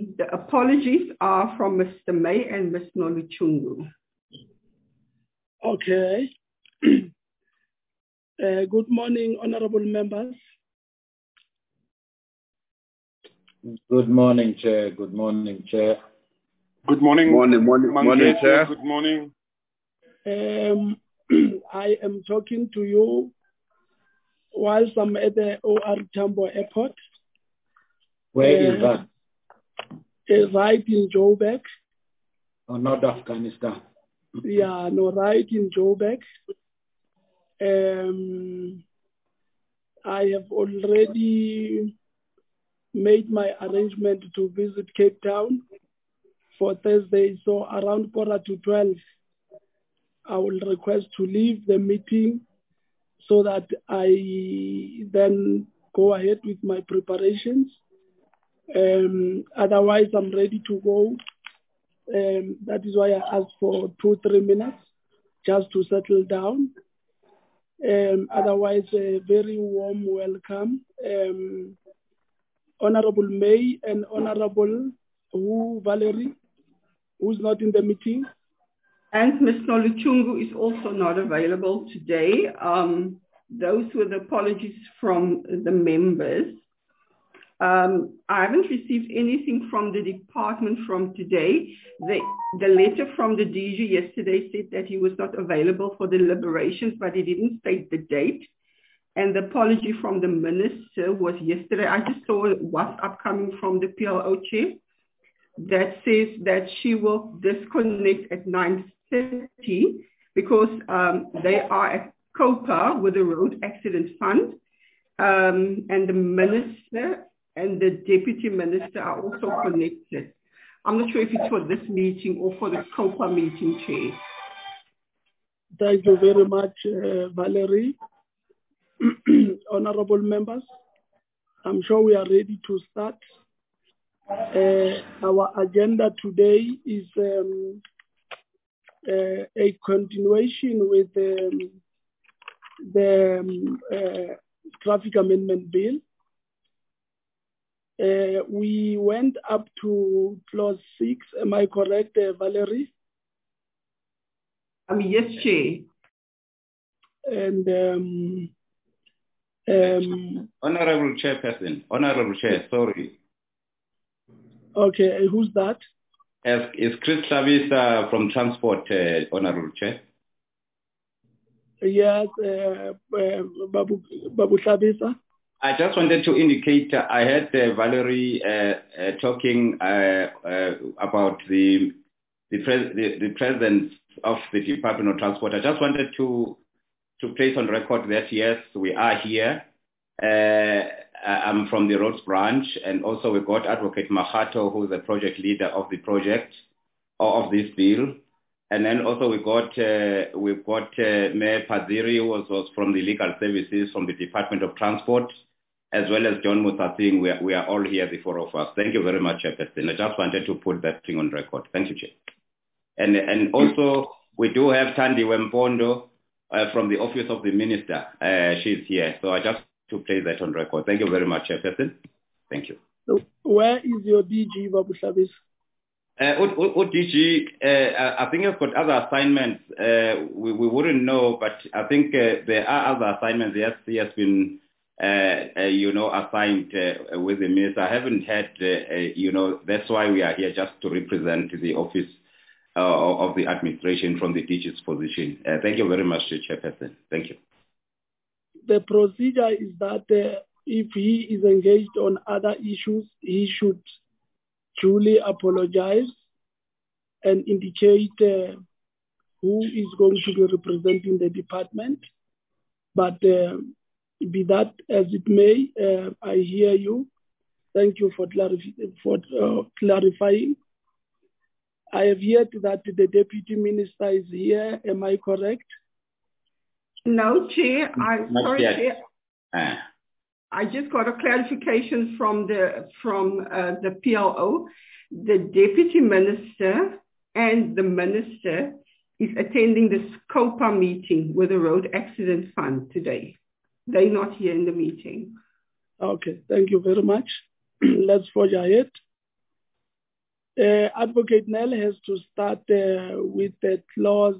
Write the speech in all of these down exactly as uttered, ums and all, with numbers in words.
Um, the apologies are from Mister May and Miz Noluchungu. Okay. uh, good morning, honorable members. Good morning, Chair. Good morning, Chair. Good morning. Morning, morning, morning, Chair. Good morning. Um, I am talking to you whilst I'm at the O R Tambo Airport. Where uh, is that? Uh, right in Joburg. Oh, not Afghanistan. Yeah, no, right in Joburg. Um, I have already made my arrangement to visit Cape Town for Thursday. So around quarter to twelve, I will request to leave the meeting so that I then go ahead with my preparations. Um, otherwise, I'm ready to go. Um, that is why I asked for two, three minutes just to settle down. Um, otherwise, a very warm welcome. Um, Honorable May and Honorable who, Valerie, who's not in the meeting. And Miz Noluchungu is also not available today. Um, those were the apologies from the members. Um, I haven't received anything from the department from today. The, the letter from the D G yesterday said that he was not available for deliberations, but he didn't state the date. And the apology from the minister was yesterday. I just saw a WhatsApp coming from the P L O chair that says that she will disconnect at nine thirty because um, they are at COPA with the Road Accident Fund. Um, and the minister and the deputy minister are also connected. I'm not sure if it's for this meeting or for the COPA meeting, Chair. Thank you very much, uh, Valerie. Honorable members, I'm sure we are ready to start. Uh, our agenda today is um, uh, a continuation with um, the um, uh, traffic amendment bill. Uh, we went up to clause six. Am I correct, uh, Valerie? Um, yes, Chair. And um, um, Honorable Chairperson, Honorable Chair, sorry. Okay, who's that? As is Chris Travis uh, from Transport, uh, Honorable Chair. Yes, uh, uh, Babu, Babu Shabisa. I just wanted to indicate uh, I heard uh, Valerie uh, uh, talking uh, uh, about the the, pres the the presence of the Department of Transport. I just wanted to to place on record that yes, we are here. Uh, I'm from the roads branch, and also we got Advocate Mahato, who is the project leader of the project or of this bill. And then also we got uh, we've got uh, Mayor Padiri, who was, was from the legal services from the Department of Transport, as well as John Musating. We are, we are all here, the four of us. Thank you very much, Chairperson. I just wanted to put that thing on record. Thank you, Chair. And and also we do have Tandi Wempondo uh, from the Office of the Minister. Uh, she's here, so I just to place that on record. Thank you very much, Chairperson. Thank you. So where is your D G, Babu Shabisa? Uh, O D G, uh, I think I've got other assignments. Uh, we, we wouldn't know, but I think uh, there are other assignments. Yes, he has been, uh, uh, you know, assigned uh, with the minister. I haven't had, uh, uh, you know, that's why we are here, just to represent the office uh, of the administration from the D G's position. Uh, thank you very much, Chairperson. Thank you. The procedure is that uh, if he is engaged on other issues, he should truly apologize and indicate uh, who is going to be representing the department. But uh, be that as it may, uh, I hear you. Thank you for, clarif for uh, clarifying. I have heard that the deputy minister is here. Am I correct? No, Chair. I'm sorry, yet. Chair. Uh. I just got a clarification from the from uh, the P L O. The deputy minister and the minister is attending the SCOPA meeting with the Road Accident Fund today. They're not here in the meeting. Okay, thank you very much. Let's forge ahead. Uh, Advocate Nell has to start uh, with the clause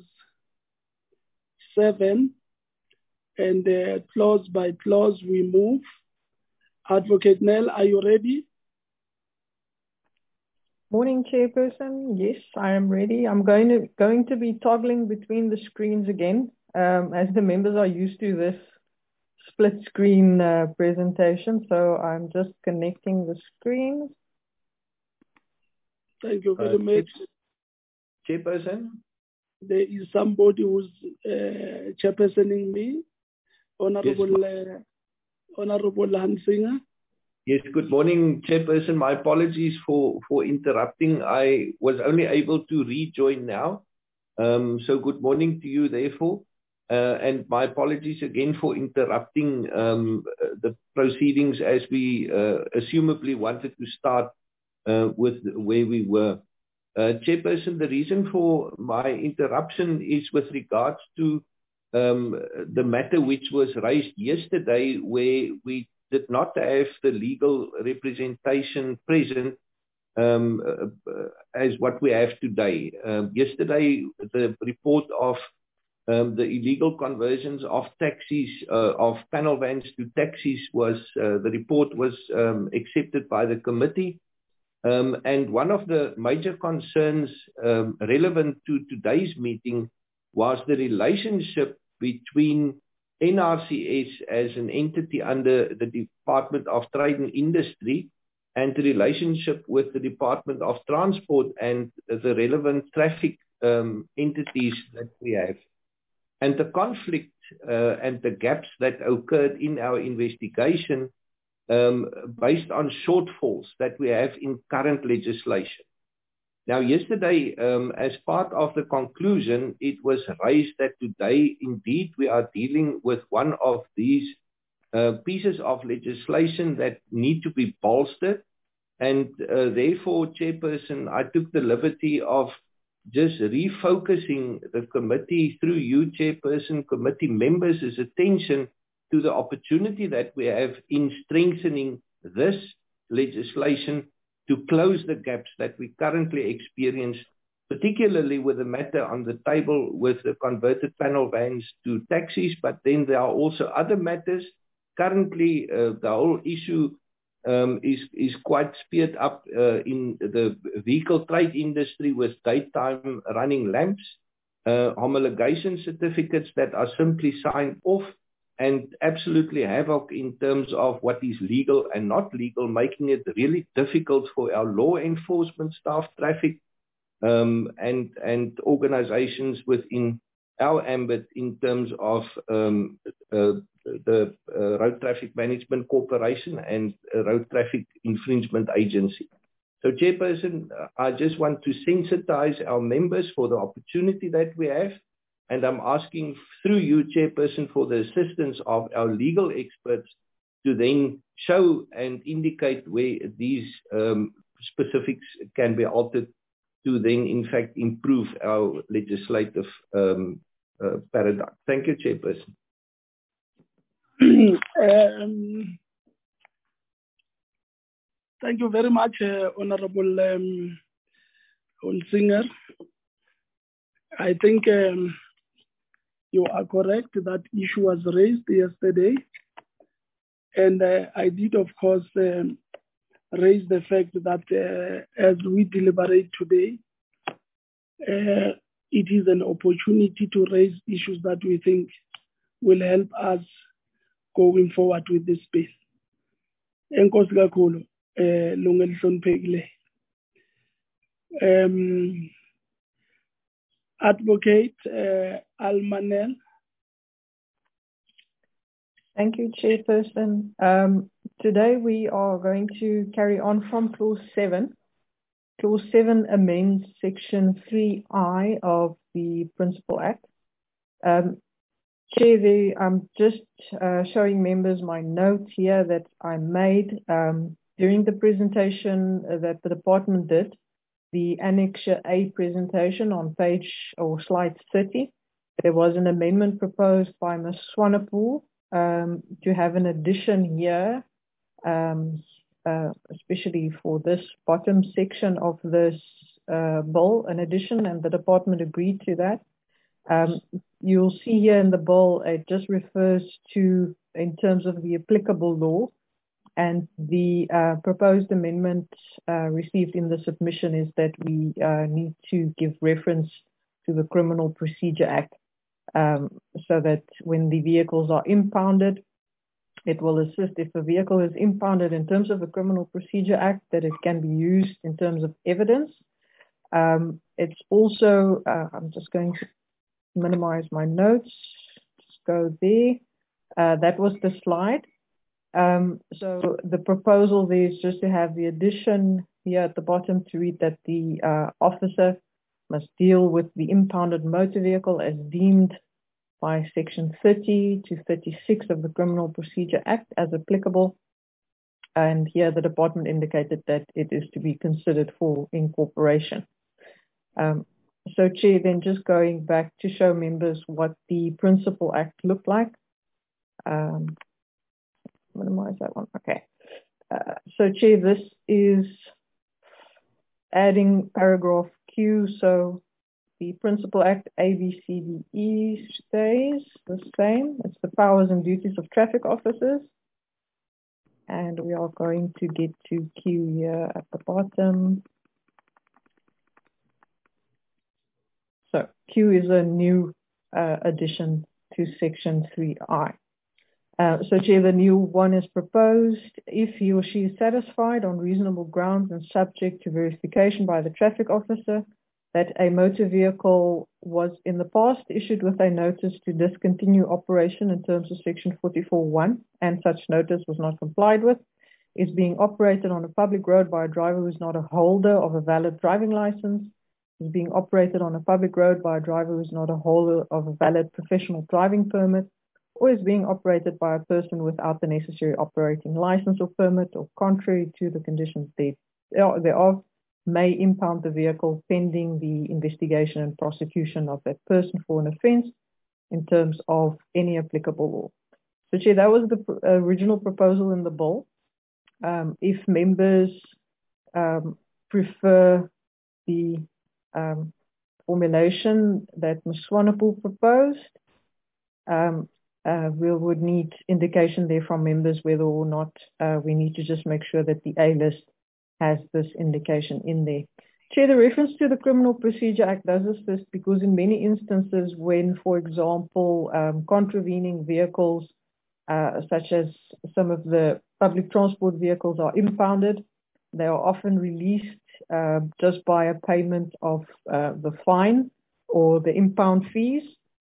seven, and uh, clause by clause we move. Advocate Nell, are you ready? Morning, Chairperson. Yes, I am ready. I'm going to going to be toggling between the screens again, um, as the members are used to this split screen uh, presentation. So I'm just connecting the screens. Thank you very uh, much. Chairperson? There is somebody who's uh, chairpersoning me, Honorable, yes, uh, Honorable Hansinger. Yes, good morning, Chairperson. My apologies for, for interrupting. I was only able to rejoin now. Um, so good morning to you, therefore. Uh, and my apologies again for interrupting um, the proceedings as we uh, assumably wanted to start uh, with where we were. Uh, Chairperson, the reason for my interruption is with regards to um, the matter which was raised yesterday, where we did not have the legal representation present um, uh, uh, as what we have today. Um, yesterday, the report of um, the illegal conversions of taxis, uh, of panel vans to taxis was, uh, the report was um, accepted by the committee. Um, and one of the major concerns um, relevant to today's meeting was the relationship between N R C S as an entity under the Department of Trade and Industry and the relationship with the Department of Transport and the relevant traffic um, entities that we have. And the conflict uh, and the gaps that occurred in our investigation Um, based on shortfalls that we have in current legislation. Now, yesterday, um, as part of the conclusion, it was raised that today, indeed, we are dealing with one of these uh, pieces of legislation that need to be bolstered. And uh, therefore, Chairperson, I took the liberty of just refocusing the committee through you, Chairperson, committee members' attention to the opportunity that we have in strengthening this legislation to close the gaps that we currently experience, particularly with the matter on the table with the converted panel vans to taxis, but then there are also other matters. Currently, uh, the whole issue um, is, is quite speared up uh, in the vehicle trade industry with daytime running lamps, uh, homologation certificates that are simply signed off, and absolutely havoc in terms of what is legal and not legal, making it really difficult for our law enforcement staff, traffic, um, and, and organizations within our ambit in terms of um, uh, the uh, Road Traffic Management Corporation and uh, Road Traffic Infringement Agency. So, Chairperson, I just want to sensitize our members for the opportunity that we have. And I'm asking through you, Chairperson, for the assistance of our legal experts to then show and indicate where these um, specifics can be altered to then, in fact, improve our legislative um, uh, paradigm. Thank you, Chairperson. um, thank you very much, uh, Honorable um, Olsinger. I think um, you are correct. That issue was raised yesterday. And uh, I did, of course, um, raise the fact that uh, as we deliberate today, uh, it is an opportunity to raise issues that we think will help us going forward with this space. Enkosi kakhulu, eh, lunga elihloniphekile. Um, Advocate uh, Almanel. Thank you, Chairperson. Um, today we are going to carry on from Clause seven. Clause seven amends Section three I of the Principal Act. Um, Chair, the, I'm just uh, showing members my note here that I made um, during the presentation that the department did, the Annexure A presentation on page or slide thirty. There was an amendment proposed by Miz Swanepoel um, to have an addition here um, uh, especially for this bottom section of this uh, bill, an addition, and the department agreed to that. Um, you'll see here in the bill, it just refers to, in terms of the applicable law, and the uh, proposed amendment uh, received in the submission is that we uh, need to give reference to the Criminal Procedure Act, um, so that when the vehicles are impounded, it will assist if a vehicle is impounded in terms of the Criminal Procedure Act, that it can be used in terms of evidence. Um, it's also, uh, I'm just going to minimize my notes, just go there. Uh, that was the slide. Um, so the proposal there is just to have the addition here at the bottom to read that the uh, officer must deal with the impounded motor vehicle as deemed by section thirty to thirty-six of the Criminal Procedure Act as applicable. And here the department indicated that it is to be considered for incorporation. Um, so Chair, then just going back to show members what the Principal Act looked like. Um, minimize that one, okay. Uh, so Chair, this is adding paragraph Q, so the Principal Act A, B, C, D, E stays the same. It's the powers and duties of traffic officers. And we are going to get to Q here at the bottom. So Q is a new uh, addition to section three I. Uh, so Chair, the new one is proposed if he or she is satisfied on reasonable grounds and subject to verification by the traffic officer that a motor vehicle was in the past issued with a notice to discontinue operation in terms of section forty-four one, and such notice was not complied with, is being operated on a public road by a driver who is not a holder of a valid driving license, is being operated on a public road by a driver who is not a holder of a valid professional driving permit, or is being operated by a person without the necessary operating license or permit, or contrary to the conditions thereof, may impound the vehicle pending the investigation and prosecution of that person for an offence in terms of any applicable law. So, Chair, that was the pr- original proposal in the bill. Um, if members um, prefer the um, formulation that Miz Swanepoel proposed, um, uh, we would need indication there from members whether or not uh, we need to just make sure that the A list has this indication in there. Chair, the reference to the Criminal Procedure Act does assist because in many instances when, for example, um, contravening vehicles, uh, such as some of the public transport vehicles are impounded, they are often released uh, just by a payment of uh, the fine or the impound fees,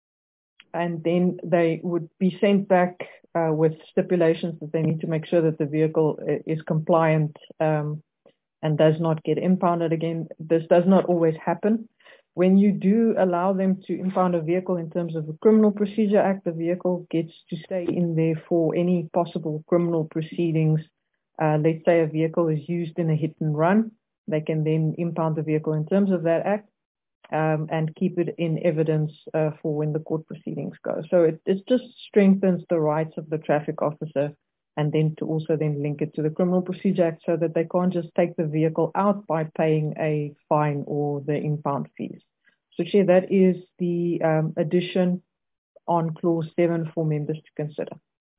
and then they would be sent back uh, with stipulations that they need to make sure that the vehicle is compliant um, and does not get impounded again. This does not always happen. When you do allow them to impound a vehicle in terms of the Criminal Procedure Act, the vehicle gets to stay in there for any possible criminal proceedings. Uh, let's say a vehicle is used in a hit and run. They can then impound the vehicle in terms of that act um, and keep it in evidence uh, for when the court proceedings go. So it, it just strengthens the rights of the traffic officer, and then to also then link it to the Criminal Procedure Act so that they can't just take the vehicle out by paying a fine or the impound fees. So, Chair, that is the um, addition on clause seven for members to consider.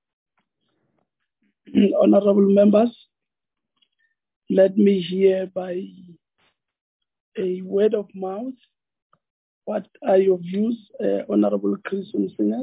Honorable members, let me hear by a word of mouth. What are your views, uh, Honorable Chris Singer?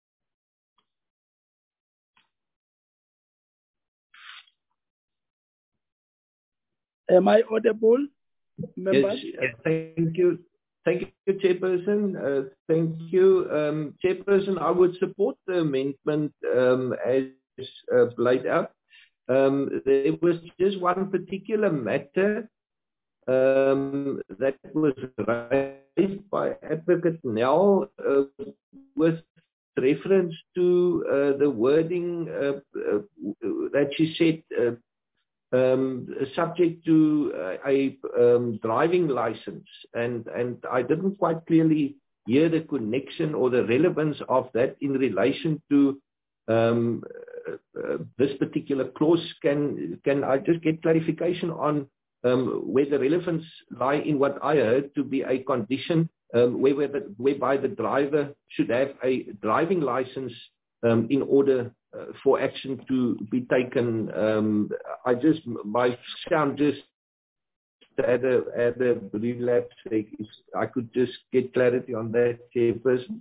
Am I audible, members? Yes, thank you. Thank you, Chairperson. Uh, thank you. Um, Chairperson, I would support the amendment um, as uh, laid out. Um, there was just one particular matter um, that was raised by Advocate Nell uh, with reference to uh, the wording uh, uh, that she said uh, Um, subject to uh, a um, driving license, and and I didn't quite clearly hear the connection or the relevance of that in relation to um, uh, this particular clause. Can can I just get clarification on um, where the relevance lie in what I heard to be a condition um, where, where the, whereby the driver should have a driving license um, in order uh, for action to be taken. Um, I just, my sound just had a, had a relapse. I could just get clarity on that, Chairperson.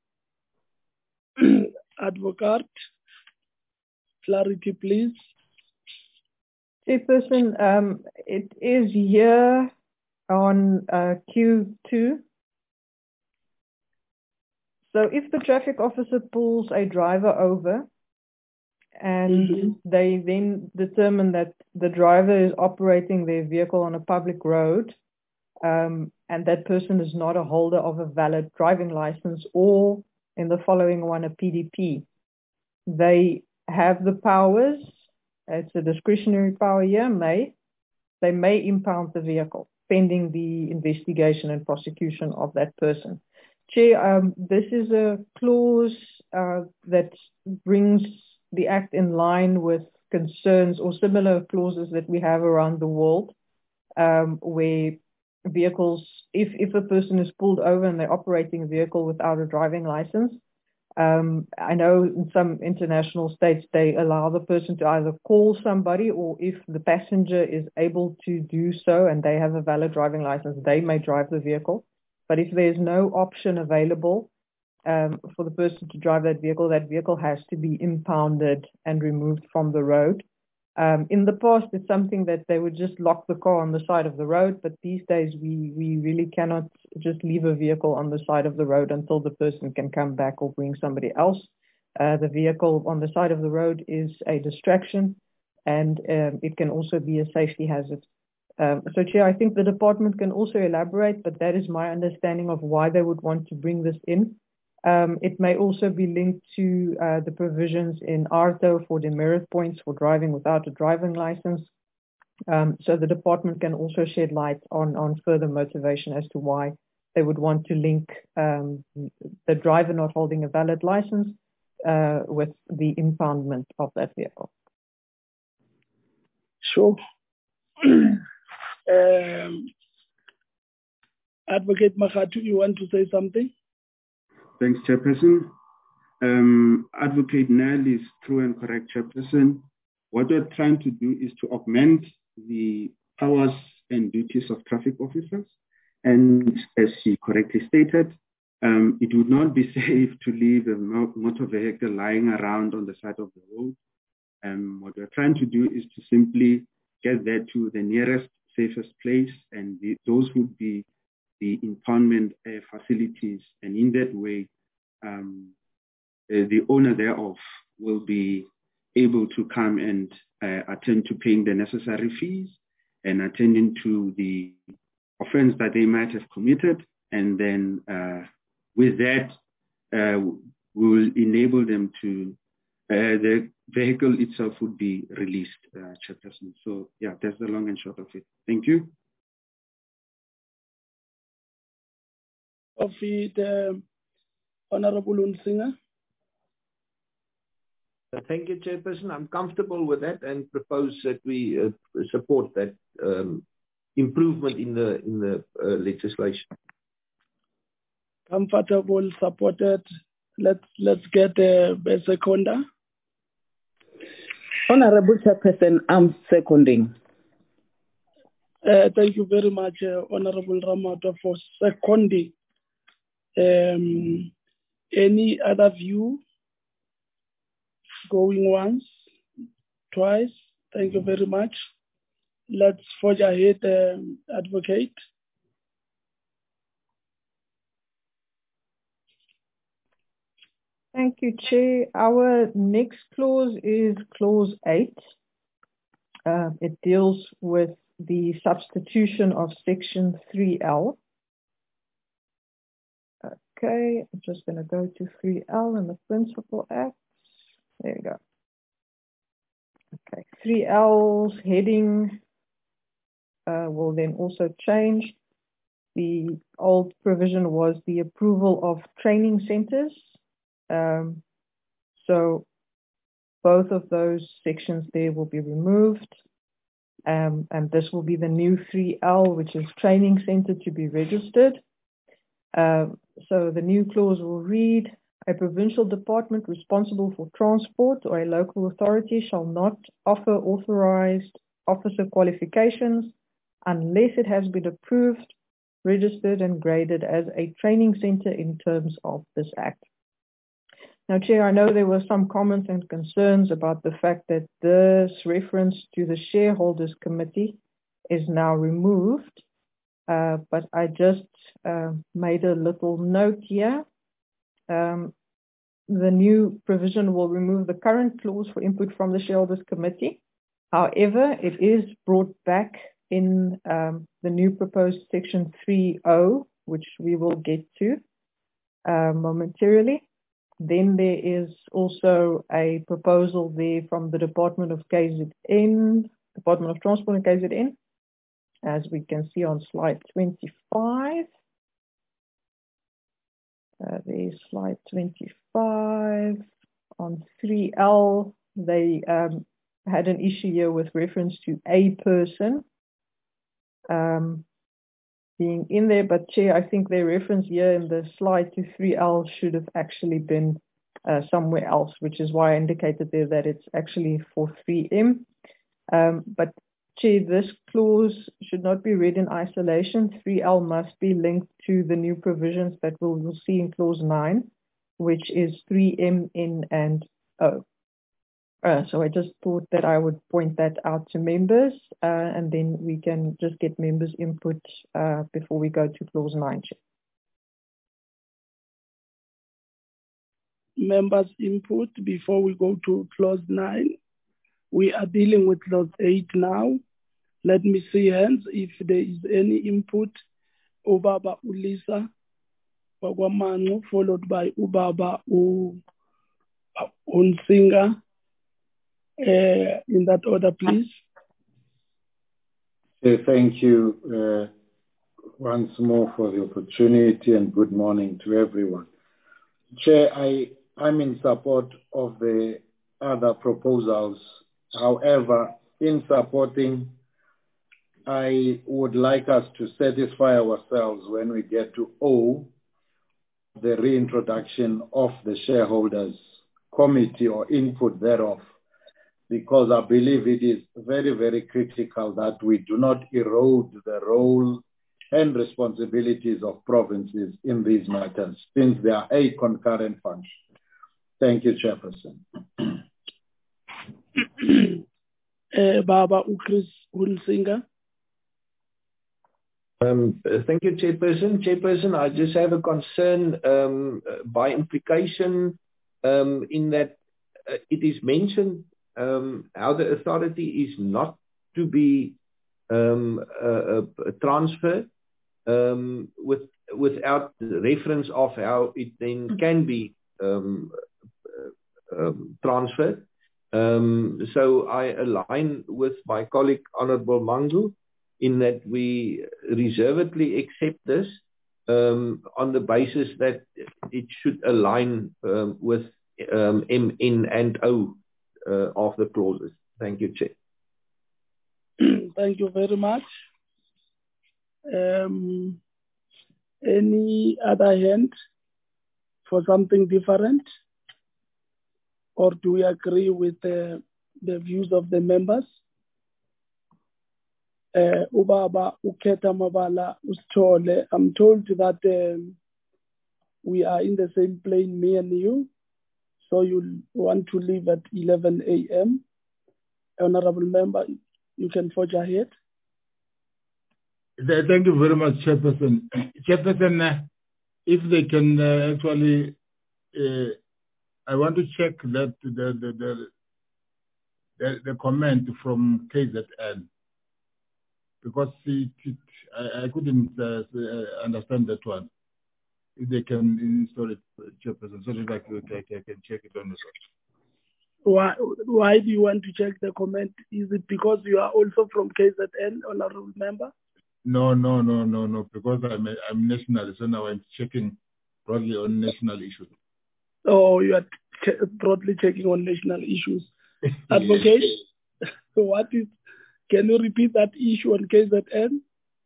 Advocate, clarity, please. Chairperson, um, it is here on uh, Q two. So if the traffic officer pulls a driver over and mm-hmm. they then determine that the driver is operating their vehicle on a public road um, and that person is not a holder of a valid driving license or in the following one, a P D P, they have the powers, it's a discretionary power here, may, they may impound the vehicle pending the investigation and prosecution of that person. Chair, um, this is a clause uh, that brings the Act in line with concerns or similar clauses that we have around the world, um, where vehicles, if, if a person is pulled over and they're operating a vehicle without a driving license, um, I know in some international states they allow the person to either call somebody or if the passenger is able to do so and they have a valid driving license, they may drive the vehicle. But if there's no option available um, for the person to drive that vehicle, that vehicle has to be impounded and removed from the road. Um, in the past, it's something that they would just lock the car on the side of the road, but these days we, we really cannot just leave a vehicle on the side of the road until the person can come back or bring somebody else. Uh, the vehicle on the side of the road is a distraction and um, it can also be a safety hazard. Um, so, Chair, I think the department can also elaborate, but that is my understanding of why they would want to bring this in. Um, it may also be linked to uh, the provisions in ARTO for demerit points for driving without a driving license. Um, so the department can also shed light on, on further motivation as to why they would want to link um, the driver not holding a valid license uh, with the impoundment of that vehicle. Sure. um, Advocate Makgatu, you want to say something? Thanks, Chairperson. Um, Advocate Nell is true and correct, Chairperson. What we're trying to do is to augment the powers and duties of traffic officers. And as she correctly stated, um, it would not be safe to leave a motor vehicle lying around on the side of the road. Um, what we're trying to do is to simply get that to the nearest, safest place, and the, those would be the impoundment uh, facilities. And in that way, um, uh, the owner thereof will be able to come and uh, attend to paying the necessary fees and attending to the offense that they might have committed. And then uh, with that, uh, we will enable them to, uh, the vehicle itself would be released, uh, Chairperson. So yeah, that's the long and short of it. Thank you. Of it, um, Honorable Unsinger. Thank you, Chairperson. I'm comfortable with that and propose that we uh, support that um, improvement in the in the uh, legislation. Comfortable, supported. Let's let's get uh, a seconder. Honorable Chairperson, I'm seconding. Uh, thank you very much, uh, Honorable Ramata, for seconding. Um, any other view? Going once, twice. Thank you very much. Let's forge ahead, um, Advocate. Thank you, Chair. Our next clause is clause eight. Uh, it deals with the substitution of section three L. Okay, I'm just going to go to three L in the Principal Act. There we go. Okay, three L's heading uh, will then also change. The old provision was the approval of training centers. Um, so both of those sections there will be removed. Um, and this will be the new three L, which is training center to be registered. Uh, so the new clause will read, a provincial department responsible for transport or a local authority shall not offer authorized officer qualifications unless it has been approved, registered and graded as a training center in terms of this Act. Now, Chair, I know there were some comments and concerns about the fact that this reference to the Shareholders Committee is now removed, uh, but I just uh, made a little note here. Um, the new provision will remove the current clause for input from the Shareholders Committee. However, it is brought back in um, the new proposed section three O, which we will get to uh, momentarily. Then there is also a proposal there from the Department of K Z N, Department of Transport and K Z N, as we can see on slide twenty-five. Uh, there's slide twenty-five on three L. They um, had an issue here with reference to a person um, being in there, but Chair, I think their reference here in the slide to three L should have actually been uh, somewhere else, which is why I indicated there that it's actually for three M. Um, but Chair, this clause should not be read in isolation. three L must be linked to the new provisions that we'll, we'll see in clause nine, which is three M, N, and O. Uh, so I just thought that I would point that out to members, uh, and then we can just get members' input uh, before we go to clause nine. Members' input before we go to clause nine. We are dealing with clause eight now. Let me see hands if there is any input. Ubaba Ulisa Wagwamangu, followed by Ubaba Unsinga. Uh, in that order, please. Okay, thank you uh, once more for the opportunity, and good morning to everyone. Chair, I, I'm in support of the other proposals. However, in supporting, I would like us to satisfy ourselves when we get to O, the reintroduction of the shareholders committee or input thereof, because I believe it is very, very critical that we do not erode the role and responsibilities of provinces in these matters, since they are a concurrent function. Thank you, Chairperson. uh, Baba Ukris Hunsinga. Um, thank you, Chairperson. Chairperson, I just have a concern um, by implication um, in that uh, it is mentioned um, how the authority is not to be um, uh, uh, transferred um, with, without the reference of how it then can be um, uh, um, transferred. Um, so I align with my colleague, Honorable Mangu, in that we reservedly accept this um, on the basis that it should align um, with um, M, N, and O uh, of the clauses. Thank you, Chair. Thank you very much. Um, any other hand for something different? Or do we agree with the, the views of the members? Uh, Ubaba Uketa Mabala Ustole, I'm told that um, we are in the same plane, me and you, so you want to leave at eleven A M Honorable Member, you can forge ahead. Thank you very much, Chairperson. Chairperson, uh, if they can uh, actually, uh, I want to check that the the the, the, the comment from K Z N, because it, it, I, I couldn't uh, understand that one. If they can install it, Chairperson, so that I can, I can check it on the side. Why, why do you want to check the comment? Is it because you are also from K Z N, Honorable Member? No, no, no, no, no, because I'm, I'm national, so now I'm checking broadly on national issues. Oh, you are ch- broadly checking on national issues. Advocate, so what is, can you repeat that issue on K Z N?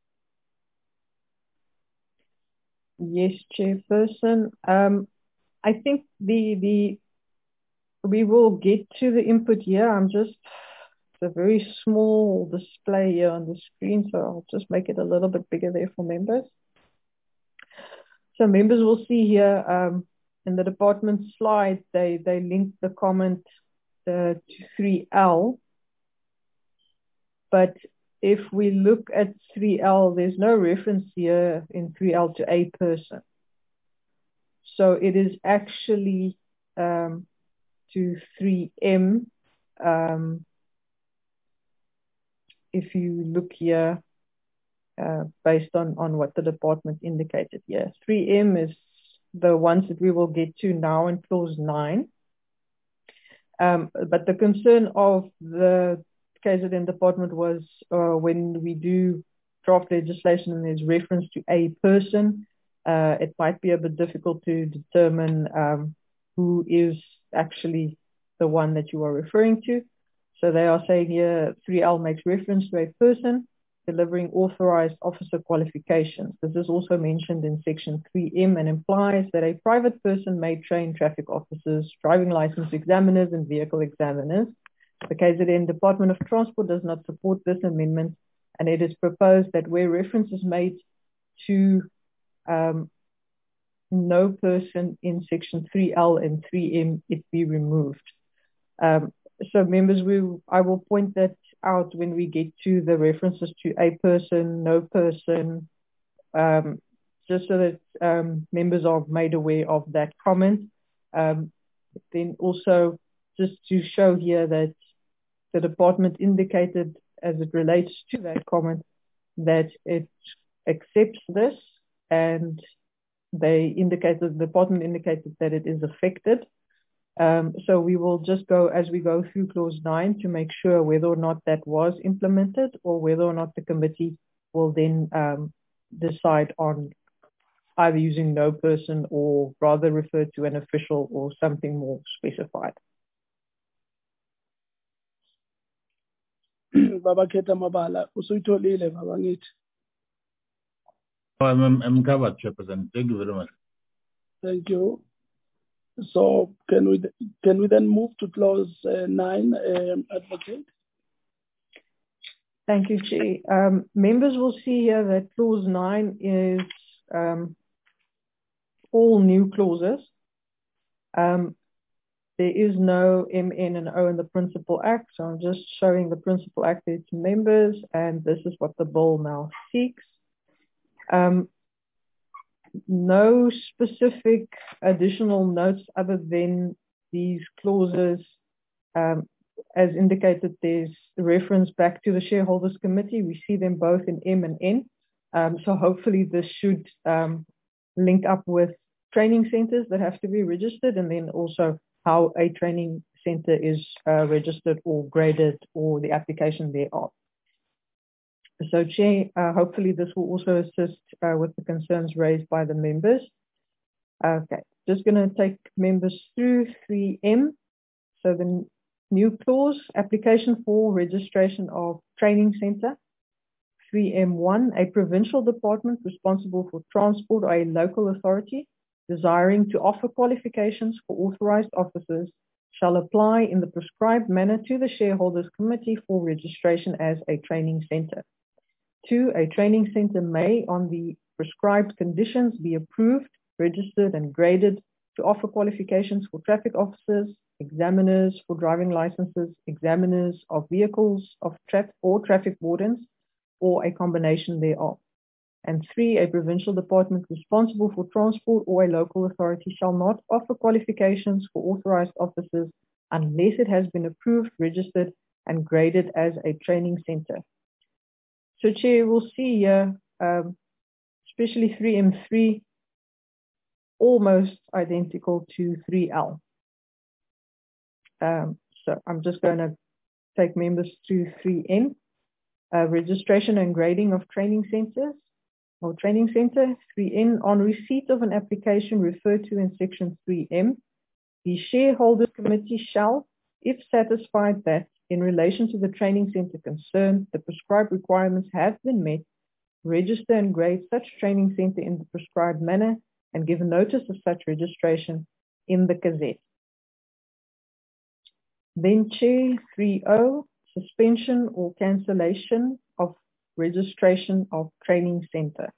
Yes, Chairperson. Um, I think the the we will get to the input here. I'm just, it's a very small display here on the screen, so I'll just make it a little bit bigger there for members. So members will see here um, in the department slide, they, they link the comment uh, to three L. But if we look at three L, there's no reference here in three L to a person. So it is actually um, to three M. Um, if you look here, uh, based on, on what the department indicated here. three M is the ones that we will get to now in clause nine. Um, but the concern of the K Z N department was uh, when we do draft legislation and there's reference to a person, uh, it might be a bit difficult to determine um, who is actually the one that you are referring to. So they are saying here three L makes reference to a person delivering authorized officer qualifications. This is also mentioned in section three M and implies that a private person may train traffic officers, driving license examiners, and vehicle examiners. The K Z N Department of Transport does not support this amendment, and it is proposed that where reference is made to um, no person in section three L and three M, it be removed. Um, so members, we, I will point that out when we get to the references to a person, no person, um, just so that um, members are made aware of that comment. Um, then also just to show here that the department indicated as it relates to that comment that it accepts this, and they indicated, the department indicated that it is affected. Um, so we will just go as we go through clause nine to make sure whether or not that was implemented or whether or not the committee will then um, decide on either using no person or rather refer to an official or something more specified. Baba Keta Mabala, usuyitholile baba ngithi. I'm, I'm covered, Chairperson. Thank you very much. Thank you. So can we can we then move to clause uh, nine, um, Advocate? Thank you, Chair. Um, members will see here that clause nine is um, all new clauses. Um, there is no M, N, and O in the Principal Act, so I'm just showing the Principal Act there to members, and this is what the bill now seeks. Um, no specific additional notes other than these clauses. Um, as indicated, there's a reference back to the Shareholders Committee. We see them both in M and N. Um, so hopefully this should um, link up with training centers that have to be registered, and then also how a training center is uh, registered or graded, or the application thereof. So, Chair, uh, hopefully this will also assist uh, with the concerns raised by the members. Okay, just going to take members through three M. So the new clause, application for registration of training center. three M one, a provincial department responsible for transport or a local authority desiring to offer qualifications for authorized officers shall apply in the prescribed manner to the Shareholders Committee for registration as a training center. Two, a training center may, on the prescribed conditions, be approved, registered, and graded to offer qualifications for traffic officers, examiners for driving licenses, examiners of vehicles of tra- or traffic wardens, or a combination thereof. And three, a provincial department responsible for transport or a local authority shall not offer qualifications for authorized officers unless it has been approved, registered, and graded as a training center. So, Chair, we'll see here, um, especially three M three, almost identical to three L. Um, so I'm just going to take members through three N. Uh, registration and grading of training centers or training center. three N, on receipt of an application referred to in section three M, The shareholders committee shall, if satisfied that in relation to the training center concerned, the prescribed requirements have been met, register and grade such training center in the prescribed manner and give notice of such registration in the Gazette. Then Chair three O, suspension or cancellation of registration of training center.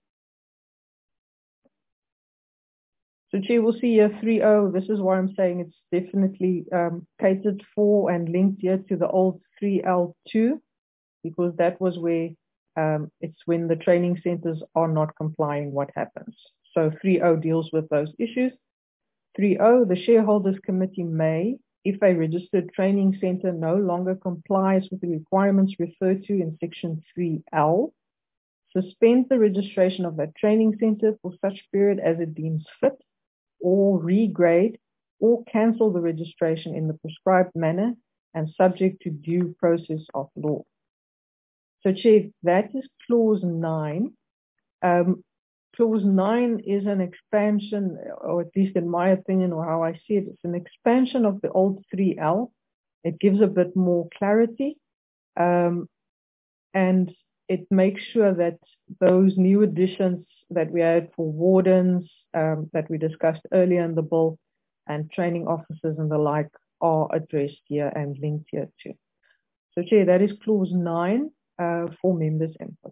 So Chair, we'll see here three O. This is why I'm saying it's definitely um, catered for and linked here to the old three L two, because that was where um, it's when the training centers are not complying, what happens. So three O deals with those issues. three O, the shareholders committee may, if a registered training center no longer complies with the requirements referred to in section three L, suspend the registration of that training center for such period as it deems fit, or regrade or cancel the registration in the prescribed manner and subject to due process of law. So Chair, that is clause nine. Um, clause nine is an expansion, or at least in my opinion, or how I see it, it's an expansion of the old three L. It gives a bit more clarity, um, and it makes sure that those new additions that we had for wardens, um, that we discussed earlier in the bill, and training officers and the like are addressed here and linked here too. So Chair, that is clause nine uh, for members' input.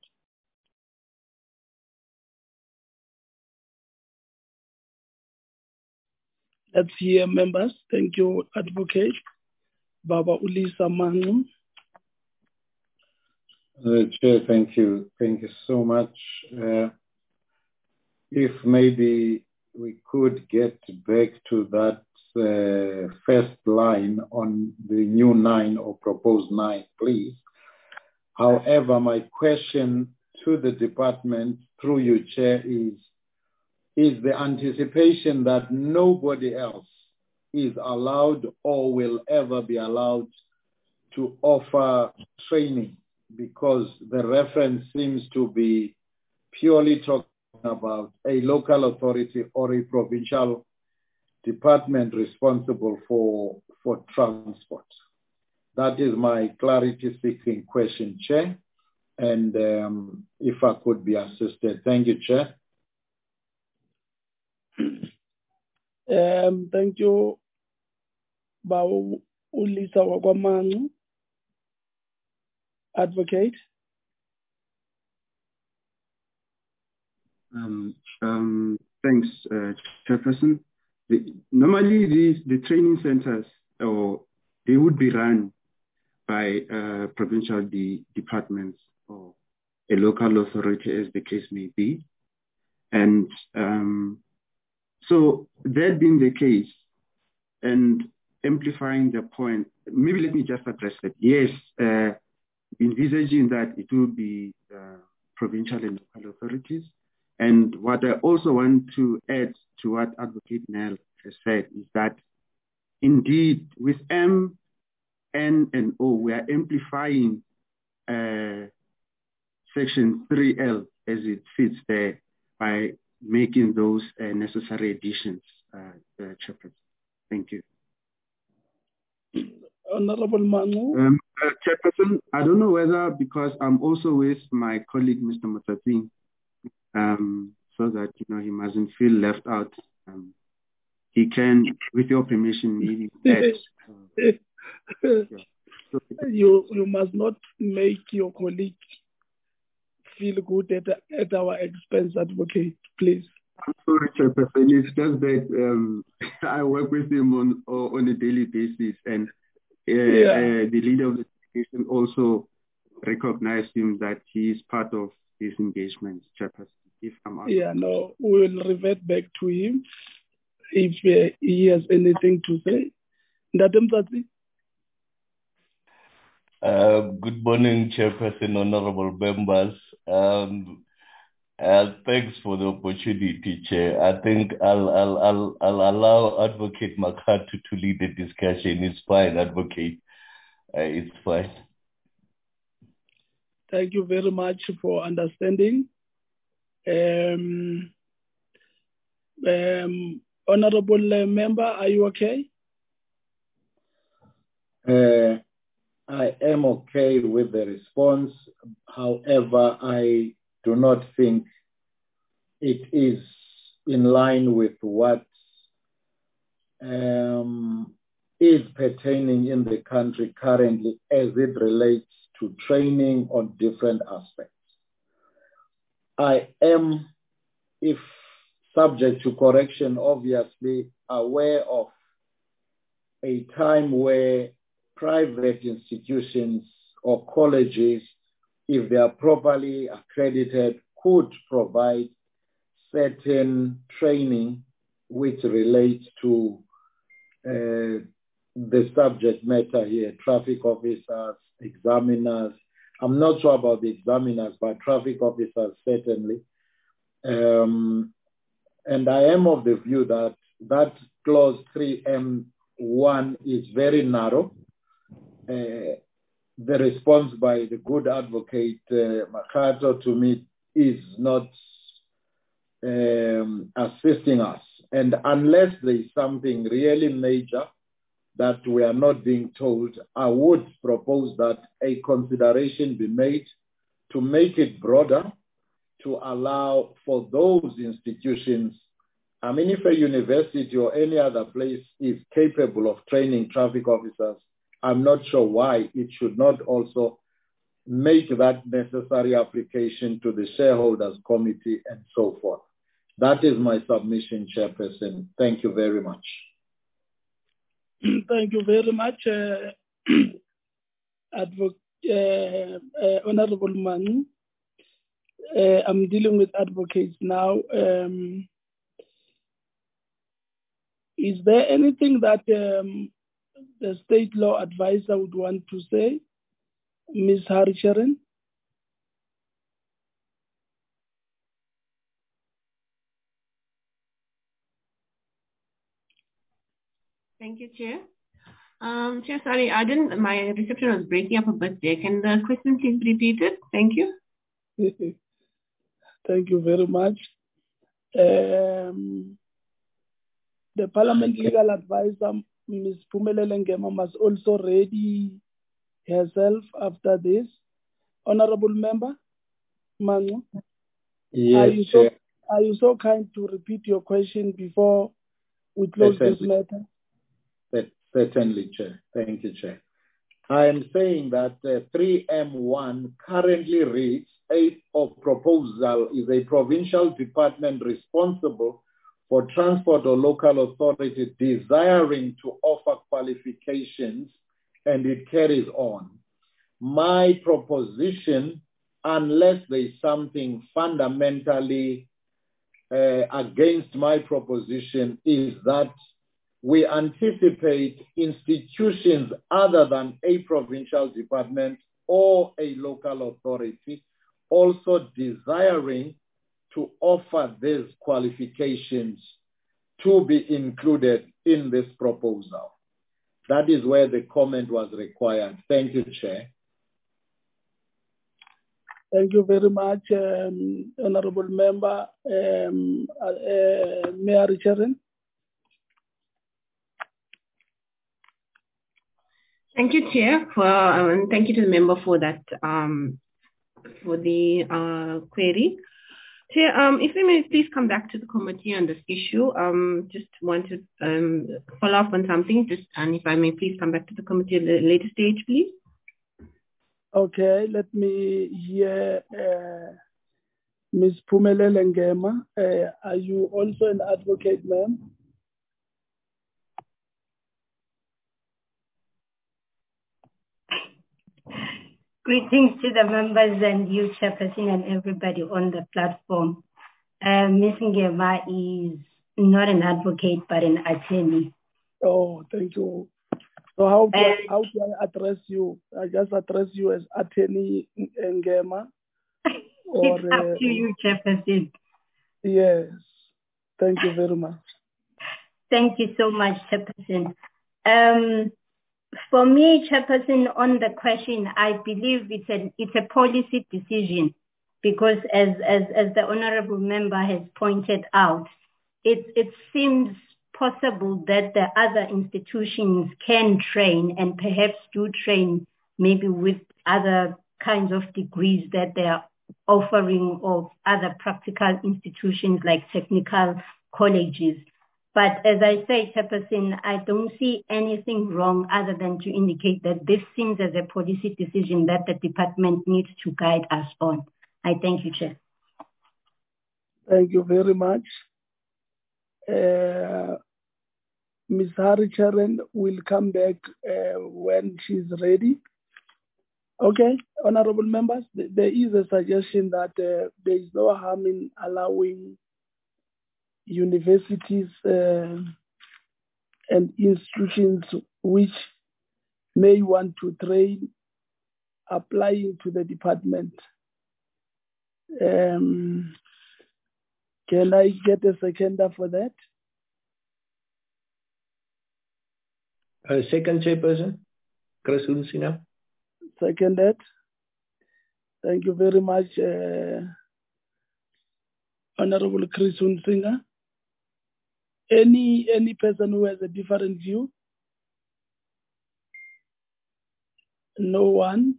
Let's hear members. Thank you, Advocate. Baba Ulisa Mangum. Uh, Chair, thank you. Thank you so much. Uh, if maybe we could get back to that uh, first line on the new nine or proposed nine, please. However, my question to the department through you, Chair, is, is the anticipation that nobody else is allowed or will ever be allowed to offer training, because the reference seems to be purely talking about a local authority or a provincial department responsible for, for transport. That is my clarity-seeking question, Chair, and um, if I could be assisted. Thank you, Chair. Um, thank you, Baba Ulisa Wagwamangu. Advocate. Um, um, thanks, uh, Chairperson. The, normally, these the training centers, or they would be run by uh, provincial de departments or a local authority, as the case may be. And um, so that being the case, and amplifying the point, maybe let me just address that. Yes, uh, envisaging that it will be uh, provincial and local authorities. And what I also want to add to what Advocate Nell has said is that indeed with M, N, and O, we are amplifying uh, section three L as it fits there by making those uh, necessary additions, uh, uh, Chairperson. Thank you. Honorable Manu. Um, uh, Chairperson, I don't know whether, because I'm also with my colleague, Mister Mutating, um, so that you know he mustn't feel left out. Um, he can, with your permission, maybe add. Uh, yeah. so, you you must not make your colleague feel good at, at our expense, Advocate, please. I'm sorry, Chairperson. It's just that um, I work with him on on a daily basis, and uh, yeah. uh, the leader of the delegation also recognized him that he is part of his engagement, Chairperson. If I'm out yeah, no, we will revert back to him if uh, he has anything to say. Uh, good morning, Chairperson, honorable members. Um, uh, thanks for the opportunity, Chair. I think I'll, I'll, I'll, I'll allow Advocate Makatu to lead the discussion. It's fine, Advocate. Uh, it's fine. Thank you very much for understanding. Um, um, honorable member, are you okay? Uh, I am okay with the response. However, I do not think it is in line with what um, is pertaining in the country currently as it relates to training on different aspects. I am, if subject to correction, obviously aware of a time where private institutions or colleges, if they are properly accredited, could provide certain training which relates to uh, the subject matter here, traffic officers, examiners. I'm not sure about the examiners, but traffic officers certainly. Um, and I am of the view that that clause three M one is very narrow. Uh, the response by the good advocate uh, Makhato to me is not um, assisting us. And unless there is something really major that we are not being told, I would propose that a consideration be made to make it broader, to allow for those institutions. I mean, if a university or any other place is capable of training traffic officers, I'm not sure why it should not also make that necessary application to the shareholders committee and so forth. That is my submission, Chairperson. Thank you very much. Thank you very much, uh, Advocate, uh, uh, Honorable Manu. Uh, I'm dealing with advocates now. Um, is there anything that um, the state law advisor would want to say? Miz Haricharan? Thank you, Chair. Um, Chair, sorry, I didn't, my reception was breaking up a bit there. Can the question please be repeated? Thank you. Thank you very much. Um, the Parliament Legal Advisor, Miz Phumelele Ngema, must also ready herself after this. Honorable Member, Manu, yes, are, you so, are you so kind to repeat your question before we close certainly. this matter? Certainly, Chair. Thank you, Chair. I am saying that uh, three M one currently reads, a proposal is a provincial department responsible for transport or local authority desiring to offer qualifications, and it carries on. My proposition, unless there is something fundamentally uh, against my proposition, is that we anticipate institutions other than a provincial department or a local authority also desiring to offer these qualifications to be included in this proposal. That is where the comment was required. Thank you, Chair. Thank you very much, um, Honorable Member, um, uh, uh, Mayor Richardson. Thank you, Chair, for, um, and thank you to the member for that, um, for the uh, query. Chair, um, if we may please come back to the committee on this issue. Um, just want to um, follow up on something, just, and if I may please come back to the committee at a later stage, please. Okay, let me hear uh, Miz Phumelele Ngema. Uh, are you also an advocate, ma'am? Greetings to the members and you, Chairperson, and everybody on the platform. Uh, Miz Ngema is not an advocate, but an attorney. Oh, thank you. So how do, uh, I, how do I address you? I just address you as Attorney Ngema? Or, it's up uh, to you, Chairperson. Yes. Thank you very much. Thank you so much, Chairperson. Um, For me, Chairperson, on the question, I believe it's a, it's a policy decision because as, as, as the Honorable Member has pointed out, it, it seems possible that the other institutions can train and perhaps do train maybe with other kinds of degrees that they are offering of other practical institutions like technical colleges. But as I say, Chairperson, I don't see anything wrong other than to indicate that this seems as a policy decision that the department needs to guide us on. I thank you, Chair. Thank you very much. Uh, Miz Haricharan will come back uh, when she's ready. Okay, honorable members, th- there is a suggestion that uh, there is no harm in allowing universities uh, and institutions which may want to train applying to the department. Um, can I get a seconder for that? Uh, second, Chairperson, Chris Hunsinger. Seconded. Thank you very much, uh, Honorable Chris Hunsinger. Any any person who has a different view? No one.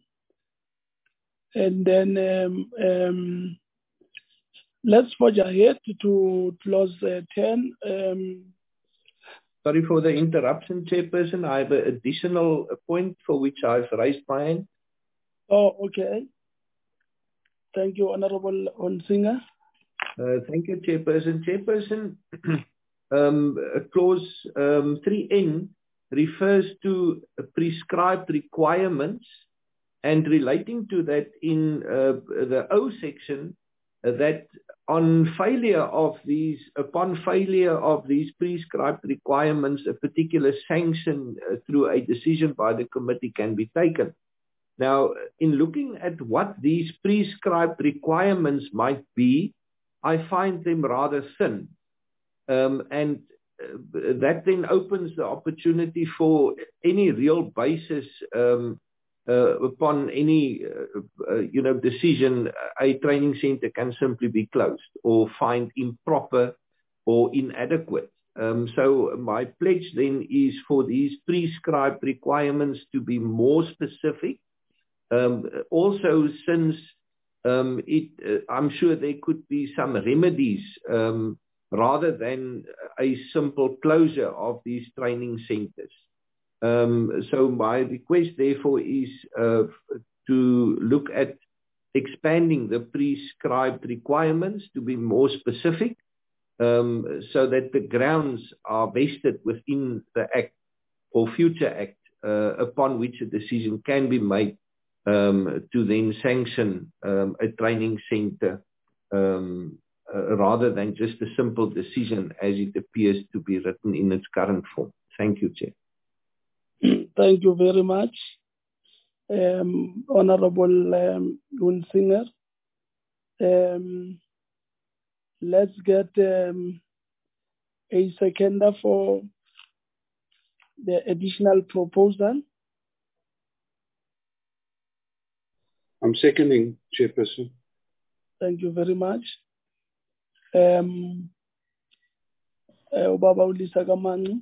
And then um, um, let's forge ahead to clause uh, ten. Um, Sorry for the interruption, Chairperson. I have an additional point for which I've raised my hand. Oh, okay. Thank you, Honorable Hunsinger. Uh, thank you, Chairperson. Chairperson, um, clause um, three N refers to prescribed requirements, and relating to that in uh, the O section, uh, that on failure of these, upon failure of these prescribed requirements, a particular sanction uh, through a decision by the committee can be taken. Now, in looking at what these prescribed requirements might be, I find them rather thin. Um, and uh, that then opens the opportunity for any real basis um, uh, upon any, uh, uh, you know, decision. A training center can simply be closed or find improper or inadequate. Um, so my pledge then is for these prescribed requirements to be more specific. Um, also, since um, it, uh, I'm sure there could be some remedies um, rather than a simple closure of these training centers. Um, so my request, therefore, is uh, to look at expanding the prescribed requirements to be more specific, um, so that the grounds are vested within the Act or future Act uh, upon which a decision can be made um, to then sanction um, a training center um, uh, rather than just a simple decision as it appears to be written in its current form. Thank you, Chair. Thank you very much, um, Honorable um, Hunsinger. Um, let's get um, a seconder for the additional proposal. I'm seconding, Chairperson. Thank you very much. Um, uh, Ubaba Ulisa Gamangu.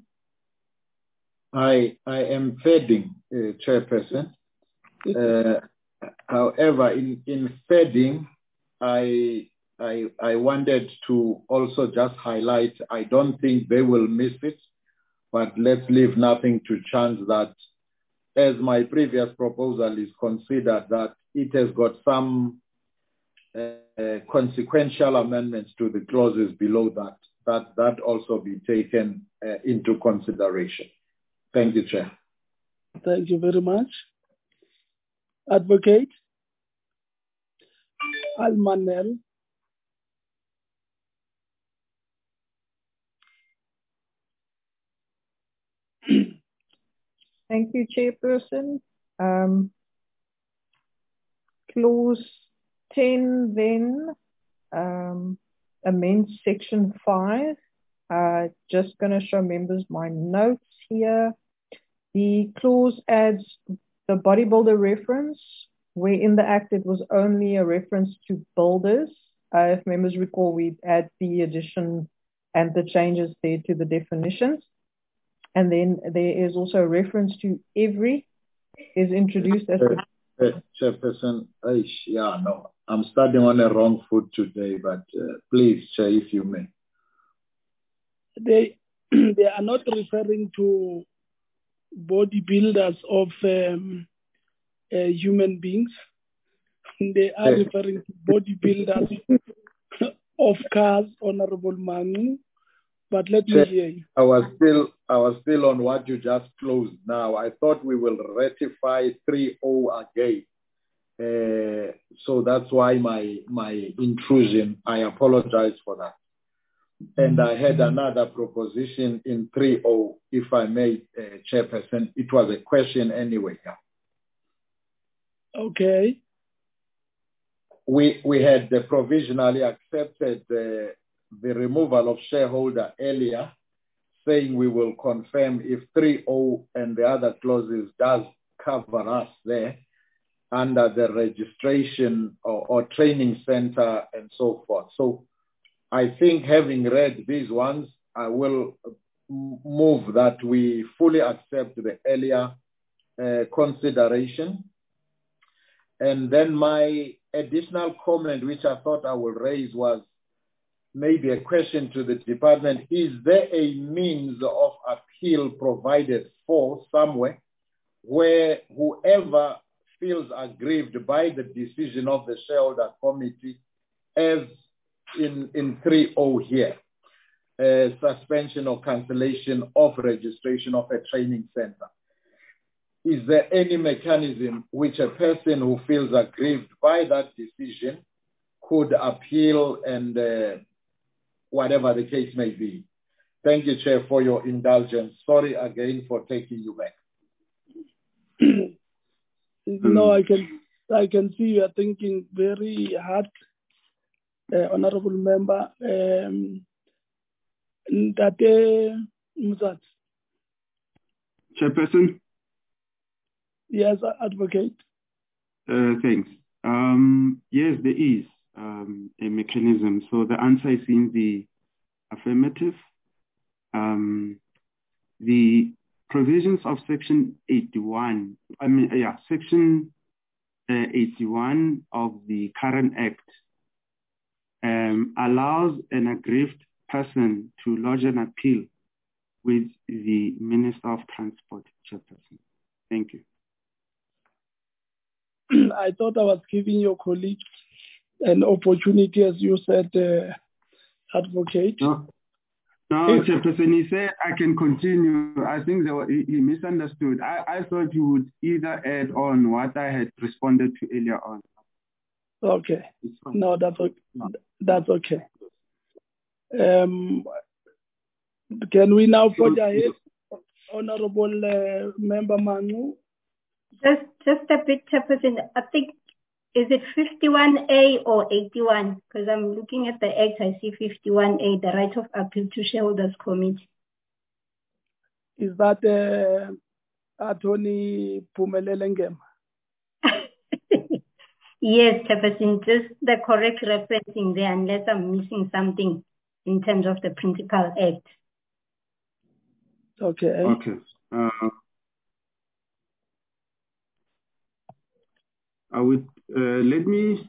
I I am fading, uh, Chairperson. Uh, however, in, in fading, I, I I wanted to also just highlight, I don't think they will miss it, but let's leave nothing to chance that, as my previous proposal is considered, that it has got some uh, consequential amendments to the clauses below that, that that also be taken uh, into consideration. Thank you, Chair. Thank you very much. Advocate Almanel. Thank you, Chairperson. Um, clause ten then um, amends section five. Uh, just going to show members my notes here. The clause adds the bodybuilder reference, where in the Act it was only a reference to builders. Uh, if members recall, we add the addition and the changes there to the definitions. And then there is also a reference to every is introduced as the... Uh, Chairperson, Aish, yeah, no, I'm starting on a wrong foot today, but uh, please, Chair, if you may. They, they are not referring to bodybuilders of um, uh, human beings. They are Yes. referring to bodybuilders of cars, Honorable Manu. But let Chair, me hear you. I was still, I was still on what you just closed. Now I thought we will ratify three oh again. Uh, so that's why my my intrusion. I apologize for that. And I had another proposition in three oh, if I may, uh, Chairperson. It was a question anyway. Yeah. Okay. We we had uh, provisionally accepted uh, the removal of shareholder earlier, saying we will confirm if three oh and the other clauses does cover us there under the registration or, or training center and so forth. So I think having read these ones, I will move that we fully accept the earlier uh, consideration. And then my additional comment, which I thought I will raise, was maybe a question to the department. Is there a means of appeal provided for somewhere where whoever feels aggrieved by the decision of the shareholder committee, as in, in three oh here, uh, suspension or cancellation of registration of a training center? Is there any mechanism which a person who feels aggrieved by that decision could appeal and uh, whatever the case may be? Thank you, Chair, for your indulgence. Sorry again for taking you back. No, I can I can see you are thinking very hard, uh, Honorable Member. Um, Ndate Muzat. Chairperson? Yes, Advocate. Uh, thanks. Um, yes, there is um, a mechanism. So the answer is in the affirmative. Um, the provisions of Section eighty-one, I mean, yeah, Section uh, eighty-one of the current Act um, allows an aggrieved person to lodge an appeal with the Minister of Transport, Chairperson. Thank you. I thought I was giving your colleague an opportunity, as you said, uh, Advocate. No. No, Chairperson, he said I can continue. I think that he, he misunderstood. I, I thought you would either add on what I had responded to earlier on. Okay. No, that's okay. That's okay. Um, can we now put ahead, Honorable uh, Member Manu? Just, just a bit, Chairperson. I think, is it fifty-one A or eighty-one? Because I'm looking at the Act, I see fifty-one A, the right of appeal to shareholders committee. Is that uh, Attorney Pumelelengem? Yes, Chairperson, just the correct referencing there, unless I'm missing something in terms of the Principal Act. Okay. Okay. Uh, I would uh, let me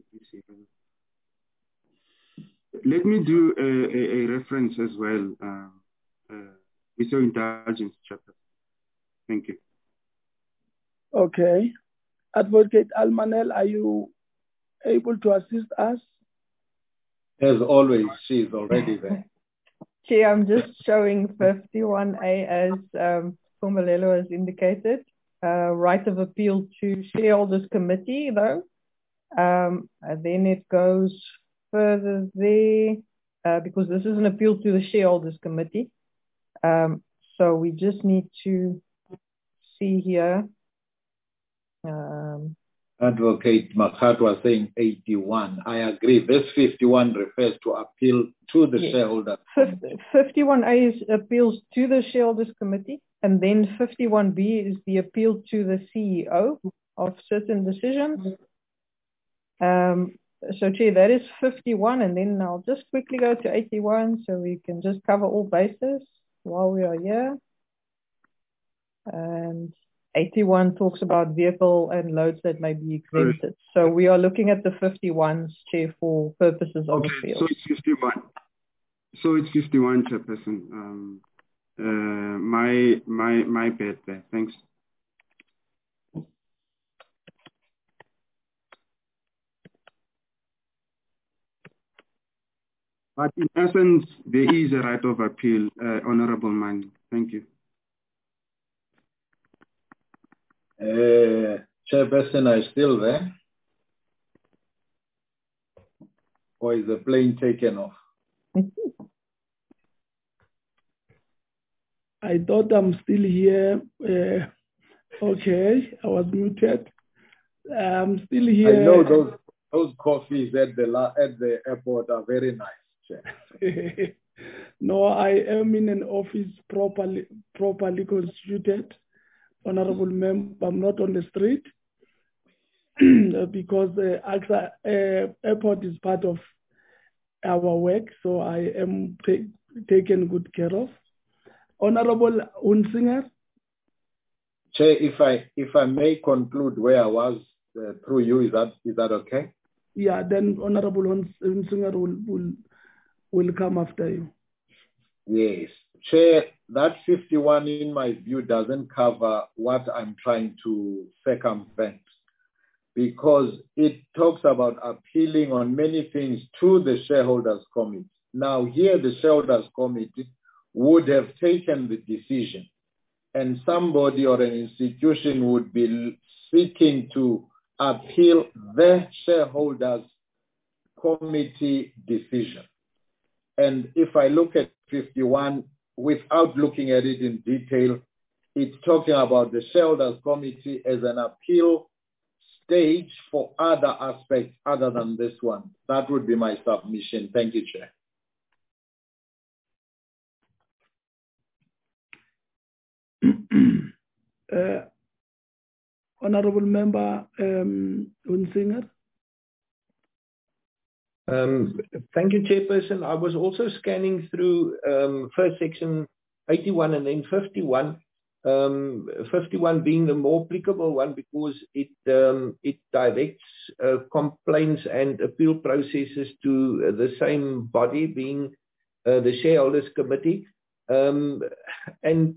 let me do a, a, a reference as well uh, uh, with your indulgence, Chapter. Thank you. Okay. Advocate Almanel, are you able to assist us? As always, she is already there. Chair, I'm just showing fifty-one A as um, Pumelelo has indicated. Uh, right of appeal to shareholders committee, though. Um, and then it goes further there uh, because this is an appeal to the shareholders committee. Um, so we just need to see here. Um, Advocate Makhat was saying eighty-one. I agree. This fifty-one refers to appeal to the yes. shareholder. fifty-one A is appeals to the shareholders committee, and then fifty-one B is the appeal to the C E O of certain decisions. Um, So, Chair, that is fifty-one, and then I'll just quickly go to eighty-one so we can just cover all bases while we are here. And eighty-one talks about vehicle and loads that may be exempted. So we are looking at the fifty-ones, Chair, for purposes of okay, appeal. So it's fifty-one. So it's fifty-one, Chairperson. Um, uh, my my my bad there. Thanks. But in essence, there is a right of appeal, uh, Honourable Manning. Thank you. Uh, Chairperson, are you still there? Or is the plane taken off? I thought I'm still here. Uh, okay, I was muted. I'm still here. I know those those coffees at the la at the airport are very nice, Chair. No, I am in an office properly properly constituted, Honourable Member. I'm not on the street because the AXA uh, airport is part of our work, so I am take, taken good care of. Honourable Hunsinger. Chair, if I if I may conclude where I was uh, through you, is that is that okay? Yeah, then Honourable Hunsinger will will will come after you. Yes, Chair, that fifty-one in my view doesn't cover what I'm trying to circumvent, because it talks about appealing on many things to the shareholders committee. Now here the shareholders committee would have taken the decision, and somebody or an institution would be seeking to appeal the shareholders committee decision. And if I look at fifty-one, without looking at it in detail, it's talking about the shareholders committee as an appeal stage for other aspects other than this one. That would be my submission. Thank you, Chair. uh, Honourable Member um, Hunsinger. Um, thank you, Chairperson. I was also scanning through um, first section eighty-one and then fifty-one. Um, fifty-one being the more applicable one because it um, it directs uh, complaints and appeal processes to the same body, being uh, the shareholders committee. Um, and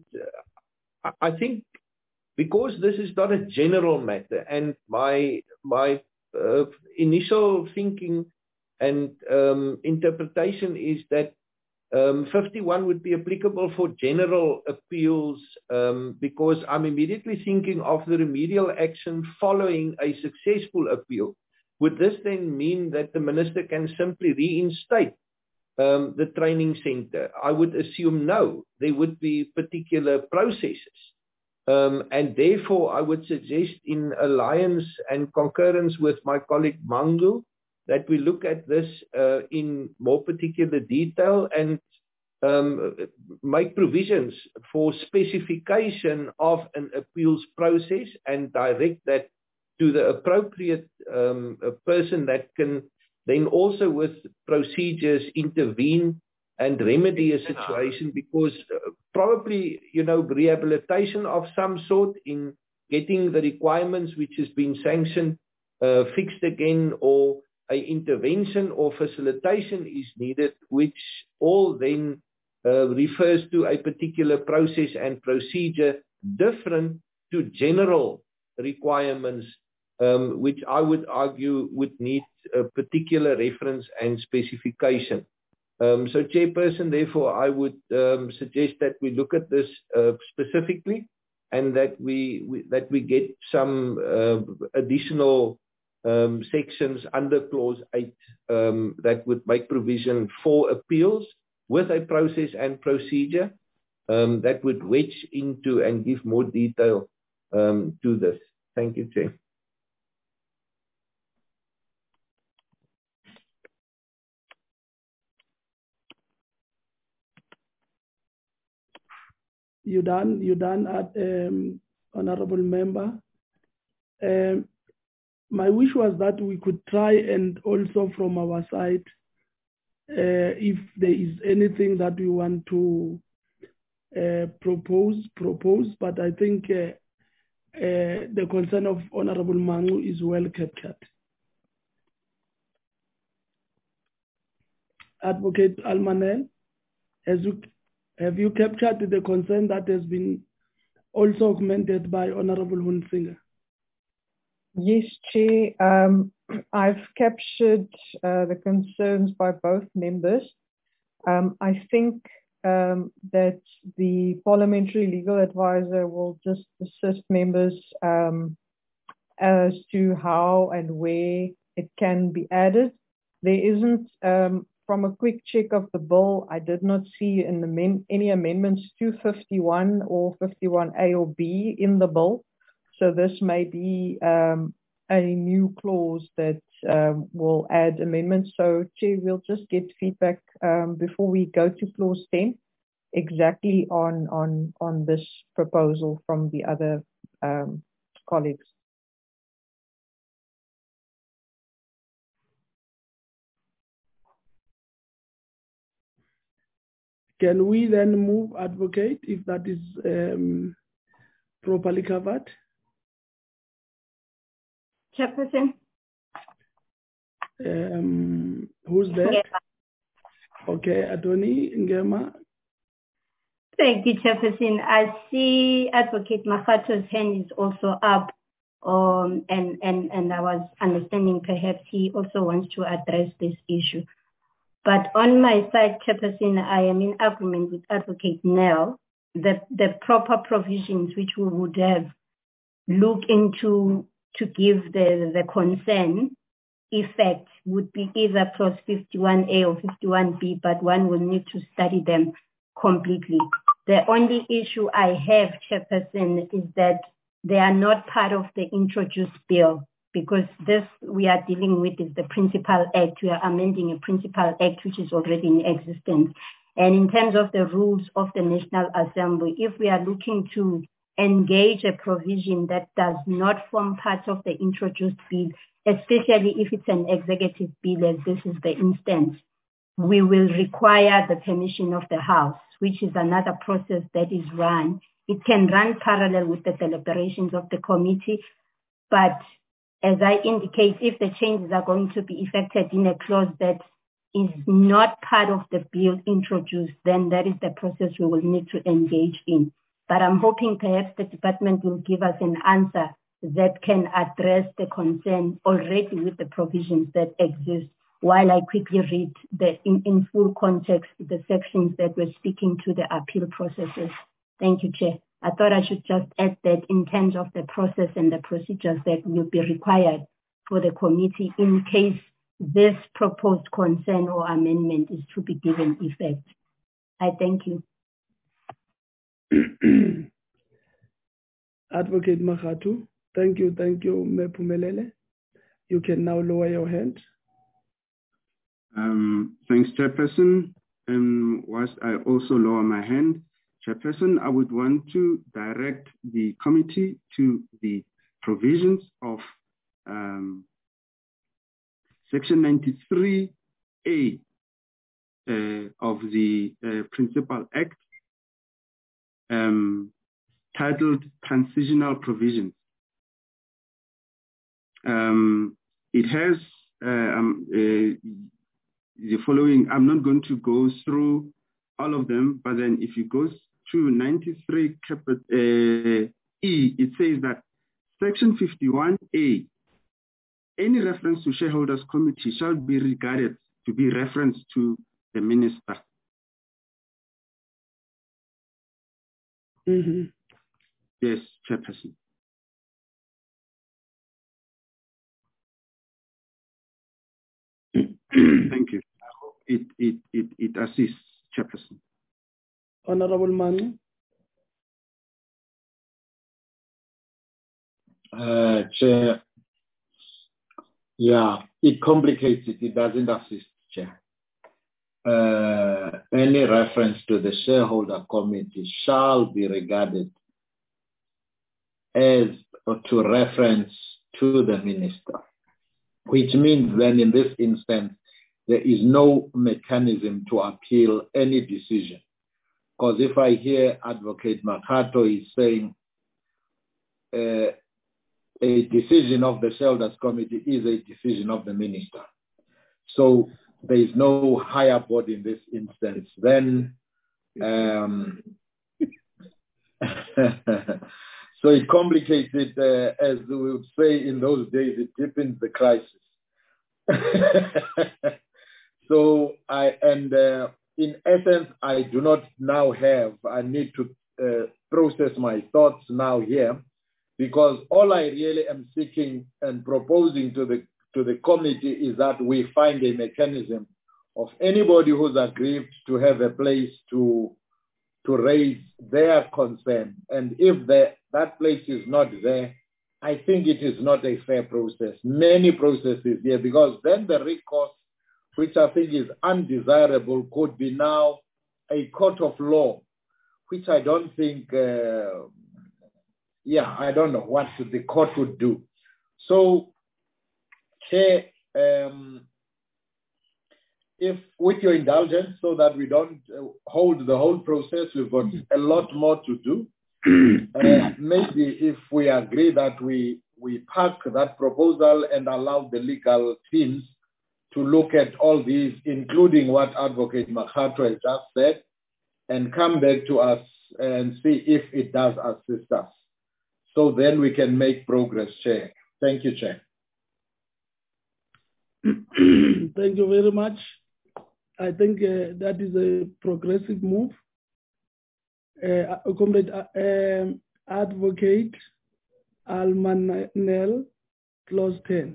I think because this is not a general matter, and my my uh, initial thinking and um, interpretation is that um, fifty-one would be applicable for general appeals um, because I'm immediately thinking of the remedial action following a successful appeal. Would this then mean that the minister can simply reinstate um, the training center? I would assume no. There would be particular processes. Um, and therefore, I would suggest in alliance and concurrence with my colleague Mangu, that we look at this uh, in more particular detail and um, make provisions for specification of an appeals process and direct that to the appropriate um, person that can then also with procedures intervene and remedy a situation, because uh, probably, you know, rehabilitation of some sort in getting the requirements which has been sanctioned uh, fixed again, or a intervention or facilitation is needed, which all then uh, refers to a particular process and procedure different to general requirements, um, which I would argue would need a particular reference and specification. Um, so, Chairperson, therefore, I would um, suggest that we look at this uh, specifically, and that we, we that we get some uh, additional Um, sections under clause eight um, that would make provision for appeals with a process and procedure um, that would wedge into and give more detail um, to this. Thank you, Chair. You done, you done, at, um, Honourable Member. Um, my wish was that we could try and also from our side, uh, if there is anything that we want to uh, propose, propose. But I think uh, uh, the concern of Honorable Mangu is well captured. Advocate Almanel, has you, have you captured the concern that has been also augmented by Honorable Hunsinger? Yes, Chair. Um, I've captured uh, the concerns by both members. Um, I think um, that the parliamentary legal advisor will just assist members um, as to how and where it can be added. There isn't, um, from a quick check of the bill, I did not see in the men- any amendments to fifty-one or fifty-one A or B in the bill. So this may be um, a new clause that um, will add amendments. So, Chair, we'll just get feedback um, before we go to clause ten, exactly on on on this proposal from the other um, colleagues. Can we then move, Advocate, if that is um, properly covered? Chairperson. Um, who's that? Yeah. Okay, Attorney Ngema. Thank you, Chairperson. I see Advocate Makgato's hand is also up, um, and, and, and I was understanding perhaps he also wants to address this issue. But on my side, Chairperson, I am in agreement with Advocate Nell that the proper provisions which we would have look into to give the, the concern effect would be either clause fifty-one A or fifty-one B, but one will need to study them completely. The only issue I have, Chairperson, is that they are not part of the introduced bill, because this we are dealing with is the Principal Act. We are amending a Principal Act which is already in existence. And in terms of the rules of the National Assembly, if we are looking to engage a provision that does not form part of the introduced bill, especially if it's an executive bill, as this is the instance, we will require the permission of the House, which is another process that is run. It can run parallel with the deliberations of the committee, but as I indicate, if the changes are going to be effected in a clause that is not part of the bill introduced, then that is the process we will need to engage in. But I'm hoping perhaps the department will give us an answer that can address the concern already with the provisions that exist, while I quickly read the, in, in full context the sections that were speaking to the appeal processes. Thank you, Chair. I thought I should just add that in terms of the process and the procedures that will be required for the committee in case this proposed concern or amendment is to be given effect. I thank you. Advocate Makgato, thank you, thank you, Mepumelele. You can now lower your hand. Um, thanks, Chairperson. And whilst I also lower my hand, Chairperson, I would want to direct the committee to the provisions of um, Section ninety-three A uh, of the uh, Principal Act, um, titled Transitional Provisions. Um, it has uh, um, uh, the following. I'm not going to go through all of them, but then if you go to ninety-three uh, E, it says that Section fifty-one A, any reference to shareholders committee shall be regarded to be reference to the minister. Mm-hmm. Yes, Chairperson. Thank you. I hope it, it, it, it assists, Chairperson. Honorable Manu. Uh, Chair, yeah, it complicates it. It doesn't assist, Chair. Uh, any reference to the shareholder committee shall be regarded as or to reference to the minister, which means then in this instance, there is no mechanism to appeal any decision. Because if I hear Advocate Makato is saying uh, a decision of the Shareholders Committee is a decision of the minister. So there is no higher body in this instance. Then, um, so it complicates it, uh, as we would say in those days, it deepens the crisis. So I, and uh, in essence, I do not now have, I need to uh, process my thoughts now here, because all I really am seeking and proposing to the to the committee is that we find a mechanism of anybody who's aggrieved to have a place to to raise their concern. And if the, that place is not there, I think it is not a fair process. Many processes here, because then the recourse, which I think is undesirable, could be now a court of law, which I don't think, uh, yeah, I don't know what the court would do. So, Chair, um, if with your indulgence, so that we don't uh, hold the whole process, we've got a lot more to do. uh, maybe if we agree that we, we park that proposal and allow the legal teams to look at all these, including what Advocate Makato has just said, and come back to us and see if it does assist us. So then we can make progress, Chair. Thank you, Chair. Thank you very much. I think uh, that is a progressive move. Uh, Comrade uh, um, Advocate Almanel, clause ten.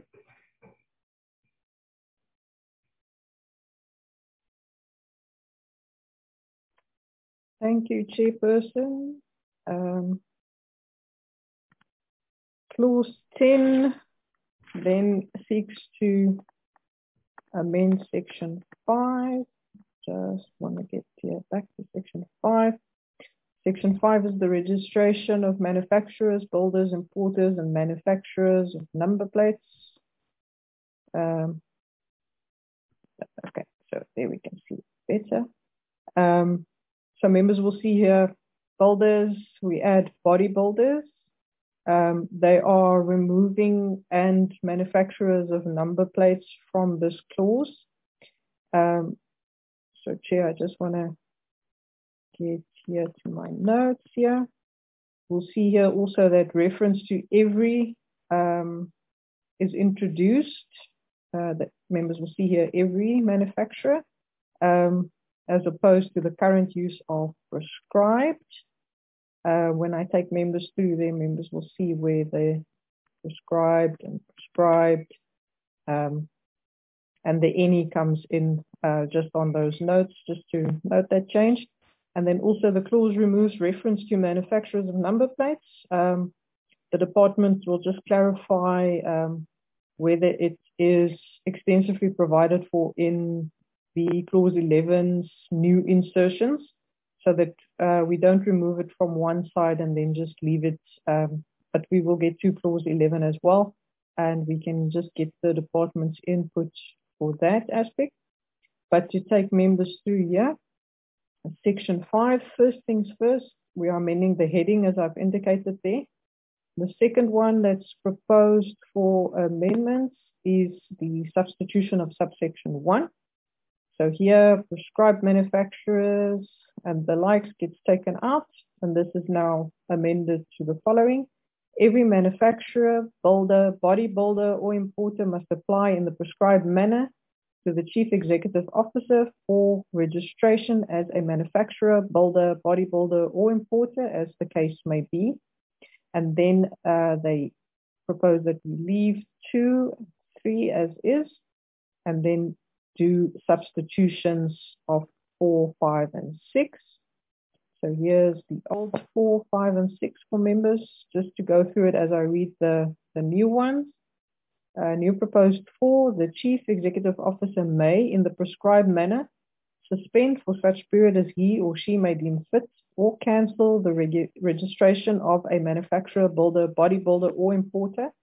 Thank you, Chairperson. Um, clause ten then seeks to amend section five. Just want to get here back to section five. Section five is the registration of manufacturers, builders, importers, and manufacturers of number plates. Um, okay, so there we can see better. Um, so members will see here builders, we add bodybuilders. Um, they are removing and manufacturers of number plates from this clause. Um, so Chair, I just want to get here to my notes here. We'll see here also that reference to every um, is introduced. Uh, that members will see here every manufacturer, um, as opposed to the current use of prescribed. Uh, when I take members through there, members will see where they're prescribed and prescribed, um, and the any comes in uh, just on those notes, just to note that change. And then also the clause removes reference to manufacturers of number plates. Um, the department will just clarify um, whether it is extensively provided for in the clause eleven's new insertions, so that uh, we don't remove it from one side and then just leave it. Um, but we will get to clause eleven as well, and we can just get the department's input for that aspect. But to take members through here, section five, first things first, we are amending the heading as I've indicated there. The second one that's proposed for amendments is the substitution of subsection one. So here, prescribed manufacturers and the likes gets taken out, and this is now amended to the following. Every manufacturer, builder, bodybuilder, or importer must apply in the prescribed manner to the Chief Executive Officer for registration as a manufacturer, builder, bodybuilder, or importer, as the case may be. And then uh, they propose that we leave two, three as is, and then do substitutions of four, five, and six. So here's the old four, five, and six for members, just to go through it as I read the, the new ones. Uh, new proposed four, the Chief Executive Officer may, in the prescribed manner, suspend for such period as he or she may deem fit, or cancel the reg registration of a manufacturer, builder, bodybuilder, or importer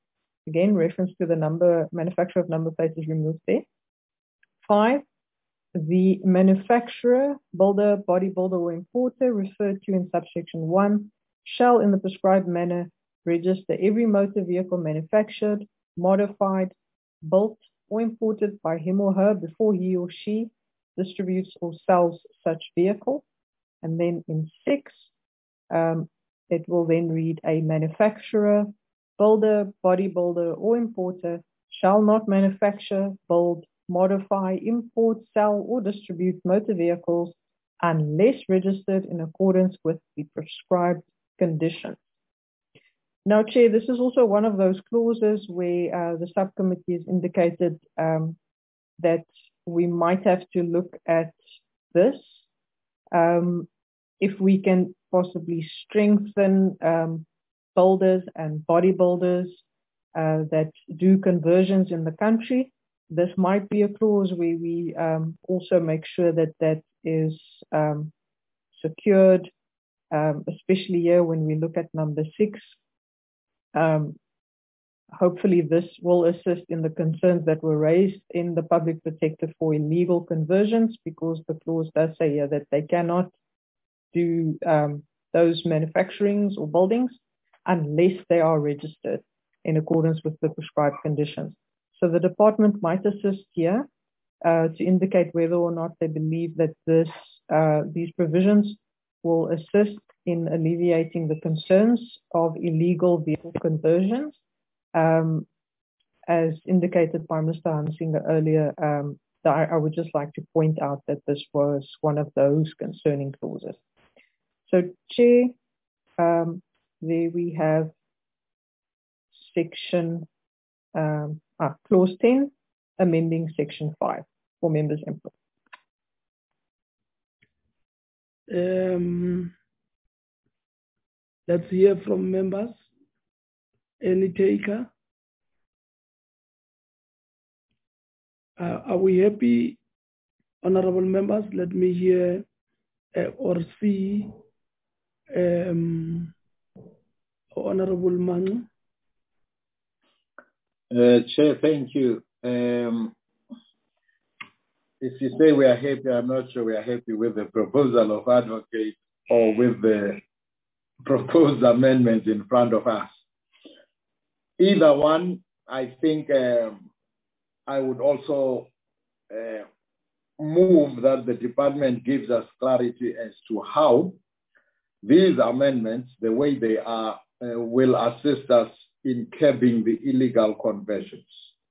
Again, reference to the number, manufacturer of number plates is removed there. Five, the manufacturer, builder, bodybuilder, or importer referred to in subsection one shall in the prescribed manner register every motor vehicle manufactured, modified, built, or imported by him or her before he or she distributes or sells such vehicle. And then in six, um, it will then read a manufacturer, builder, bodybuilder, or importer shall not manufacture, build, modify, import, sell, or distribute motor vehicles unless registered in accordance with the prescribed conditions. Now, Chair, this is also one of those clauses where uh, the subcommittee has indicated um, that we might have to look at this. Um, if we can possibly strengthen um, builders and bodybuilders uh, that do conversions in the country, this might be a clause where we um, also make sure that that is um, secured, um, especially here when we look at number six. Um, hopefully this will assist in the concerns that were raised in the public protector for illegal conversions, because the clause does say here that they cannot do um, those manufacturings or buildings unless they are registered in accordance with the prescribed conditions. So the department might assist here uh, to indicate whether or not they believe that this uh, these provisions will assist in alleviating the concerns of illegal vehicle conversions. Um, as indicated by Mister Hansinger earlier, um, I, I would just like to point out that this was one of those concerning clauses. So, Chair, um, there we have section, um, ah, clause ten, amending section five for members' input. Um, let's hear from members. Any taker? Uh, are we happy, honorable members? Let me hear uh, or see um, Honorable Manu. Uh, Chair, thank you. Um, if you say we are happy, I'm not sure we are happy with the proposal of advocate or with the proposed amendment in front of us. Either one, I think um, I would also uh, move that the department gives us clarity as to how these amendments, the way they are, uh, will assist us in curbing the illegal conversions.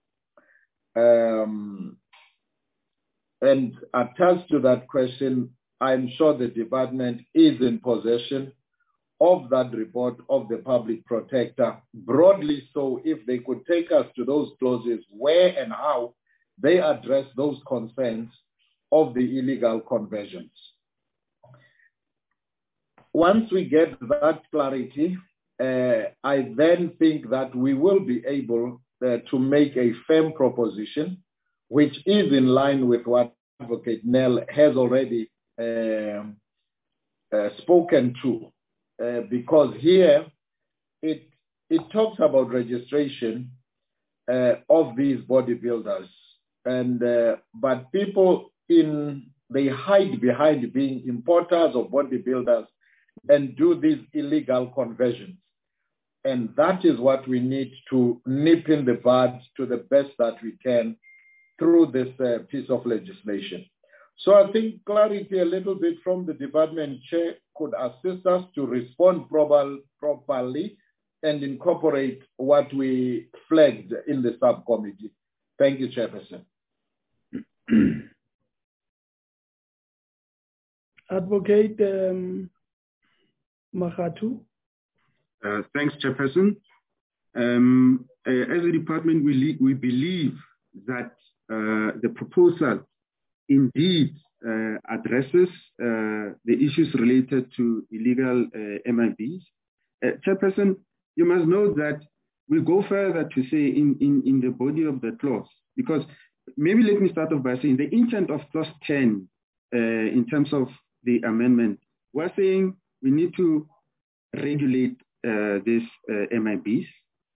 Um, and attached to that question, I'm sure the department is in possession of that report of the public protector, broadly so if they could take us to those clauses where and how they address those concerns of the illegal conversions. Once we get that clarity, uh, I then think that we will be able uh, to make a firm proposition, which is in line with what Advocate Nell has already uh, uh, spoken to. Uh, because here it it talks about registration uh, of these bodybuilders, and uh, but people in they hide behind being importers of bodybuilders and do these illegal conversions, and that is what we need to nip in the bud to the best that we can through this uh, piece of legislation. So I think clarity a little bit from the department chair could assist us to respond proper, properly and incorporate what we flagged in the subcommittee. Thank you, Chairperson. Advocate um, Makgatho. Uh, thanks, Chairperson. Um, uh, as a department, we, we believe that uh, the proposal indeed uh, addresses uh, the issues related to illegal uh, M I Bs. Uh, Chairperson, you must know that we go further to say in, in, in the body of the clause, because maybe let me start off by saying the intent of clause ten uh, in terms of the amendment, we're saying we need to regulate uh, these uh, M I Bs.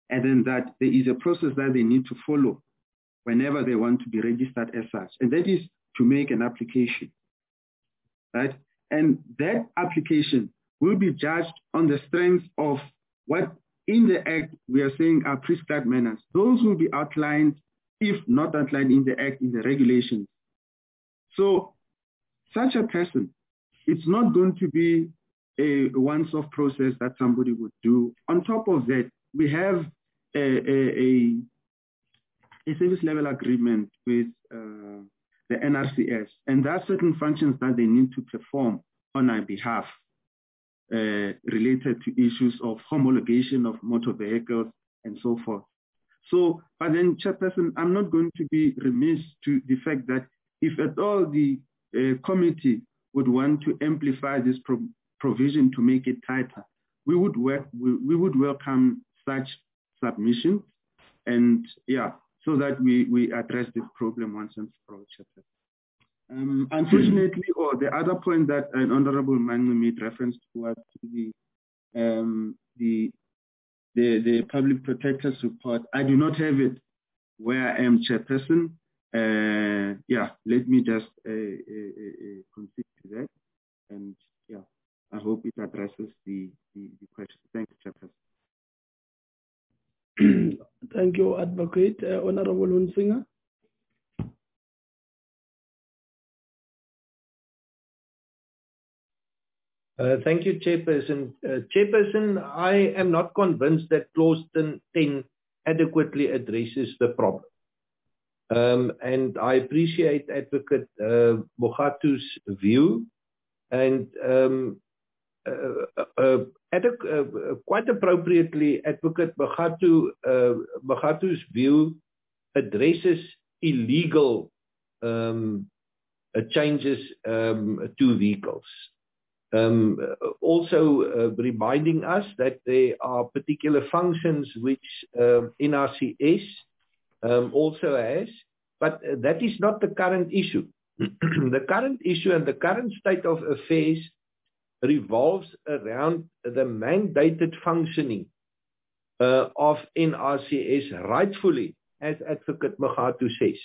and then that there is a process that they need to follow whenever they want to be registered as such, and that is to make an application, right? And that application will be judged on the strength of what in the Act we are saying are prescribed manners. Those will be outlined, if not outlined in the Act, in the regulations. So such a person, it's not going to be a once-off process that somebody would do. On top of that, we have a, a, a, a service level agreement with uh, the N R C S, and there are certain functions that they need to perform on our behalf uh, related to issues of homologation of motor vehicles and so forth. So, but then, Chairperson, I'm not going to be remiss to the fact that if at all the uh, committee would want to amplify this pro provision to make it tighter, we would work, we, we would welcome such submissions, and yeah, so that we, we address this problem once and for all, Chairperson. Um, unfortunately, or the other point that an Honorable Mangu made reference to was the, um, the, the, the Public Protector's report. I do not have it where I am, Chairperson. Uh, yeah, let me just uh, uh, uh, concede to that. And yeah, I hope it addresses the, the, the question. Thank you, Chairperson. Thank you, Advocate. Uh, Honorable Hunsinger. Uh, thank you, Chairperson. Uh, Chairperson, I am not convinced that Clause ten adequately addresses the problem. Um, and I appreciate Advocate uh, Mogatu's view. And um, uh, uh, uh, quite appropriately, Advocate Mogatu, uh, Mogatu's view addresses illegal um, uh, changes um, to vehicles. Um, also uh, reminding us that there are particular functions which um, N R C S um, also has, but uh, that is not the current issue. The current issue and the current state of affairs revolves around the mandated functioning uh, of N R C S rightfully, as Advocate Mogatu says.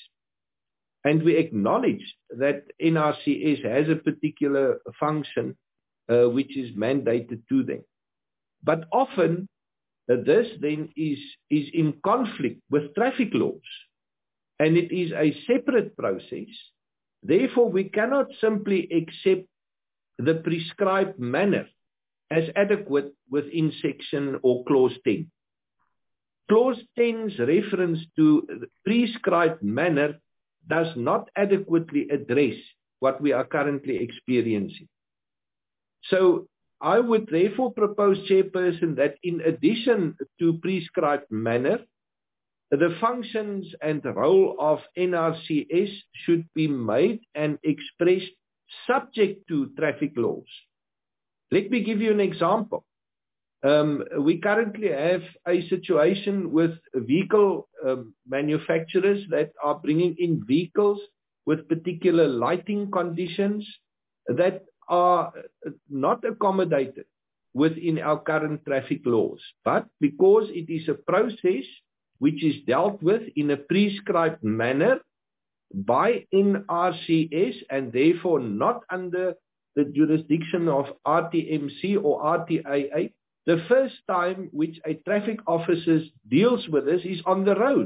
And we acknowledge that N R C S has a particular function Uh, which is mandated to them. But often uh, this then is, is in conflict with traffic laws, and it is a separate process. Therefore, we cannot simply accept the prescribed manner as adequate within section or clause ten. Clause ten's reference to the prescribed manner does not adequately address what we are currently experiencing. So I would therefore propose, Chairperson, that in addition to prescribed manner, the functions and role of N R C S should be made and expressed subject to traffic laws. Let me give you an example. Um, we currently have a situation with vehicle um, manufacturers that are bringing in vehicles with particular lighting conditions that are not accommodated within our current traffic laws. But because it is a process which is dealt with in a prescribed manner by N R C S and therefore not under the jurisdiction of R T M C or R T A A, the first time which a traffic officer deals with this is on the road,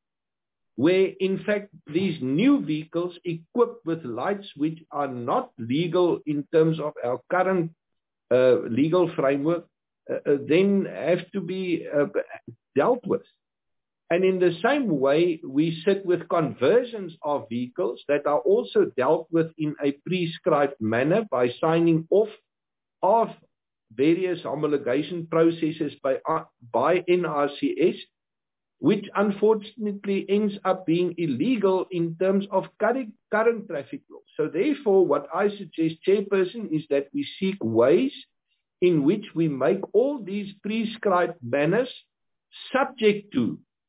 where in fact these new vehicles equipped with lights which are not legal in terms of our current uh, legal framework uh, uh, then have to be uh, dealt with. And in the same way, we sit with conversions of vehicles that are also dealt with in a prescribed manner by signing off of various homologation processes by, uh, by N R C S, which unfortunately ends up being illegal in terms of current, current traffic law. So therefore, what I suggest, Chairperson, is that we seek ways in which we make all these prescribed manners subject to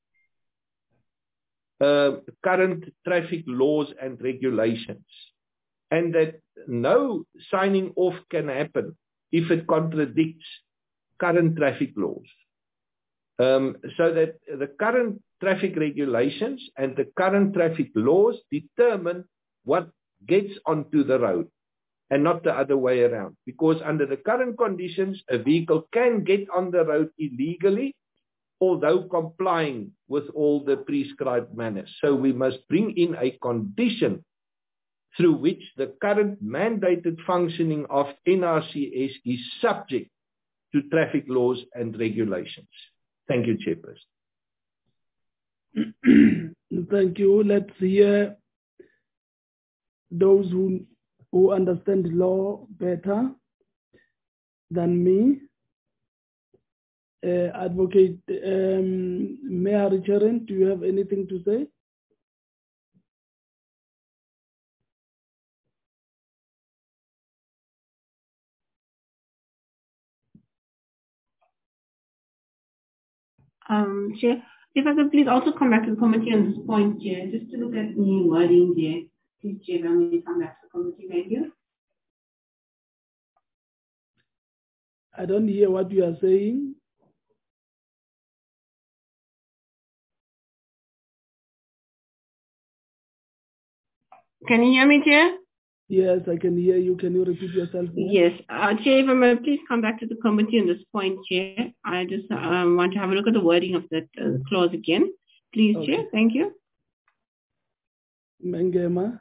uh, current traffic laws and regulations, and that no signing off can happen if it contradicts current traffic laws. um, so that the current traffic regulations and the current traffic laws determine what gets onto the road and not the other way around. Because under the current conditions, a vehicle can get on the road illegally, although complying with all the prescribed manners. So we must bring in a condition through which the current mandated functioning of N R C S is subject to traffic laws and regulations. Thank you, Chairperson. Thank you. Let's hear those who, who understand the law better than me. Uh, Advocate um, Mayor Richard, do you have anything to say? Um, Chair, if I could please also come back to the committee on this point, Chair, just to look at the wording there. Please, Chair, I may come back to the committee. Thank you. I don't hear what you are saying. Can you hear me, Chair? Yes, I can hear you. Can you repeat yourself? Now? Yes. Uh, Chair, if I may please come back to the committee on this point, Chair. I just um, want to have a look at the wording of that uh, clause again. Please, okay. Chair. Thank you. Mangema.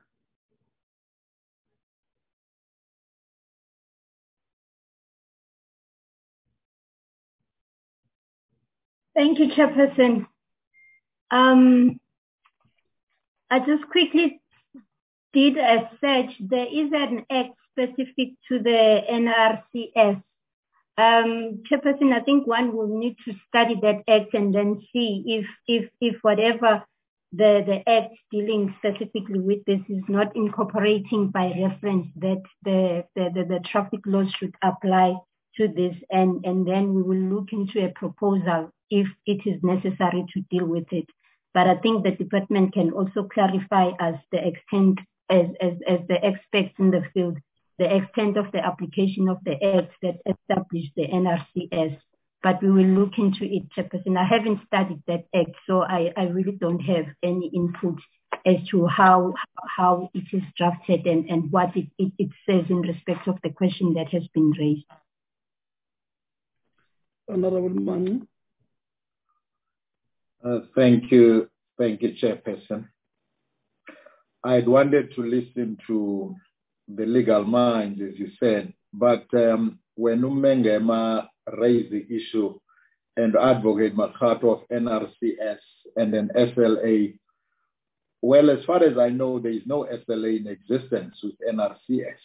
Thank you, Chairperson. Um, I just quickly did a search. There is an act specific to the N R C S. Um, Chairperson, I think one will need to study that act and then see if if if whatever the, the act dealing specifically with this is not incorporating by reference that the, the, the, the traffic laws should apply to this, and, and then we will look into a proposal if it is necessary to deal with it. But I think the department can also clarify as the extent, as, as, as the experts in the field, the extent of the application of the act that established the N R C S. But we will look into it, Chairperson. I haven't studied that act, so I, I really don't have any input as to how how it is drafted and, and what it, it, it says in respect of the question that has been raised. Honorable Manu. Uh, thank you, thank you, Chairperson. I had wanted to listen to the legal minds, as you said, but um, when Umengema raised the issue and Advocate Makhato of N R C S and an S L A, well, as far as I know, there is no S L A in existence with N R C S.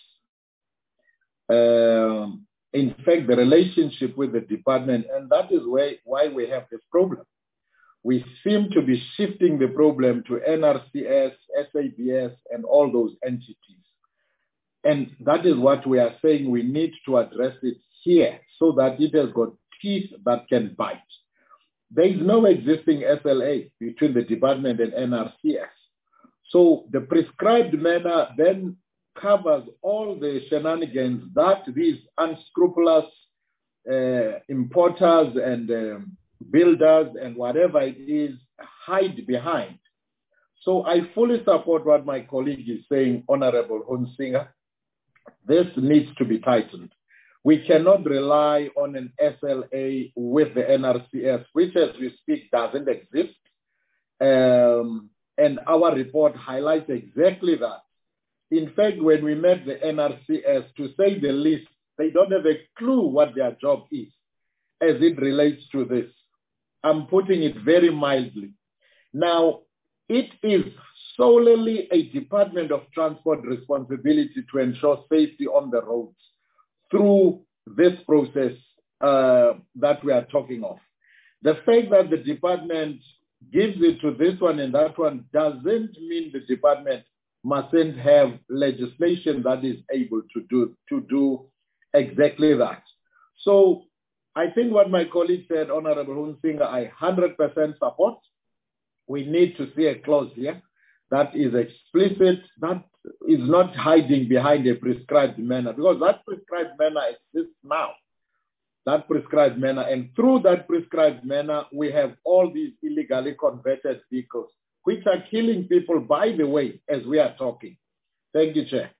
Um, in fact, the relationship with the department, and that is why, why we have this problem. We seem to be shifting the problem to N R C S, S A B S, and all those entities. And that is what we are saying we need to address it here so that it has got teeth that can bite. There is no existing S L A between the department and N R C S. So the prescribed manner then covers all the shenanigans that these unscrupulous uh, importers and um, builders and whatever it is hide behind. So I fully support what my colleague is saying, Honorable Hunsinger. This needs to be tightened. We cannot rely on an S L A with the N R C S, which as we speak doesn't exist. Um, and our report highlights exactly that. In fact, when we met the N R C S, to say the least, they don't have a clue what their job is as it relates to this. I'm putting it very mildly. Now, it is solely a Department of Transport responsibility to ensure safety on the roads through this process uh, that we are talking of. The fact that the department gives it to this one and that one doesn't mean the department mustn't have legislation that is able to do, to do exactly that. So I think what my colleague said, Honorable Hunsinger, I one hundred percent support. We need to see a clause here that is explicit, that is not hiding behind a prescribed manner, because that prescribed manner exists now. that prescribed manner. And through that prescribed manner, we have all these illegally converted vehicles, which are killing people, by the way, as we are talking. Thank you, Chair.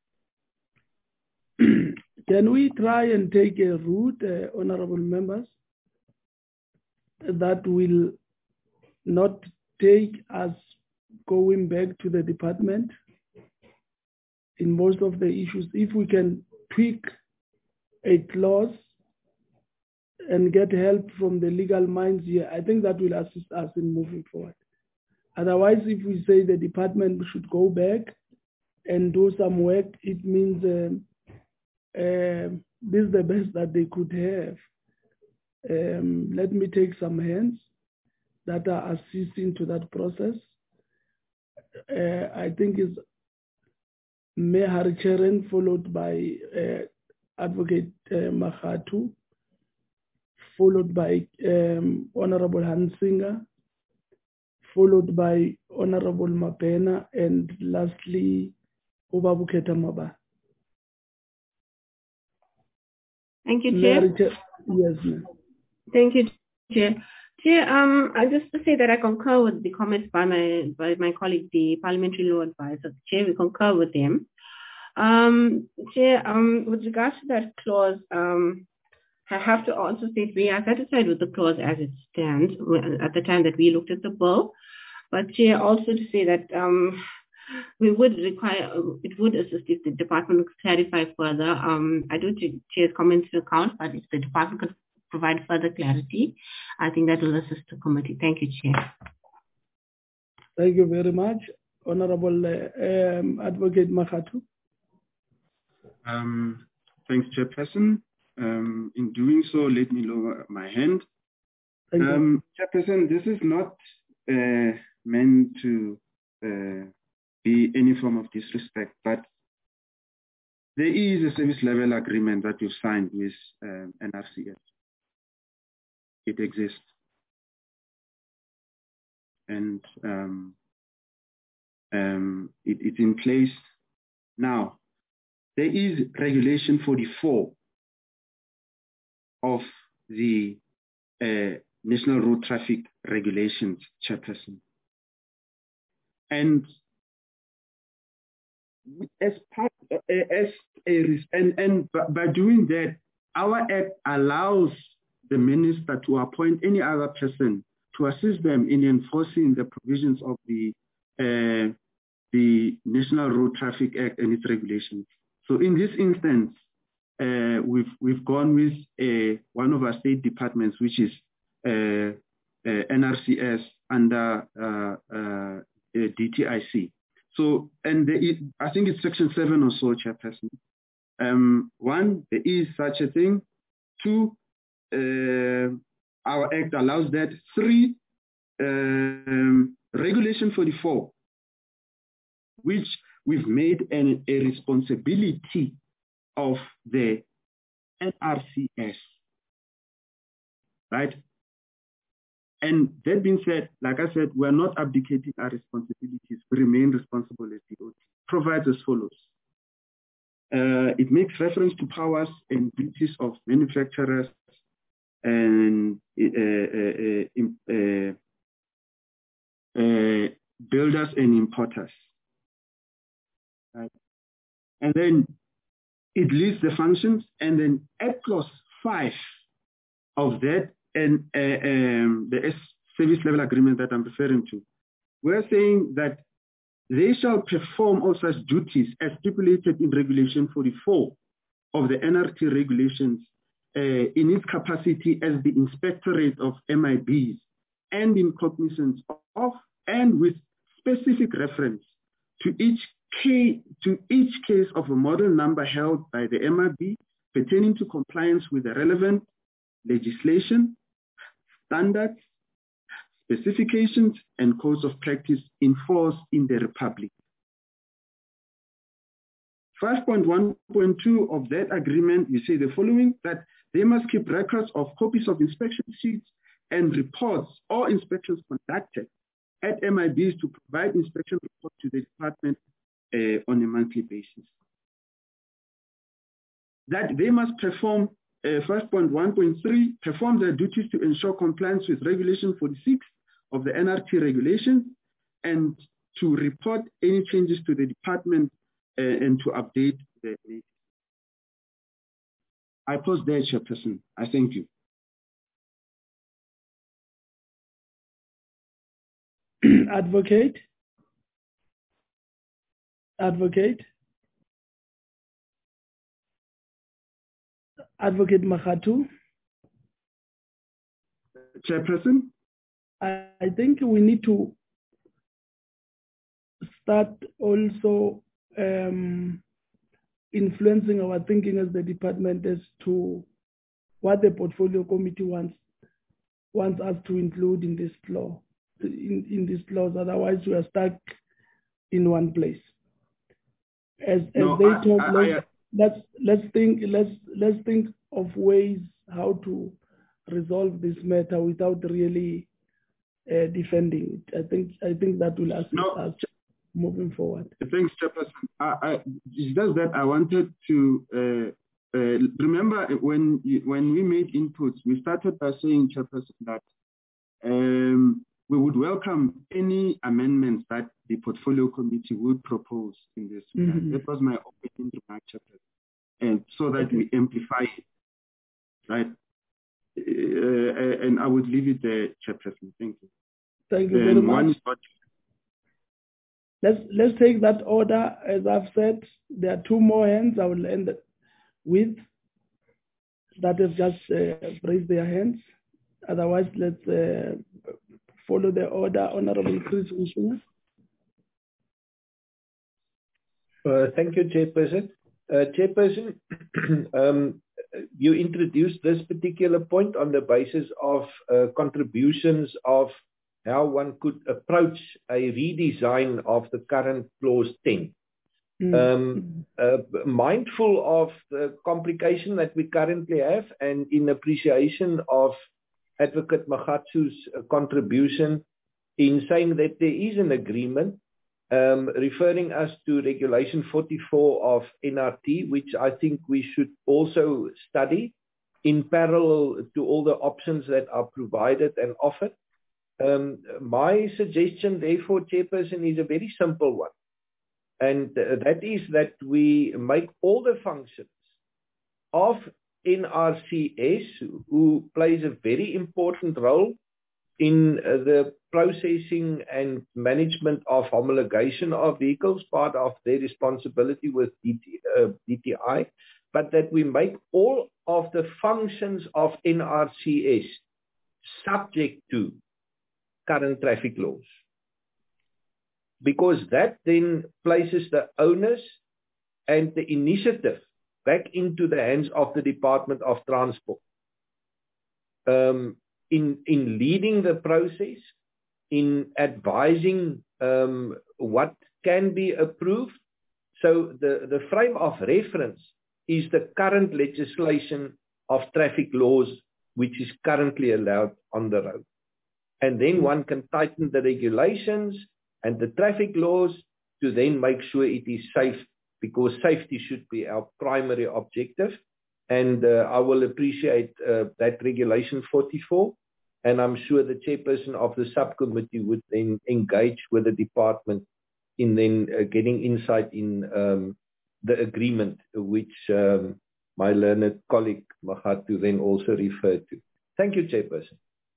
Can we try and take a route, uh, honorable members, that will not take us going back to the department in most of the issues? If we can tweak a clause and get help from the legal minds here, I think that will assist us in moving forward. Otherwise, if we say the department should go back and do some work, it means um, uh, this is the best that they could have. Um, let me take some hands that are assisting to that process. Uh, I think it's Mayor Haricharan, followed by uh, Advocate uh, Makgatho, followed by um, Honorable Hansinger, followed by Honorable Mapena, and lastly, Obabuketa Maba. Thank you, Chair. Yes, ma'am. Thank you, Chair. Chair, um, I just to say that I concur with the comments by my by my colleague, the Parliamentary Law Advisor. Chair, we concur with them. Um, Chair, um, with regards to that clause, um, I have to also state we are satisfied with the clause as it stands at the time that we looked at the bill. But Chair, also to say that um, we would require, it would assist if the department could clarify further. Um, I do take Chair's comments to account, but if the department could provide further clarity, I think that will assist the committee. Thank you, Chair. Thank you very much. Honorable uh, um, Advocate Makgatho. Um, thanks, Chairperson. Um, in doing so, let me lower my hand. Um, Chairperson, this is not uh, meant to uh, be any form of disrespect, but there is a service level agreement that you've signed with um, N R C S. It exists. And um, um, it, it's in place. Now, there is Regulation forty-four of the uh, National Road Traffic Regulations, Chairperson. And as part, uh, as a, and, and by doing that, our Act allows the minister to appoint any other person to assist them in enforcing the provisions of the uh, the National Road Traffic Act and its regulations. So in this instance, uh, we've we've gone with uh, one of our state departments, which is uh, uh, N R C S under uh, uh, D T I C. So, and the, it, I think it's section seven or so, Chairperson. Um, one, there is such a thing. Two, uh, our Act allows that. Three, um, Regulation forty-four, which we've made an, a responsibility of the N R C S, right? And that being said, like I said, we're not abdicating our responsibilities. We remain responsible as D O T. Provides as follows. Uh, it makes reference to powers and duties of manufacturers and uh, uh, uh, uh, builders and importers. Right? And then it lists the functions, and then at clause five of that, and uh, um, the S service level agreement that I'm referring to, we're saying that they shall perform all such duties as stipulated in Regulation forty-four of the N R T regulations uh, in its capacity as the Inspectorate of M I Bs and in cognizance of and with specific reference to each case, to each case of a model number held by the M I B pertaining to compliance with the relevant legislation, standards, specifications, and codes of practice enforced in the Republic. five point one point two of that agreement, we say the following, that they must keep records of copies of inspection sheets and reports or inspections conducted at M I Bs to provide inspection reports to the department uh, on a monthly basis. That they must perform uh, five point one point three, perform their duties to ensure compliance with Regulation forty-six of the N R T regulations, and to report any changes to the department uh, and to update the data. I pause there, Chairperson. I thank you. Advocate. Advocate. Advocate Makgatu. Chairperson. I, I think we need to start also um, influencing our thinking as the department as to what the portfolio committee wants wants us to include in this law, in, in this clause. Otherwise, we are stuck in one place. As, as no, they I, talk, I, let's, I, let's let's think let's let's think of ways how to resolve this matter without really uh, defending it. I think I think that will assist no, us moving forward. Thanks, Chairperson. I, I, it's just that I wanted to uh, uh, remember when you, when we made inputs, we started by saying, Chairperson, that um, we would welcome any amendments that the portfolio committee would propose in this. Mm-hmm. That was my opening remark, Chairperson, and so that okay. we amplify it, right? Uh, and I would leave it there, Chairperson. Thank you. Thank you very much. One is not Let's let's take that order. As I've said, there are two more hands I will end with that have just uh, raised their hands. Otherwise, let's uh, follow the order. Honorable Chris Wishuna. Uh, thank you, Chairperson. Uh, Chairperson, um, you introduced this particular point on the basis of uh, contributions of how one could approach a redesign of the current clause ten. Mm. Um, uh, mindful of the complication that we currently have, and in appreciation of Advocate Makgatu's uh, contribution in saying that there is an agreement, um, referring us to Regulation forty-four of N R T, which I think we should also study in parallel to all the options that are provided and offered. Um, my suggestion, therefore, Chairperson, is a very simple one. And uh, that is that we make all the functions of N R C S, who plays a very important role in uh, the processing and management of homologation of vehicles, part of their responsibility with D T, uh, D T I, but that we make all of the functions of N R C S subject to current traffic laws, because that then places the onus and the initiative back into the hands of the Department of Transport um, in, in leading the process, in advising um, what can be approved. So the, the frame of reference is the current legislation of traffic laws which is currently allowed on the road. And then one can tighten the regulations and the traffic laws to then make sure it is safe, because safety should be our primary objective. And uh, I will appreciate uh, that Regulation forty-four. And I'm sure the chairperson of the subcommittee would then engage with the department in then uh, getting insight in um, the agreement, which um, my learned colleague Makgatu then also referred to. Thank you, Chairperson.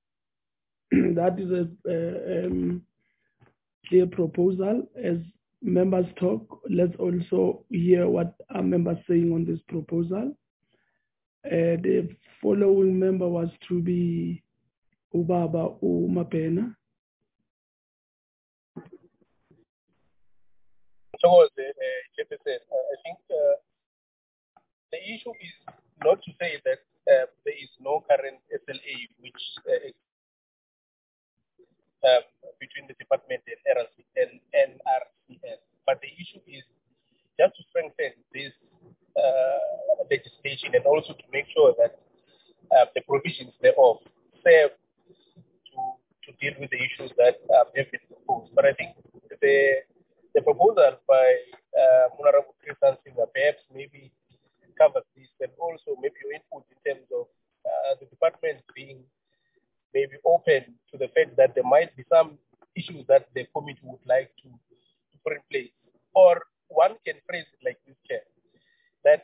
That is a uh, um, clear proposal. As members talk, let's also hear what our members saying on this proposal. Uh, the following member was to be Ubaba Umapena. So, uh, Chairperson, I think uh, the issue is not to say that uh, there is no current S L A which uh, Um, between the department and N R C S. But the issue is just to strengthen this uh, legislation and also to make sure that uh, the provisions thereof serve to, to deal with the issues that uh, have been proposed. But I think the the proposal by uh, Honorable Chris Ansinga perhaps maybe covers this, and also maybe your input in terms of uh, the department being maybe open to the fact that there might be some issues that the committee would like to, to put in place. Or one can phrase it like this, Chair, that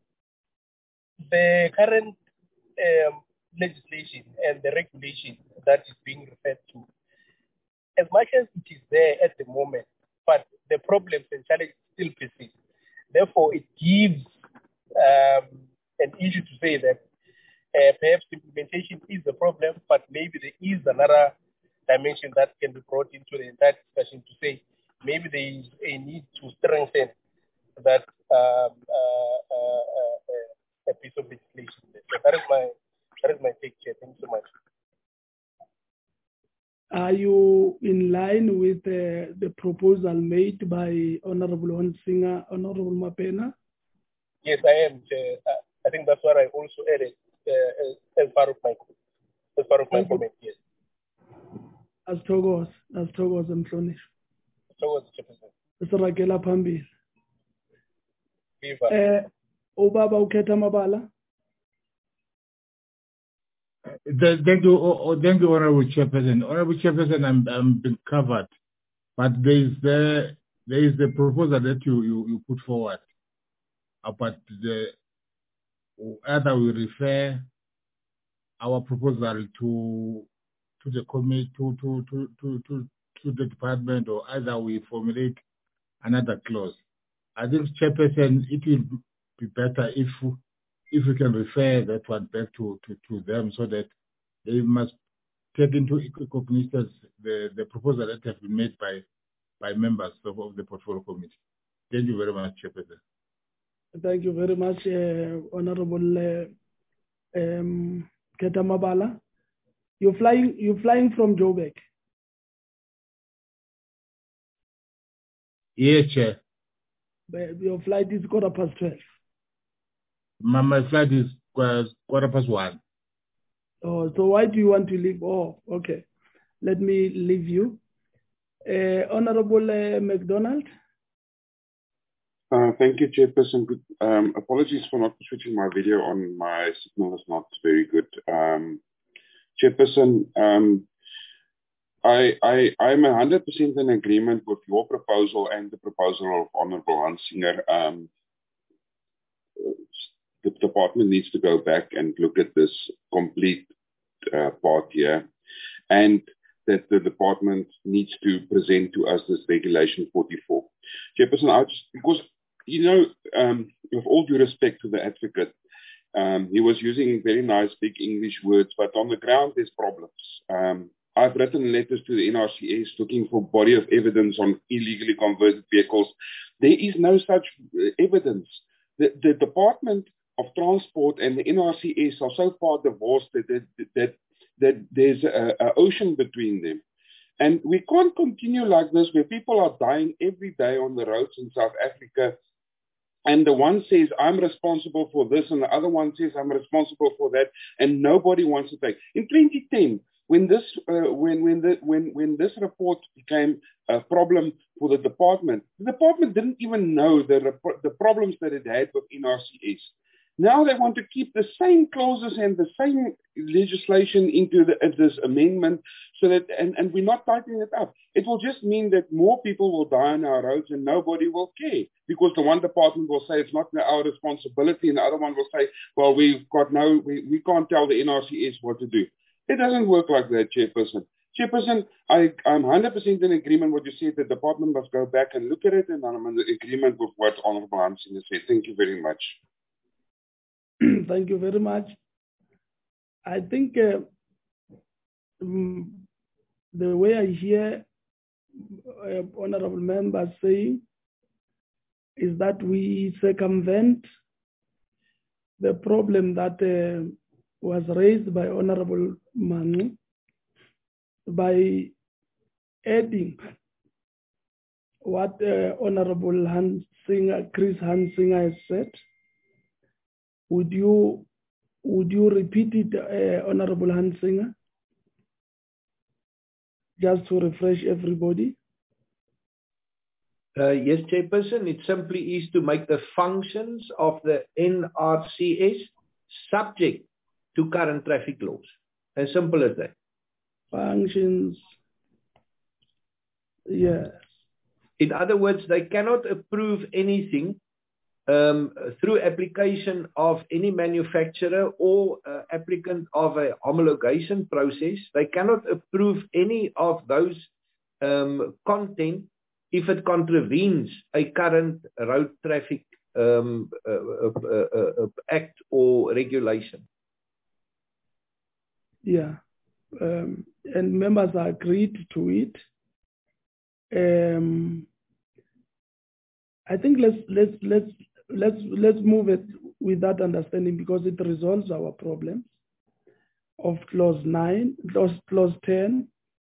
the current um, legislation and the regulation that is being referred to, as much as it is there at the moment, but the problems and challenges still persist. Therefore, it gives um, an issue to say that uh, perhaps implementation is the problem, but maybe there is another dimension that can be brought into the entire discussion to say maybe there is a need to strengthen that um, uh, uh, uh, a piece of legislation. So that is my that is my take, Chair. Thank you so much. Are you in line with uh, the proposal made by Honorable Honsinger, Honorable Mapena? Yes, I am, Chair. I think that's what I also added uh, as, as part of my as part of my comment. Yes. As Togos, as Togos and Flonish. Togos, Chairperson. Mister Rakela Pambil. Viva. Uh, Obaba Uketa Mabala. Thank you, oh, thank you, Honorable Chairperson. Honorable Chairperson, I'm, I'm been covered, but there is the there is the proposal that you, you, you put forward about the either we refer our proposal to to the committee to to, to, to, to to the department, or either we formulate another clause. I think, Chairperson, it will be better if if we can refer that one back to, to, to them, so that they must take into cognizance the, the proposal that have been made by by members of, of the portfolio committee. Thank you very much, Chairperson. Thank you very much, uh, Honorable uh, um, Keta Mabala. You're flying. You're flying from Joburg. Yes, Chair. But your flight is quarter past twelve. My, my flight is quarter past one. Oh, so why do you want to leave? Oh, okay. Let me leave you. Uh, Honorable uh, McDonald. Uh, thank you, Chairperson. Good, um, apologies for not switching my video on. My signal is not very good. Um, Chairperson, um, I, I, I'm one hundred percent in agreement with your proposal and the proposal of Honorable Honsinger. Um, the department needs to go back and look at this complete uh, part here, and that the department needs to present to us this regulation forty-four. Chairperson, I just, because, you know, um, with all due respect to the advocate, um, he was using very nice big English words, but on the ground there's problems. Um, I've written letters to the N R C S looking for body of evidence on illegally converted vehicles. There is no such evidence. The, the Department of Transport and the N R C S are so far divorced that, that, that, that there's an ocean between them. And we can't continue like this, where people are dying every day on the roads in South Africa, and the one says, I'm responsible for this, and the other one says, I'm responsible for that, and nobody wants to take. In twenty ten, when this, uh, when, when, the, when, when this report became a problem for the department, the department didn't even know the, the problems that it had with N R C S. Now they want to keep the same clauses and the same legislation into the, uh, this amendment, so that, and, and we're not tightening it up. It will just mean that more people will die on our roads and nobody will care, because the one department will say it's not our responsibility, and the other one will say, well, we've got no, we, we can't tell the N R C S what to do. It doesn't work like that, Chairperson. Chairperson, I, I'm one hundred percent in agreement with what you said. The department must go back and look at it, and I'm in agreement with what Honorable Honsinger said. Thank you very much. Thank you very much. I think uh, um, the way I hear uh, honorable members saying is that we circumvent the problem that uh, was raised by Honorable Manu by adding what uh, Honorable Honsinger, Chris Honsinger has said. Would you would you repeat it, uh, Honorable Honsinger, just to refresh everybody? Uh, yes, Chairperson. It simply is to make the functions of the N R C S subject to current traffic laws. As simple as that. Functions. Yes. In other words, they cannot approve anything um, through application of any manufacturer or uh, applicant of a homologation process. They cannot approve any of those um, content if it contravenes a current road traffic um, uh, uh, uh, uh, act or regulation. Yeah. Um, and members agreed to it. Um, I think let's let's let's let's let's move it with that understanding, because it resolves our problems of clause nine, clause clause ten.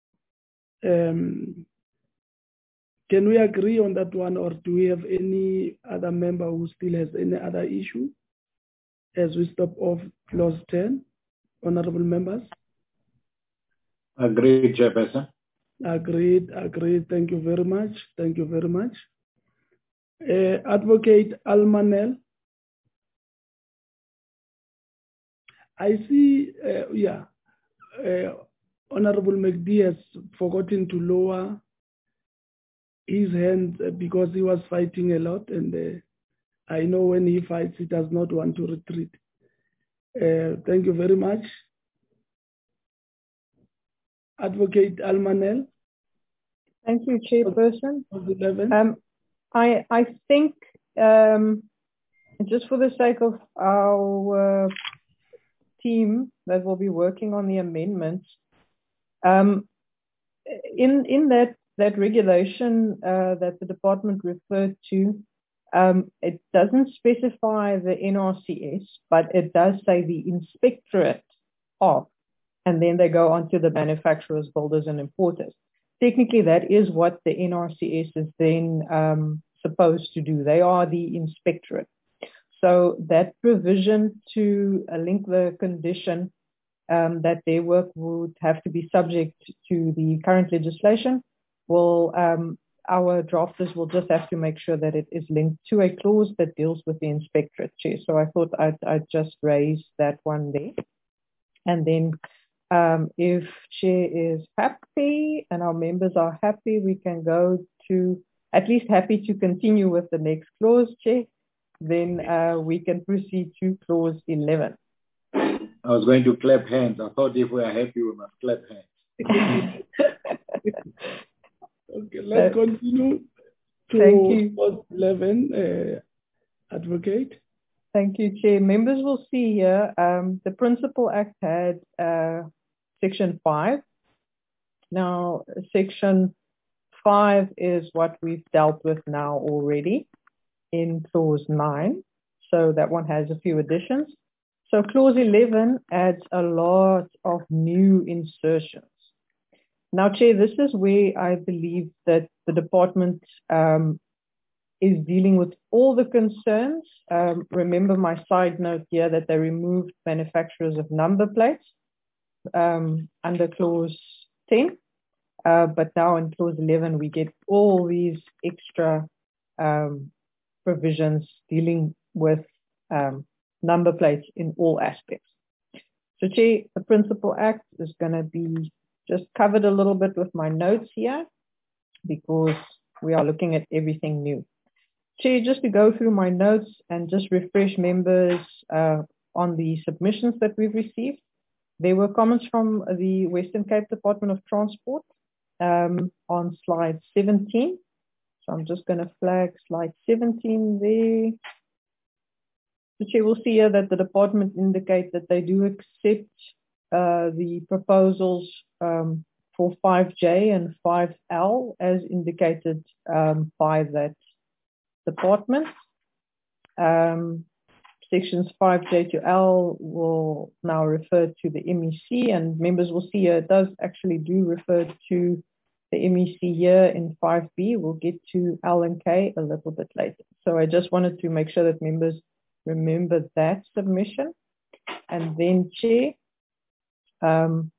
Um, can we agree on that one, or do we have any other member who still has any other issue as we stop off clause ten? Honorable members? Agreed, Chairperson. Agreed, agreed. Thank you very much. Thank you very much. Uh, Advocate Almanel. I see, uh, yeah, uh, Honorable McD has forgotten to lower his hand because he was fighting a lot, and uh, I know when he fights, he does not want to retreat. Uh, thank you very much. Advocate Almanel. Thank you, Chairperson. Um, I, I think, um, just for the sake of our uh, team that will be working on the amendments, um, in, in that, that regulation uh, that the department referred to, um, it doesn't specify the N R C S, but it does say the inspectorate of, and then they go on to the manufacturers, builders, and importers. Technically, that is what the N R C S is then um, supposed to do. They are the inspectorate. So that provision to uh, link the condition um, that their work would have to be subject to the current legislation, will um, our drafters will just have to make sure that it is linked to a clause that deals with the inspectorate, Chair. So I thought I'd, I'd just raise that one there. And then Um, if Chair is happy and our members are happy, we can go to, at least happy to continue with the next clause, Chair. Then uh, we can proceed to clause eleven. I was going to clap hands. I thought if we are happy, we must clap hands. Okay, let's uh, continue to thank you. clause eleven, uh, Advocate. Thank you, Chair. Members will see here, um, the Principal Act had uh, Section five. Now, Section five is what we've dealt with now already in Clause nine. So that one has a few additions. So Clause eleven adds a lot of new insertions. Now, Chair, this is where I believe that the department um, is dealing with all the concerns. Um, remember my side note here that they removed manufacturers of number plates um, under clause ten. Uh, but now in clause eleven, we get all these extra um, provisions dealing with um, number plates in all aspects. So, Chair, the Principal Act is going to be just covered a little bit with my notes here because we are looking at everything new. Chair, just to go through my notes and just refresh members uh, on the submissions that we've received. There were comments from the Western Cape Department of Transport um, on slide seventeen. So I'm just going to flag slide seventeen there. The Chair will see here that the department indicates that they do accept uh, the proposals um, for five J and five L as indicated um, by that department. Um, sections five J to L will now refer to the M E C, and members will see here it does actually do refer to the M E C here in five B. We'll get to L and K a little bit later. So I just wanted to make sure that members remember that submission. And then, Chair, um,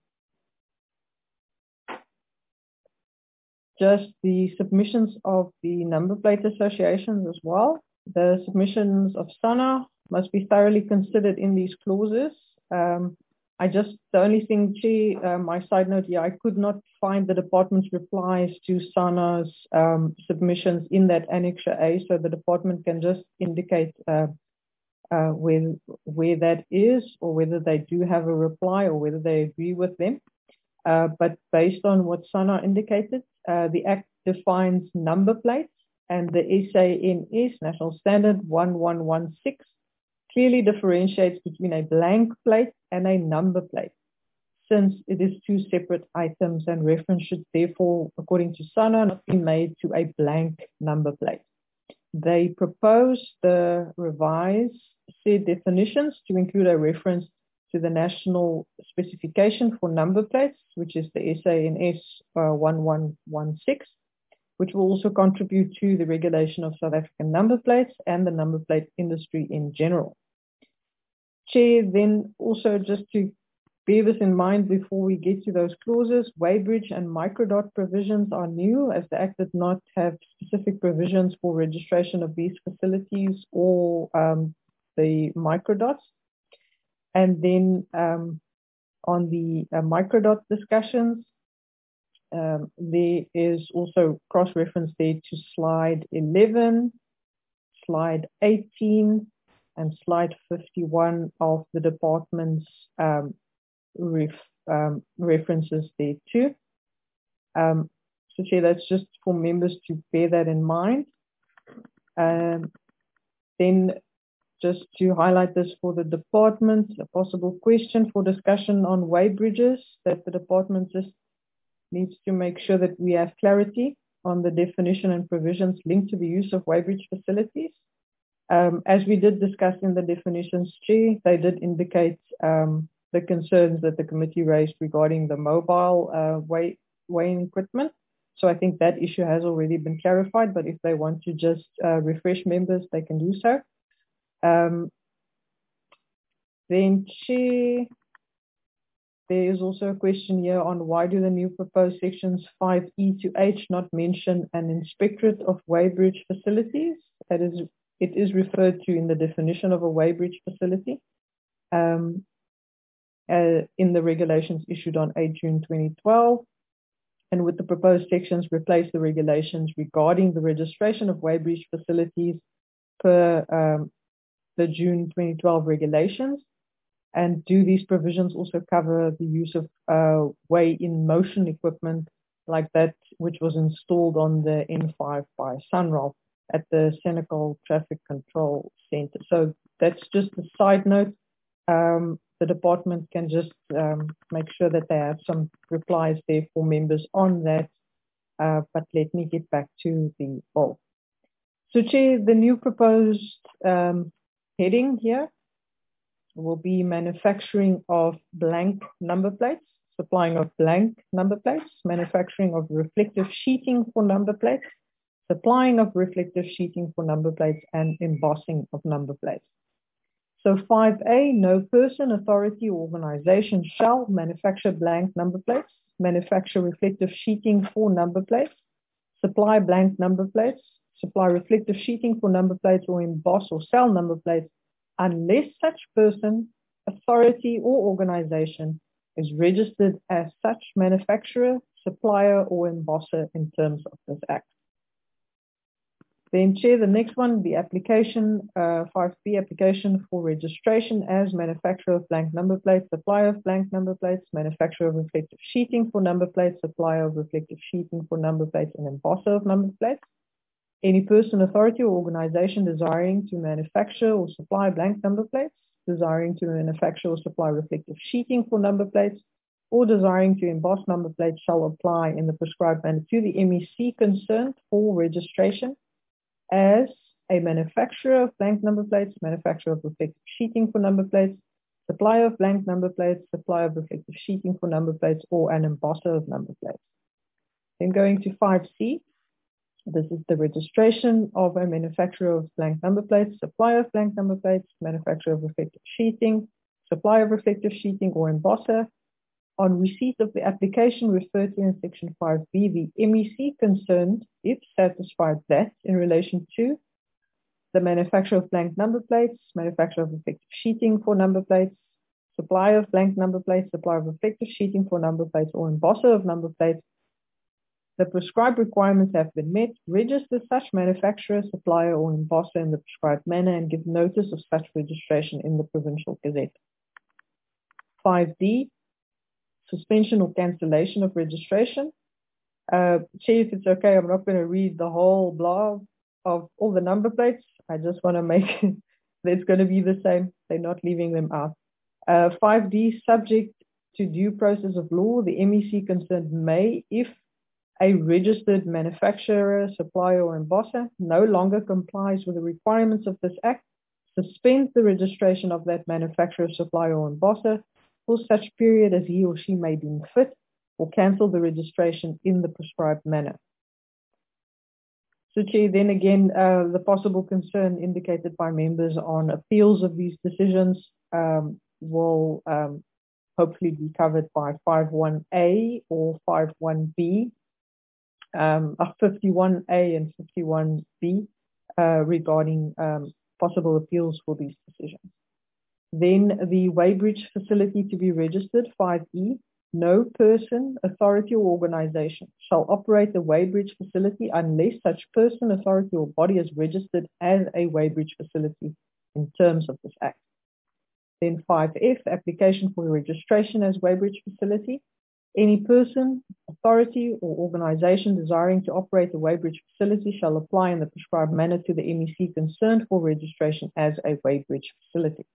just the submissions of the number plate associations as well. The submissions of SANA must be thoroughly considered in these clauses. Um, I just, the only thing, Chair, uh, my side note here, I could not find the department's replies to SANA's um, submissions in that Annexure A, so the department can just indicate uh, uh, where, where that is, or whether they do have a reply, or whether they agree with them. Uh, but based on what SANA indicated, uh, the Act defines number plates, and the S A N S, National Standard one one one six, clearly differentiates between a blank plate and a number plate, since it is two separate items, and reference should therefore, according to SANA, not be made to a blank number plate. They propose the revised said definitions to include a reference to the national specification for number plates, which is the S A N S uh, one one one six, which will also contribute to the regulation of South African number plates and the number plate industry in general. Chair, then also just to bear this in mind before we get to those clauses, weighbridge and microdot provisions are new, as the Act did not have specific provisions for registration of these facilities or um, the microdots. And then um, on the uh, microdot discussions, um, there is also cross-reference there to slide eleven, slide eighteen, and slide fifty-one of the department's um, ref, um, references there too. Um, so, Chair, that's just for members to bear that in mind. Um, then, just to highlight this for the department, a possible question for discussion on weighbridges, that the department just needs to make sure that we have clarity on the definition and provisions linked to the use of weighbridge facilities. Um, as we did discuss in the definitions, Chair, they did indicate um, the concerns that the committee raised regarding the mobile uh, weigh, weighing equipment. So I think that issue has already been clarified, but if they want to just uh, refresh members, they can do so. Um, then, Chair, there is also a question here on why do the new proposed sections five E to H not mention an inspectorate of weighbridge facilities? That is, it is referred to in the definition of a weighbridge facility um, uh, in the regulations issued on eighth June twenty twelve. And with the proposed sections, replace the regulations regarding the registration of weighbridge facilities per um, the June twenty twelve regulations. And do these provisions also cover the use of uh, weigh-in-motion equipment like that which was installed on the N five by Sunroof at the Senekal Traffic Control Center? So that's just a side note. Um, the department can just um, make sure that they have some replies there for members on that. Uh, but let me get back to the bill. So, Chair, the new proposed um, heading here will be manufacturing of blank number plates, supplying of blank number plates, manufacturing of reflective sheeting for number plates, supplying of reflective sheeting for number plates, and embossing of number plates. So five A, no person, authority, or organization shall manufacture blank number plates, manufacture reflective sheeting for number plates, supply blank number plates, supply reflective sheeting for number plates, or emboss or sell number plates, unless such person, authority, or organization is registered as such manufacturer, supplier, or embosser in terms of this Act. Then, Chair, the next one, the application, uh, five B, application for registration as manufacturer of blank number plates, supplier of blank number plates, manufacturer of reflective sheeting for number plates, supplier of reflective sheeting for number plates, and embosser of number plates. Any person, authority, or organization desiring to manufacture or supply blank number plates, desiring to manufacture or supply reflective sheeting for number plates, or desiring to emboss number plates shall apply in the prescribed manner to the M E C concerned for registration as a manufacturer of blank number plates, manufacturer of reflective sheeting for number plates, supplier of blank number plates, supplier of reflective sheeting for number plates, or an embosser of number plates. Then going to five C. This is the registration of a manufacturer of blank number plates, supplier of blank number plates, manufacturer of reflective sheeting, supplier of reflective sheeting, or embosser. On receipt of the application referred to in Section five B, the M E C concerned, if satisfied that in relation to the manufacture of blank number plates, manufacture of effective sheeting for number plates, supply of blank number plates, supply of effective sheeting for number plates, or embosser of number plates. The prescribed requirements have been met. Register such manufacturer, supplier, or embosser in the prescribed manner and give notice of such registration in the Provincial Gazette. five D, suspension or cancellation of registration. Uh, Chair, if it's okay, I'm not going to read the whole blah of all the number plates. I just want to make it that it's going to be the same. They're not leaving them out. Uh, five D, subject to due process of law, the M E C concerned may, if a registered manufacturer, supplier, or embosser no longer complies with the requirements of this Act, suspend the registration of that manufacturer, supplier, or embosser for such period as he or she may deem fit, or cancel the registration in the prescribed manner. So, Chair, then again, uh, the possible concern indicated by members on appeals of these decisions um, will um, hopefully be covered by fifty-one A or fifty-one B, um, uh, fifty-one A and fifty-one B uh, regarding um, possible appeals for these decisions. Then the weighbridge facility to be registered, five E, no person, authority, or organization shall operate the weighbridge facility unless such person, authority, or body is registered as a weighbridge facility in terms of this Act. Then five F, application for registration as weighbridge facility. Any person, authority, or organization desiring to operate the weighbridge facility shall apply in the prescribed manner to the M E C concerned for registration as a weighbridge facility.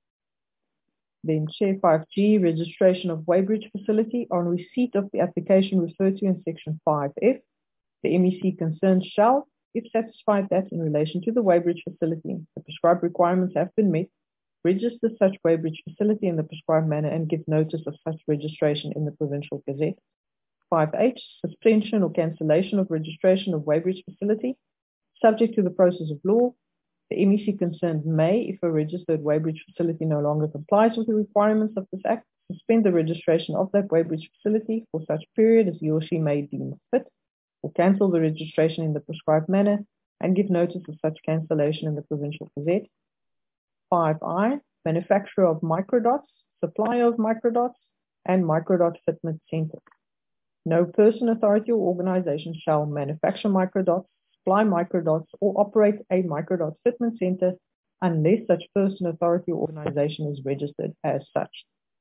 Then Chair five G, registration of weighbridge facility. On receipt of the application referred to in Section five F, the M E C concerned shall, if satisfied that in relation to the weighbridge facility, the prescribed requirements have been met, register such weighbridge facility in the prescribed manner and give notice of such registration in the Provincial Gazette. five H, suspension or cancellation of registration of weighbridge facility. Subject to the process of law, the M E C concerned may, if a registered weighbridge facility no longer complies with the requirements of this Act, suspend the registration of that weighbridge facility for such period as he or she may deem fit, or cancel the registration in the prescribed manner and give notice of such cancellation in the Provincial Gazette. five I, manufacturer of microdots, supplier of microdots, and microdot fitment center. No person, authority, or organization shall manufacture microdots, supply microdots, or operate a microdot fitment center unless such person, authority, or organization is registered as such.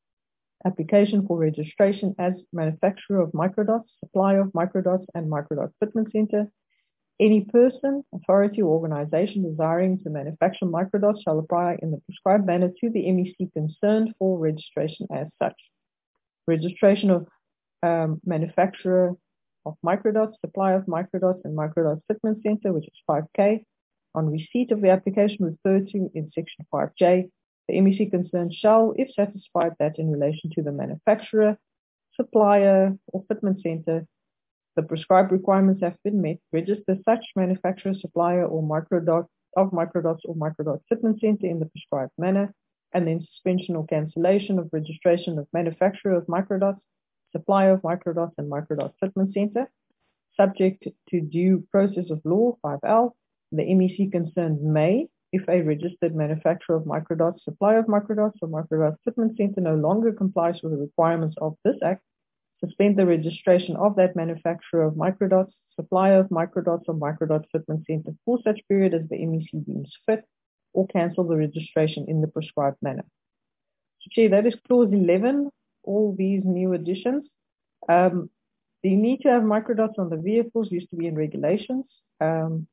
Application for registration as manufacturer of microdots, supplier of microdots, and microdot fitment center. Any person, authority, or organization desiring to manufacture microdots shall apply in the prescribed manner to the M E C concerned for registration as such. Registration of um, manufacturer of microdots, supply of microdots, and microdot fitment center, which is five K. On receipt of the application referred to in Section five J, the M E C concerned shall, if satisfied that in relation to the manufacturer, supplier, or fitment center, the prescribed requirements have been met, register such manufacturer, supplier, or microdot of microdots or microdot fitment center in the prescribed manner, and then suspension or cancellation of registration of manufacturer of microdots, supplier of microdots, and microdot fitment center, subject to due process of law, five L, the M E C concerned may, if a registered manufacturer of microdots, supplier of microdots, or microdot fitment center no longer complies with the requirements of this Act, suspend the registration of that manufacturer of microdots, supplier of microdots, or microdot fitment center for such period as the M E C deems fit, or cancel the registration in the prescribed manner. So, Chair, that is Clause eleven, all these new additions. Um, the need to have microdots on the vehicles used to be in regulations. Um,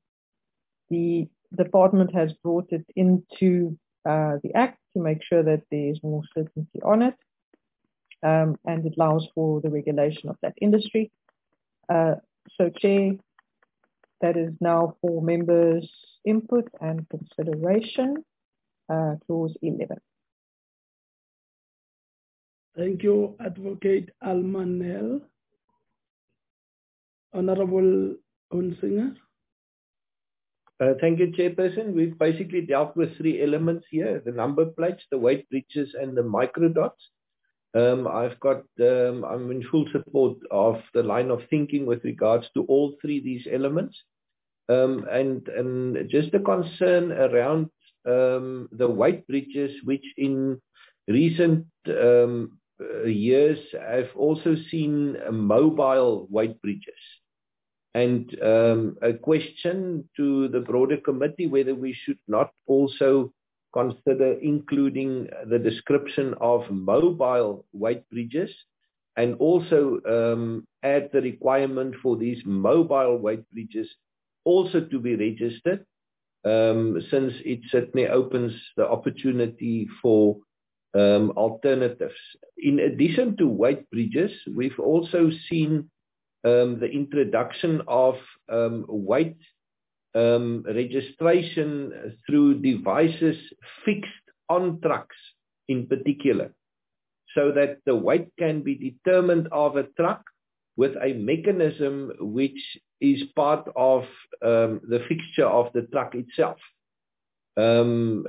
the department has brought it into uh, the Act to make sure that there is more certainty on it. Um, and it allows for the regulation of that industry. Uh, so, Chair, that is now for members' input and consideration, uh, Clause eleven. Thank you, Advocate Almanel. Honorable Hunsinger. Uh, thank you, Chairperson. We've basically dealt with three elements here, the number plates, the weight bridges, and the microdots. Um, I've got, um, I'm in full support of the line of thinking with regards to all three of these elements. um, and, and just a concern around um, the weight bridges, which in recent um, years have also seen mobile weight bridges. And um, a question to the broader committee whether we should not also consider including the description of mobile weight bridges and also um, add the requirement for these mobile weight bridges also to be registered, um, since it certainly opens the opportunity for um, alternatives. In addition to weight bridges, we've also seen um, the introduction of um, weight um, registration through devices fixed on trucks in particular, so that the weight can be determined of a truck with a mechanism which is part of um, the fixture of the truck itself. Um,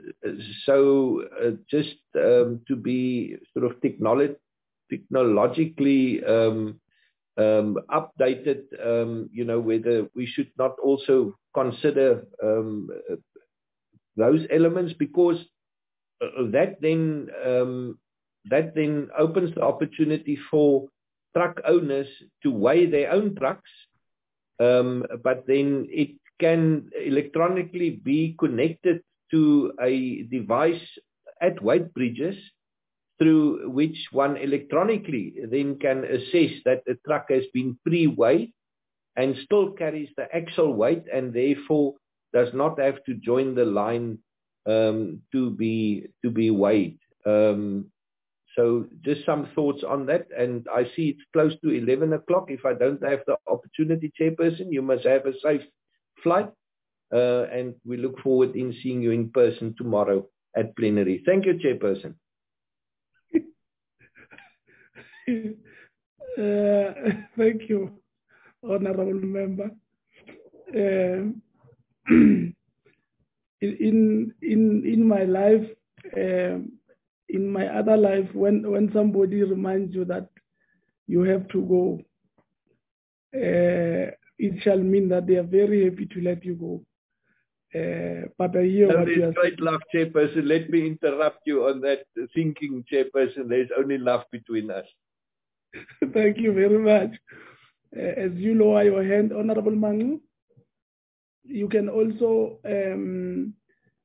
so uh, just um, to be sort of technolo- technologically um, um, updated, um, you know, whether we should not also consider um, those elements, because that then um, that then opens the opportunity for truck owners to weigh their own trucks, um, but then it can electronically be connected to a device at weight bridges through which one electronically then can assess that the truck has been pre-weighed and still carries the actual weight and therefore does not have to join the line um, to be to be weighed. Um, So just some thoughts on that. And I see it's close to eleven o'clock. If I don't have the opportunity, Chairperson, you must have a safe flight. Uh, and we look forward in seeing you in person tomorrow at plenary. Thank you, Chairperson. uh, thank you, Honorable Member. Uh, in, in, in my life, um, in my other life, when, when somebody reminds you that you have to go, uh, it shall mean that they are very happy to let you go. Uh, but I hear no, what you are great love, Chairperson. Let me interrupt you on that thinking, Chairperson. There's only love between us. Thank you very much. Uh, as you lower your hand, Honorable Mangu, you can also um,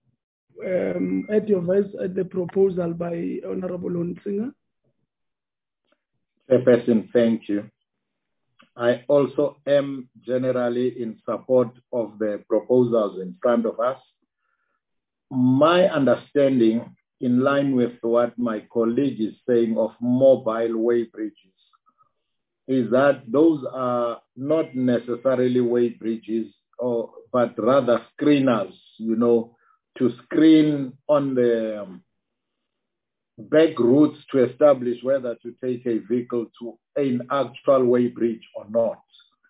um, add your voice at the proposal by Honorable Hunsinger. Chairperson, thank you. I also am generally in support of the proposals in front of us. My understanding, in line with what my colleague is saying of mobile weight bridges, is that those are not necessarily weight bridges, or, but rather screeners, you know, to screen on the um, back routes to establish whether to take a vehicle to an actual weight bridge or not.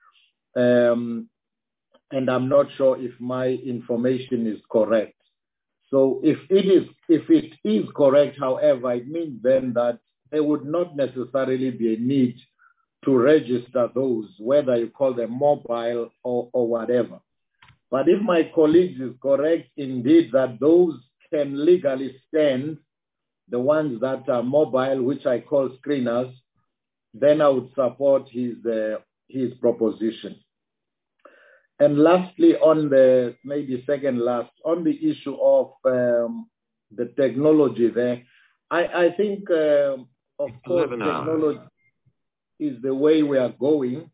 Um, and I'm not sure if my information is correct. So if it is, if it is correct, however, it means then that there would not necessarily be a need to register those, whether you call them mobile or, or whatever. But if my colleague is correct indeed that those can legally stand, the ones that are mobile, which I call screeners, then I would support his uh, his proposition. And lastly, on the, maybe second last, on the issue of um, the technology there, I, I think, uh, of course, technology is the way we are going.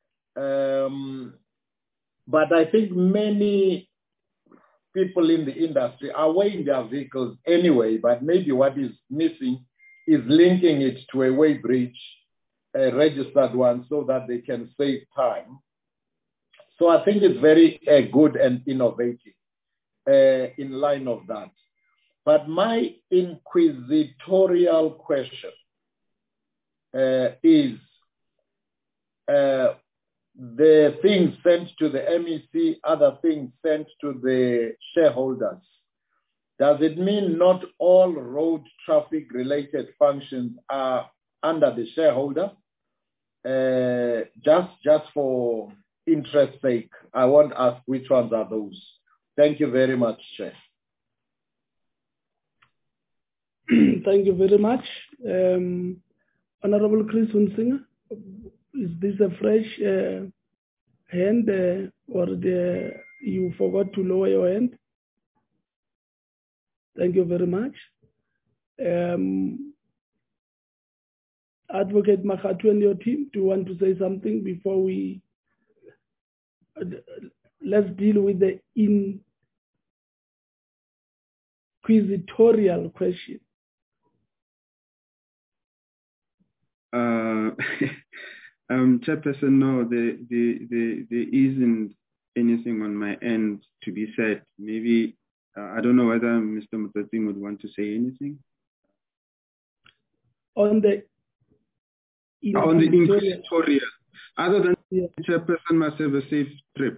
Um, but I think many people in the industry are weighing their vehicles anyway, but maybe what is missing is linking it to a weight bridge, a registered one, so that they can save time. So I think it's very uh, good and innovative uh, in line of that. But my inquisitorial question uh, is uh, the things sent to the M E C, other things sent to the shareholders. Does it mean not all road traffic related functions are under the shareholder? Uh, just, just for interest sake, I won't ask which ones are those. Thank you very much, Chair. Thank you very much. Um, Honorable Chris Hunsinger, is this a fresh uh, hand uh, or the, you forgot to lower your hand? Thank you very much. Um, Advocate Makgatho and your team, do you want to say something before we, uh, let's deal with the inquisitorial question. Uh, um, Chairperson, no, there, there, there, there isn't anything on my end to be said. Maybe, uh, I don't know whether Mister Mutating would want to say anything. On the On the inquisitorial, other than yeah. the Chairperson must have a safe trip.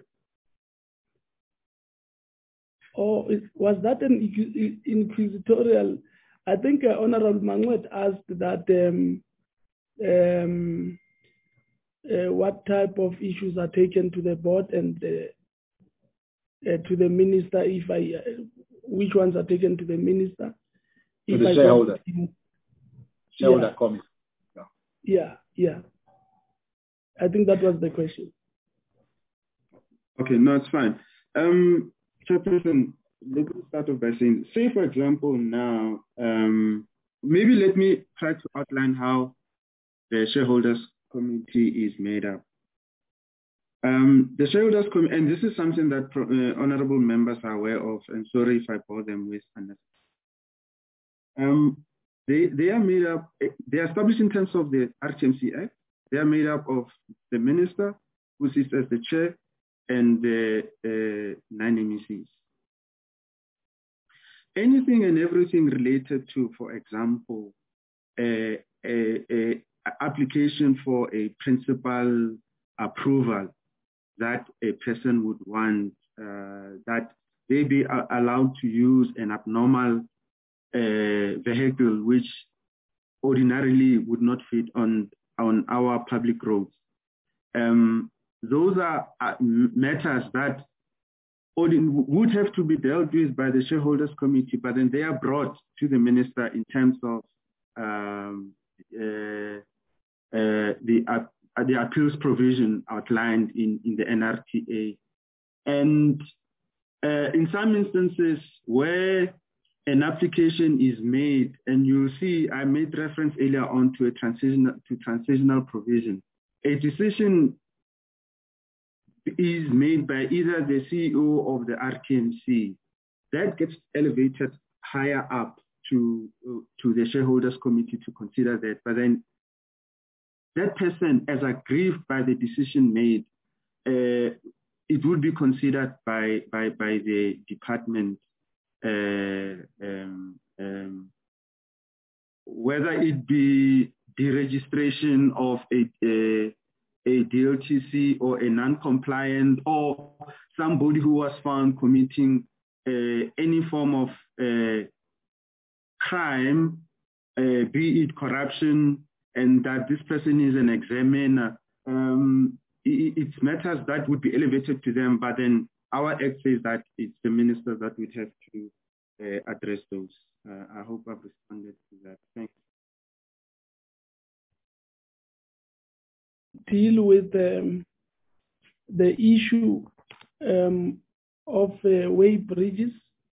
Oh, it, was that an inquisitorial? I think uh, Honorable Mangwet asked that um, um, uh, what type of issues are taken to the board and uh, uh, to the minister, if I, uh, which ones are taken to the minister? To if the I shareholder. Can, shareholder yeah. committee. Yeah. yeah, yeah. I think that was the question. Okay, no, it's fine. Um, Chairperson, let me start off by saying, say for example now, um, maybe let me try to outline how the shareholders committee is made up. Um, the shareholders committee, and this is something that uh, honorable members are aware of, and sorry if I bore them with unnecessary. Um, they, they are made up, they are established in terms of the R T M C Act. They are made up of the minister, who sits as the chair, and the uh, nine M E Cs. Anything and everything related to, for example, a, a, a application for a principal approval that a person would want, uh, that they be allowed to use an abnormal uh, vehicle which ordinarily would not fit on, on our public roads. Um, those are uh, matters that would have to be dealt with by the shareholders committee, but then they are brought to the minister in terms of um, uh, uh, the, uh, the appeals provision outlined in, in the N R T A. And uh, in some instances where an application is made, and you'll see I made reference earlier on to a transitional, to transitional provision, a decision is made by either the C E O of the R T M C, that gets elevated higher up to, uh, to the shareholders committee to consider that. But then that person, as aggrieved by the decision made, uh, it would be considered by, by, by the department, uh, um, um, whether it be deregistration of a, a a D L T C or a non-compliant or somebody who was found committing uh, any form of uh, crime, uh, be it corruption, and that this person is an examiner. Um, it, it's matters that would be elevated to them, but then our act says that it's the minister that would have to uh, address those. Uh, I hope I've responded to that. Thank you. Deal with um, the issue um, of uh, way bridges,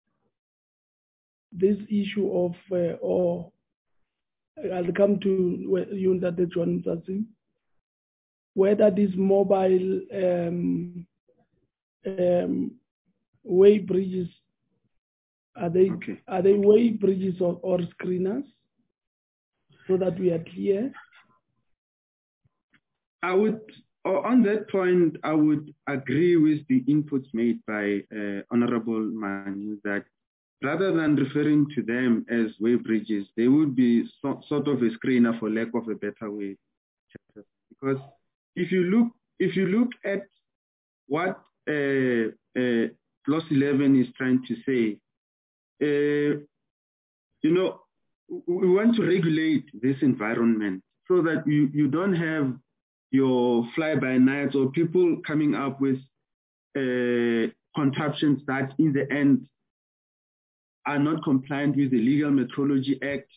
this issue of, uh, or I'll come to you in that John Mzansi, whether these mobile um, um, way bridges, are they, okay. are they way bridges or, or screeners, so that we are clear? I would, on that point, I would agree with the inputs made by uh, Honorable Manu that rather than referring to them as way bridges, they would be so, sort of a screener, for lack of a better way. Because if you look, if you look at what uh, uh, Clause eleven is trying to say, uh, you know, we want to regulate this environment so that you, you don't have your fly-by-nights or people coming up with uh, contraptions that in the end are not compliant with the Legal Metrology Act.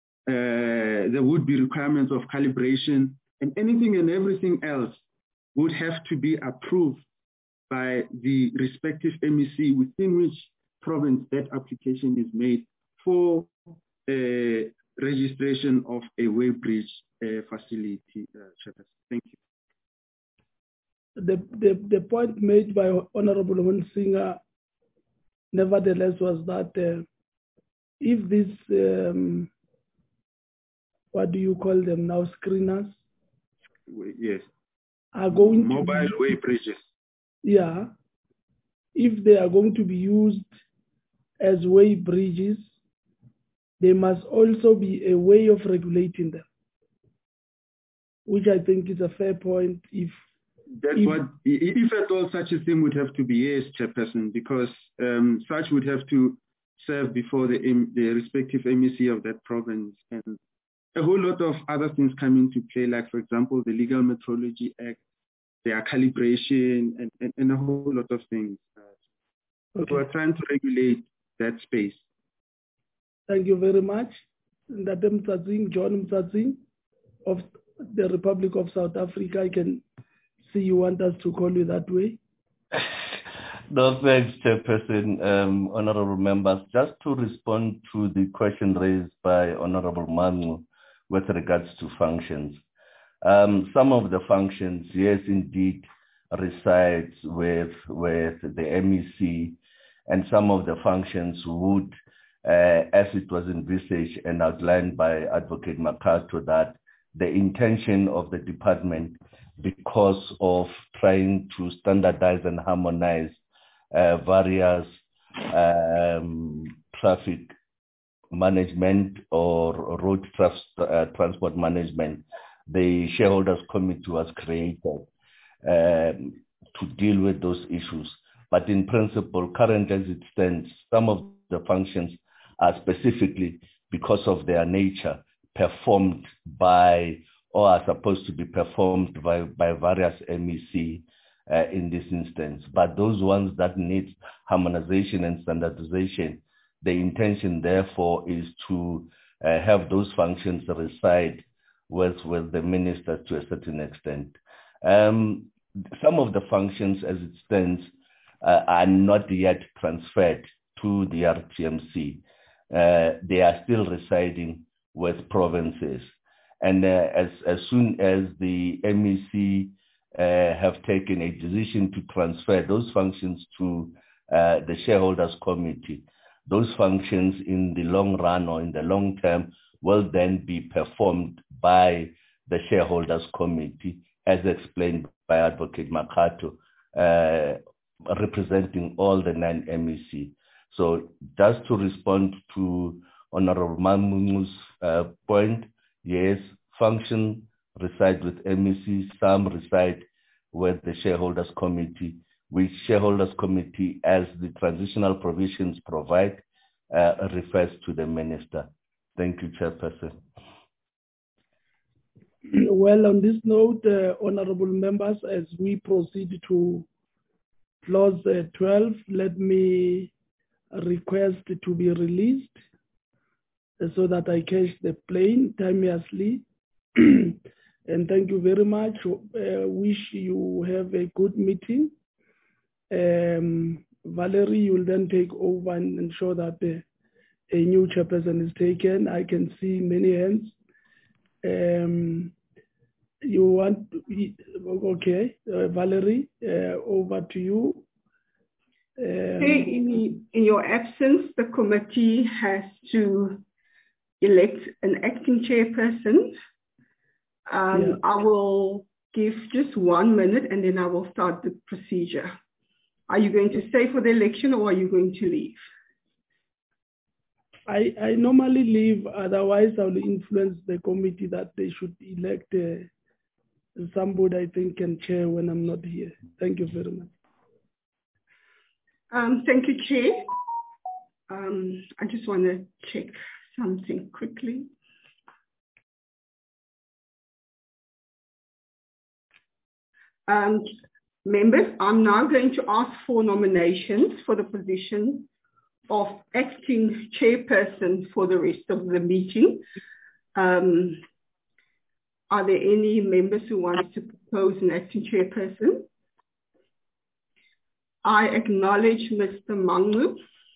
Uh, there would be requirements of calibration, and anything and everything else would have to be approved by the respective M E C within which province that application is made for uh, registration of a weighbridge uh, facility. Uh, Thank you. The, the, the point made by Honorable Hunsinger, nevertheless, was that uh, if this, um, what do you call them now, screeners? Yes. Are going Mobile to be, way bridges. Yeah. If they are going to be used as way bridges, there must also be a way of regulating them, which I think is a fair point. If That's if, what, if at all such a thing would have to be, yes, Chairperson, because um, such would have to serve before the, the respective M E C of that province, and a whole lot of other things come into play, like, for example, the Legal Metrology Act, their calibration, and, and, and a whole lot of things. Okay. So we're trying to regulate that space. Thank you very much. Ndate Mtsadzing, John Mtsadzing of the Republic of South Africa. I can see you want us to call you that way. No, thanks, Chairperson, um, honorable members. Just to respond to the question raised by Honorable Manu with regards to functions. Um, some of the functions, yes, indeed, resides with, with the M E C, and some of the functions would, uh, as it was envisaged and outlined by Advocate Makato, that the intention of the department, because of trying to standardize and harmonize uh, various um, traffic management or road traf uh, transport management, the shareholders committee was created um, to deal with those issues. But in principle, current as it stands, some of the functions are specifically, because of their nature, performed by or are supposed to be performed by, by various M E C uh, in this instance. But those ones that need harmonization and standardization, the intention therefore is to uh, have those functions reside with, with the minister to a certain extent. Um, some of the functions as it stands uh, are not yet transferred to the R T M C. Uh, they are still residing with provinces. And uh, as, as soon as the M E C uh, have taken a decision to transfer those functions to uh, the shareholders committee, those functions in the long run or in the long term will then be performed by the shareholders committee, as explained by Advocate Makato, uh, representing all the nine M E C. So just to respond to Honorable Mamunu's uh, point, yes, function reside with M E C, some reside with the shareholders committee, which shareholders committee, as the transitional provisions provide, uh, refers to the minister. Thank you, Chairperson. Well, on this note, uh, honorable members, as we proceed to clause uh, twelve, let me request to be released uh, so that I catch the plane timeously. And thank you very much. Uh, wish you have a good meeting. Um, Valerie, you will then take over and ensure that uh, a new chairperson is taken. I can see many hands. Um, you want, okay, uh, Valerie, uh, over to you. Um, in, in your absence, the committee has to elect an acting chairperson. Um, yeah. I will give just one minute and then I will start the procedure. Are you going to stay for the election or are you going to leave? I, I normally leave, otherwise I will influence the committee that they should elect uh, somebody I think can chair when I'm not here. Thank you very much. Um, thank you, Chair. Um, I just want to check something quickly. Um, members, I'm now going to ask for nominations for the position of acting chairperson for the rest of the meeting. Um, are there any members who want to propose an acting chairperson? I acknowledge Mister Mangu.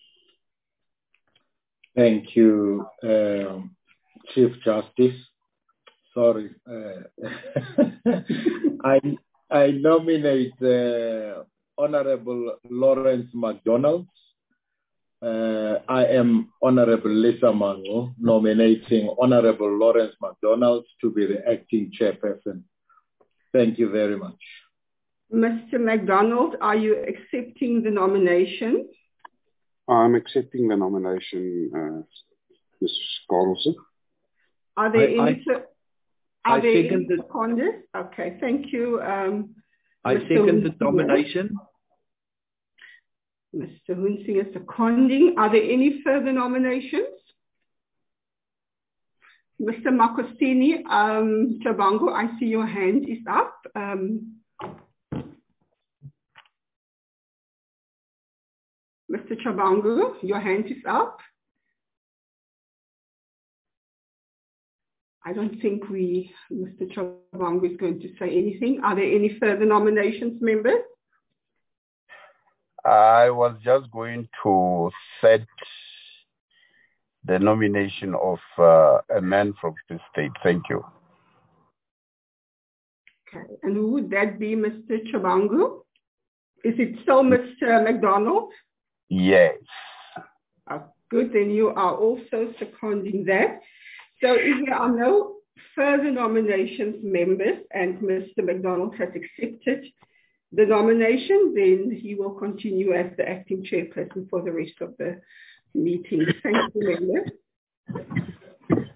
Thank you, um, Chief Justice. Sorry. Uh, I, I nominate uh, Honorable Lawrence McDonald. Uh, I am Honorable Lisa Mangu nominating Honorable Lawrence McDonald to be the acting chairperson. Thank you very much. Mister McDonald, are you accepting the nomination? I'm accepting the nomination, uh, Miz Carlson. Are there I, any, I, are I there second any the, seconders? Okay, thank you. Um, I Mister second the Hunsinger. nomination. Mister Hunsinger seconding. Are there any further nominations? Mister Makosini, um, Chabango, I see your hand is up. Um, Mister Chabango, your hand is up. I don't think we, Mister Chabango is going to say anything. Are there any further nominations, members? I was just going to set the nomination of uh, a man from the state. Thank you. Okay, and who would that be, Mister Chabango? Is it still Mister McDonald? Yes. Uh, good, then you are also seconding that. So if there are no further nominations, members, and Mister McDonald has accepted the nomination, then he will continue as the acting chairperson for the rest of the meeting. Thank you, members.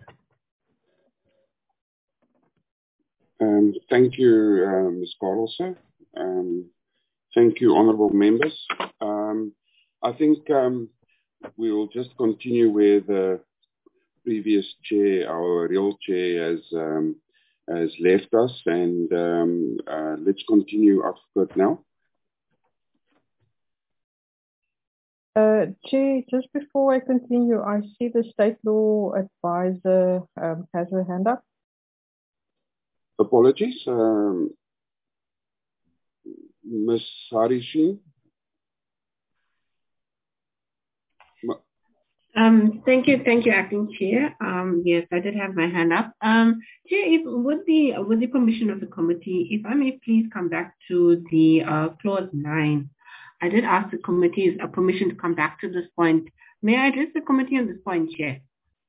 Um, thank you, uh, Miz Carlson. Um, thank you, honourable members. Um, I think um, we will just continue with the previous chair, our real chair, has um, has left us, and um, uh, let's continue Advocate now. Uh, Chair, just before I continue, I see the state law advisor um, has her hand up. Apologies, um, Miz Harishi. Um, thank you, thank you, Acting Chair. Um, yes, I did have my hand up. Um, Chair, if, with the with the permission of the committee, if I may please come back to the uh, clause nine. I did ask the committee a permission to come back to this point. May I address the committee on this point, Chair?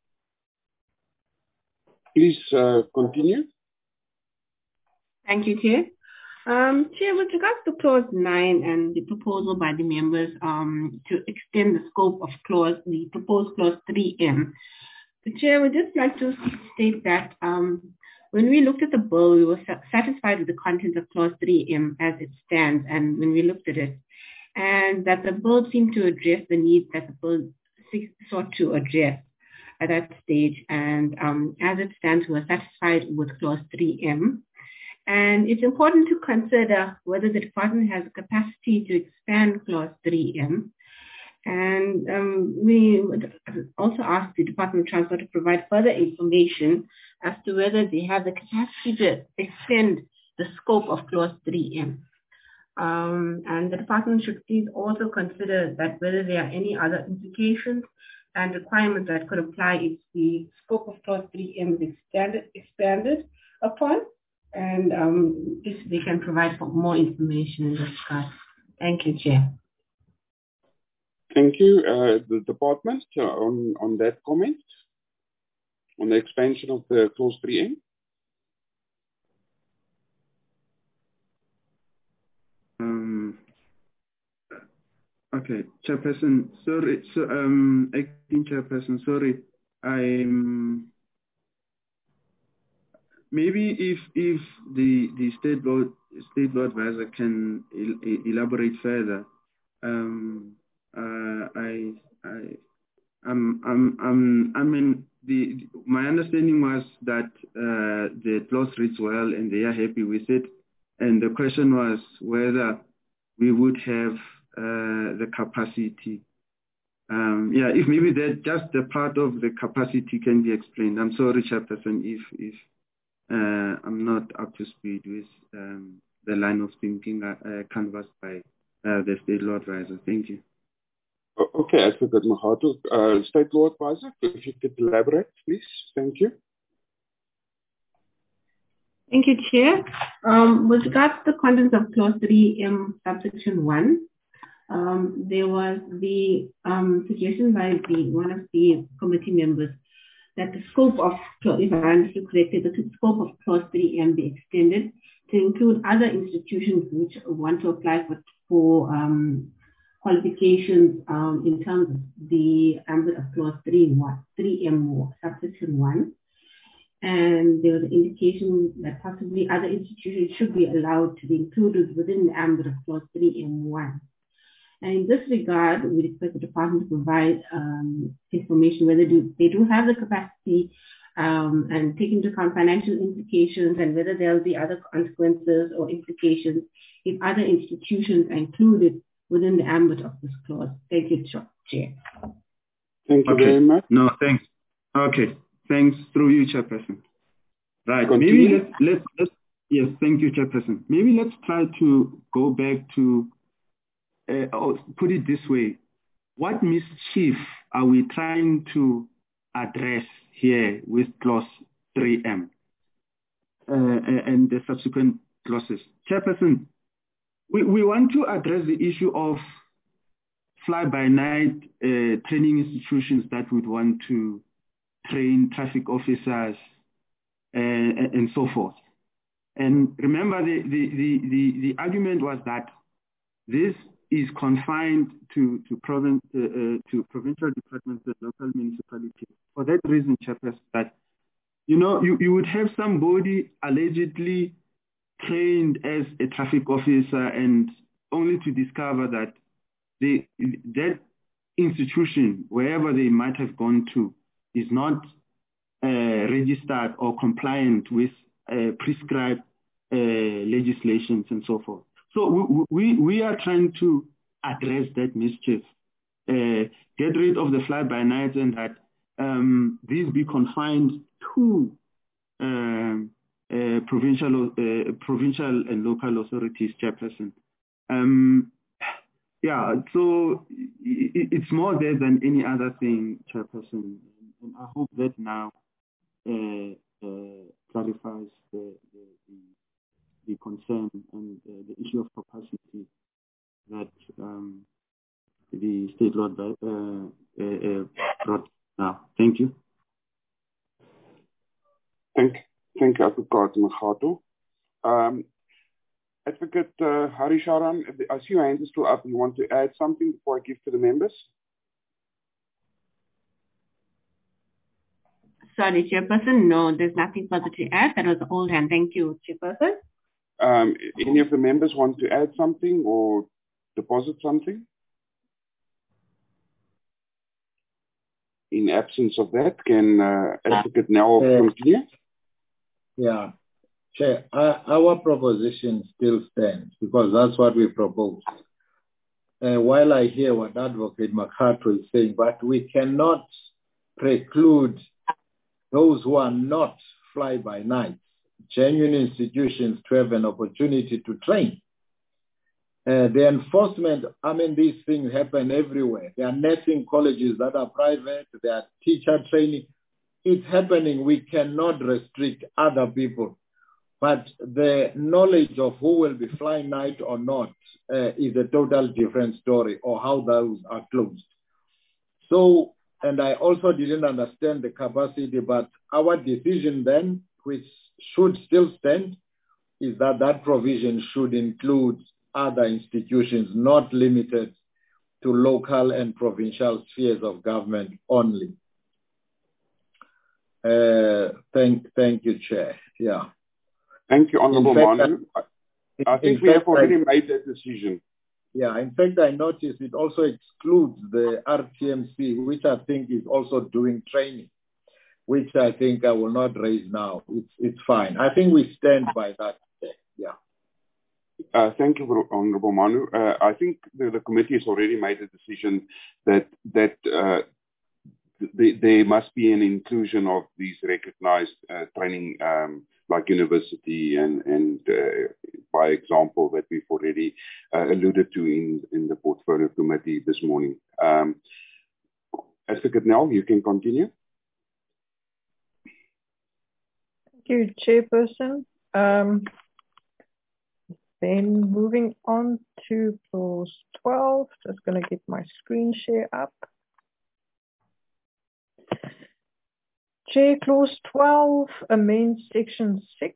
Please uh, continue. Thank you, Chair. Um, Chair, with regards to clause nine and the proposal by the members um, to extend the scope of clause, the proposed clause three M, the Chair would just like to state that um, when we looked at the bill, we were satisfied with the content of clause three M as it stands, and when we looked at it, and that the bill seemed to address the needs that the bill sought to address at that stage, and um, as it stands, we were satisfied with clause three M. And it's important to consider whether the department has the capacity to expand clause three M. And um, we would also ask the Department of Transport to provide further information as to whether they have the capacity to extend the scope of clause three M. Um, and the department should please also consider that whether there are any other implications and requirements that could apply if the scope of clause three M is expanded, expanded upon. And um, this they can provide for more information and discuss. Thank you, Chair. Thank you. Uh, the department uh, on, on that comment, on the expansion of the clause three M. Um, okay, Chairperson, sorry, so, um, acting Chairperson, sorry, I'm, maybe if if the the state law state law advisor can el elaborate further, um, uh, I I I'm I'm I'm I mean the my understanding was that uh, the clause reads well and they are happy with it, and the question was whether we would have uh, the capacity. Um, yeah, if maybe that just the part of the capacity can be explained. I'm sorry, Chairperson, if if uh, I'm not up to speed with um, the line of thinking uh, uh, canvassed by uh, the State Law Advisor. Thank you. Okay, Advocate Makgato. Uh, State Law Advisor, if you could elaborate, please. Thank you. Thank you, Chair. Um, with regards to the contents of Clause three M, subsection one, um, there was the um, suggestion by the one of the committee members that the scope of, if I understood correctly, that the scope of Clause three M be extended to include other institutions which want to apply for, for um, qualifications um, in terms of the ambit of Clause three M, subsection one. And there was an indication that possibly other institutions should be allowed to be included within the ambit of Clause three M one. And in this regard, we expect the department to provide um, information whether do, they do have the capacity um, and take into account financial implications and whether there will be other consequences or implications if other institutions are included within the ambit of this clause. Thank you, Chair. Thank you okay. very much. No, thanks. Okay, thanks through you, Chairperson. Right, Continue. maybe let's, let's, let's, yes, thank you, Chairperson. Maybe let's try to go back to, uh, or put it this way. What mischief are we trying to address here with clause three M uh, and the subsequent clauses? Chairperson, we, we want to address the issue of fly-by-night uh, training institutions that would want to train traffic officers uh, and, and so forth. And remember, the, the, the, the, the argument was that this is confined to, to, province, uh, uh, to provincial departments and local municipalities. For that reason, Chairperson, that, you know, you, you would have somebody allegedly trained as a traffic officer and only to discover that they, that institution, wherever they might have gone to, is not uh, registered or compliant with uh, prescribed uh, legislations and so forth. So we, we, we are trying to address that mischief, uh, get rid of the fly-by-nights and that um, these be confined to um, uh, provincial, uh, provincial and local authorities, Chairperson. Um, yeah, so it, it's more there than any other thing, Chairperson. And I hope that now uh, uh, clarifies the, the, the the concern and uh, the issue of capacity that um, the State Law uh, uh, uh, brought now. Thank you. Thank, thank you, Advocate Makgato. Um, Advocate uh, Hari Sharan, I see your hand is still up. You want to add something before I give to the members? Sorry, Chairperson. No, there's nothing further to add. That was the old hand. Thank you, Chairperson. Um, any of the members want to add something or deposit something? In absence of that, can uh, Advocate now uh, continue? Yeah. Chair, our, our proposition still stands because that's what we proposed. Uh, while I hear what Advocate Makgato is saying, but we cannot preclude those who are not fly-by-night, genuine institutions to have an opportunity to train. Uh, the enforcement, I mean, these things happen everywhere. There are nursing colleges that are private, there are teacher training. It's happening. We cannot restrict other people. But the knowledge of who will be flying night or not uh, is a total different story, or how those are closed. So, and I also didn't understand the capacity, but our decision then, which should still stand, is that that provision should include other institutions, not limited to local and provincial spheres of government only. Uh, thank, thank you, Chair. Yeah. Thank you, Honourable Manu. I, I think we fact, have already I, made that decision. Yeah, in fact, I noticed it also excludes the R T M C, which I think is also doing training, which I think I will not raise now. It's it's fine. I think we stand by that. Yeah. Uh, thank you, Honourable Manu. Uh, I think the, the committee has already made a decision that that uh, th there must be an inclusion of these recognized uh, training, um, like university and, and uh, by example, that we've already uh, alluded to in, in the portfolio committee this morning. Um, Advocate Nel, you can continue. Thank you, Chairperson. Um, then moving on to clause twelve, just going to get my screen share up. Chair, clause twelve amends section six.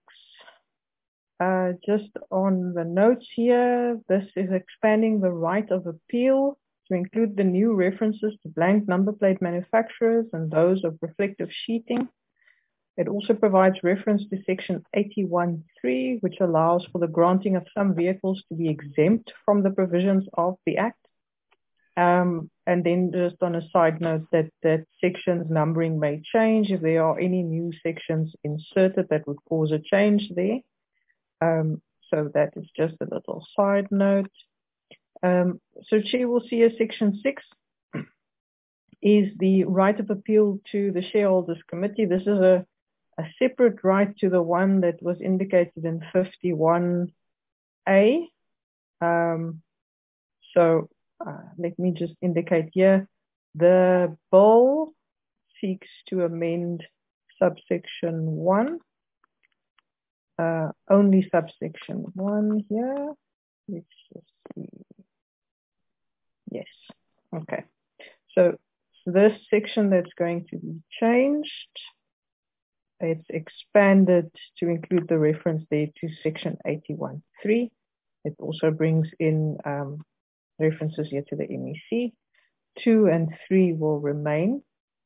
Uh, just on the notes here, this is expanding the right of appeal to include the new references to blank number plate manufacturers and those of reflective sheeting. It also provides reference to section eighty-one point three, which allows for the granting of some vehicles to be exempt from the provisions of the Act. Um, and then just on a side note that, that sections numbering may change if there are any new sections inserted that would cause a change there. Um, so that is just a little side note. Um, so Chair will see as section six is the right of appeal to the shareholders committee. This is a a separate right to the one that was indicated in fifty-one A. Um, so uh, let me just indicate here, the bill seeks to amend subsection one, uh, only subsection one here. Let's just see. Yes, okay. So this section that's going to be changed, it's expanded to include the reference there to section eighty-one point three. It also brings in um, references here to the M E C. Two and three will remain.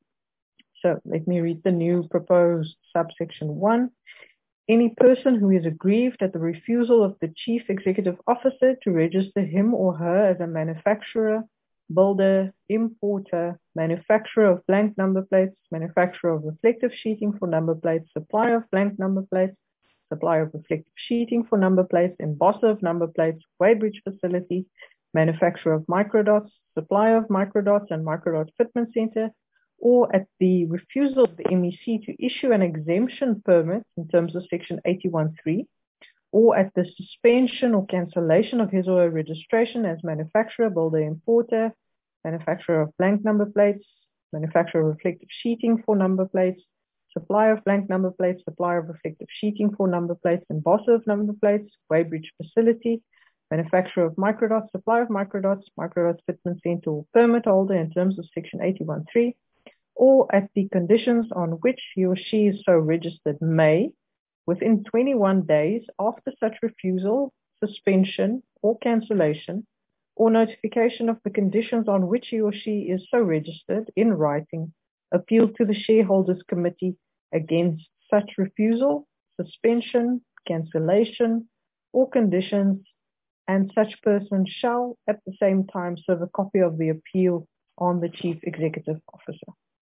So let me read the new proposed subsection one. Any person who is aggrieved at the refusal of the Chief Executive Officer to register him or her as a manufacturer, builder, importer, manufacturer of blank number plates, manufacturer of reflective sheeting for number plates, supplier of blank number plates, supplier of reflective sheeting for number plates, embosser of number plates, weighbridge facility, manufacturer of microdots, supplier of microdots and microdot fitment center, or at the refusal of the M E C to issue an exemption permit in terms of section eighty-one point three, or at the suspension or cancellation of his or her registration as manufacturer, builder, importer, manufacturer of blank number plates, manufacturer of reflective sheeting for number plates, supplier of blank number plates, supplier of reflective sheeting for number plates, embosser of number plates, weighbridge facility, manufacturer of microdots, supplier of microdots, microdot fitment center or permit holder in terms of section eighty-one point three, or at the conditions on which he or she is so registered may, within twenty-one days after such refusal, suspension, or cancellation, or notification of the conditions on which he or she is so registered in writing, appeal to the shareholders committee against such refusal, suspension, cancellation, or conditions, and such person shall at the same time serve a copy of the appeal on the Chief Executive Officer.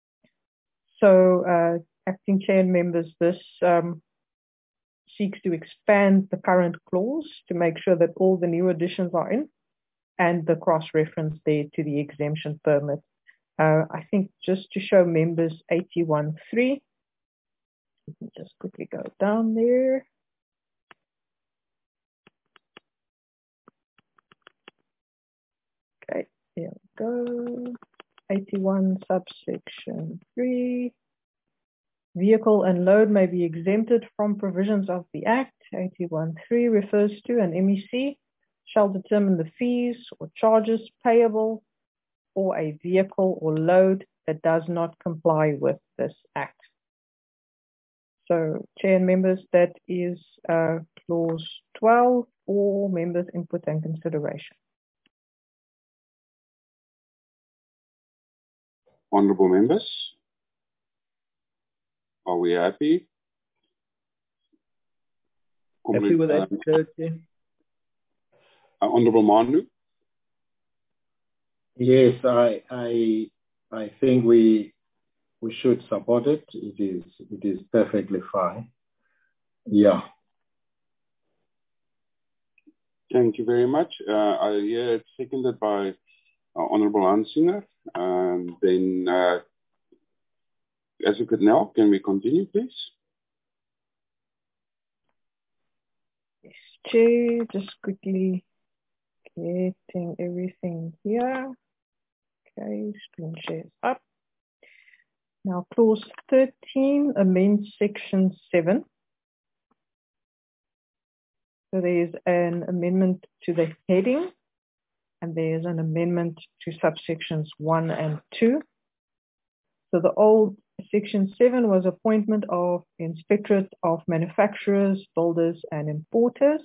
So, uh, Acting Chair and members, this um, seeks to expand the current clause to make sure that all the new additions are in and the cross-reference there to the exemption permit. Uh, I think just to show members eighty-one point three, let me just quickly go down there. Okay, here we go. eighty-one subsection three. Vehicle and load may be exempted from provisions of the Act. eighty-one point three refers to an M E C shall determine the fees or charges payable for a vehicle or load that does not comply with this Act. So, Chair and members, that is uh, clause twelve for members' input and consideration. Honourable members, are we happy? Happy with that, um, Chair? Uh, Honourable Manu? Yes, I, I, I think we, we should support it. It is, it is perfectly fine. Yeah. Thank you very much. Uh, I hear it's seconded by uh, Honorable Hansinger. And then, uh, Advocate Nel, can we continue, please? Yes, Chair, just quickly getting everything here. Okay, screen shares up. Now, clause thirteen amends section seven. So there's an amendment to the heading, and there's an amendment to subsections one and two. So the old section seven was appointment of Inspectorate of Manufacturers, Builders and Importers.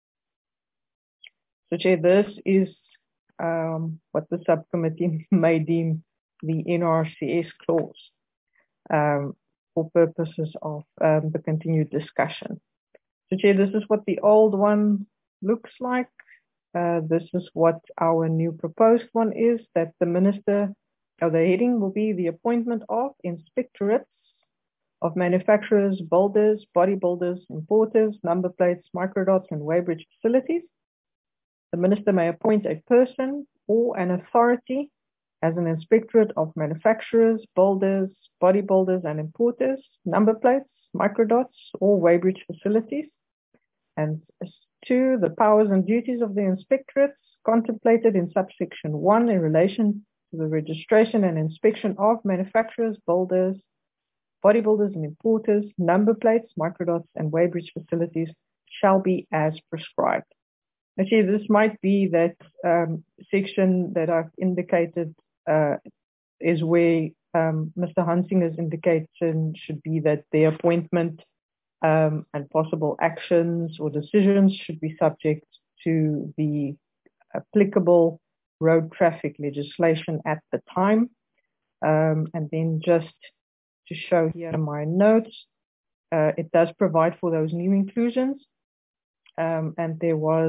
So Chair, this is um, what the subcommittee may deem the N R C S clause um, for purposes of um, the continued discussion. So Chair, this is what the old one looks like. Uh, this is what our new proposed one is, that the minister, or the heading will be the appointment of inspectorates of manufacturers, builders, bodybuilders, importers, number plates, microdots, and weighbridge facilities. The minister may appoint a person or an authority as an inspectorate of manufacturers, builders, bodybuilders, and importers, number plates, microdots, or weighbridge facilities. And two, the powers and duties of the inspectorates contemplated in subsection one in relation to the registration and inspection of manufacturers, builders, bodybuilders and importers, number plates, microdots, and weighbridge facilities shall be as prescribed. Actually, this might be that um, section that I've indicated uh, is where um, Mister Hansinger's indication should be that the appointment um, and possible actions or decisions should be subject to the applicable road traffic legislation at the time. Um, and then just to show here in my notes, uh, it does provide for those new inclusions. Um, and there was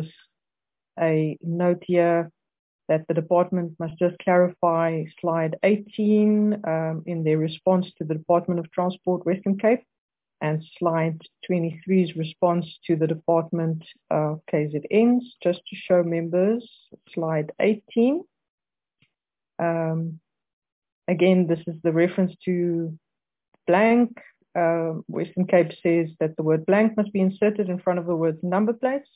a note here that the department must just clarify slide eighteen um, in their response to the Department of Transport Western Cape, and slide twenty-three's response to the Department of K Z N's, just to show members, slide eighteen. Um, again, this is the reference to blank. Uh, Western Cape says that the word blank must be inserted in front of the word number plates.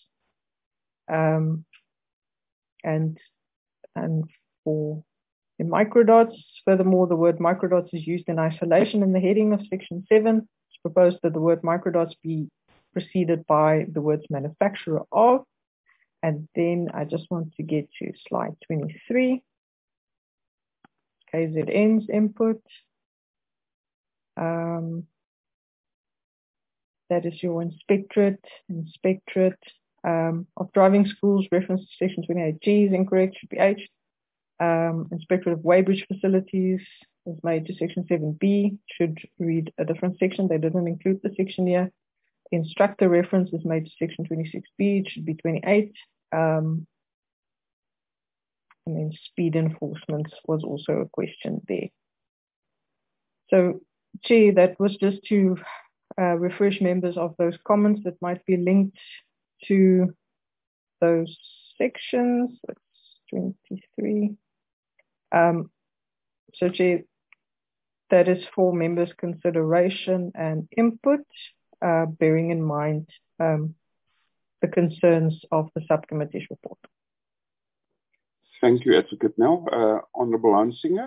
Um, and and for the microdots, furthermore, the word microdots is used in isolation in the heading of section seven. It's proposed that the word microdots be preceded by the words manufacturer of. And then I just want to get to slide twenty-three. K Z N's input. Um, that is your inspectorate, inspectorate. Um, of driving schools, reference to section twenty-eight G is incorrect, should be H. Um, inspectorate of weighbridge facilities is made to section seven B, should read a different section. They didn't include the section here. Instructor reference is made to section twenty-six B, it should be twenty-eight. Um, and then speed enforcement was also a question there. So, Chair, that was just to uh, refresh members of those comments that might be linked to those sections. That's twenty-three. Um, so, Chair, that is for members' consideration and input, uh, bearing in mind um, the concerns of the subcommittee's report. Thank you, Advocate Nel. Uh, Honourable Hansinger.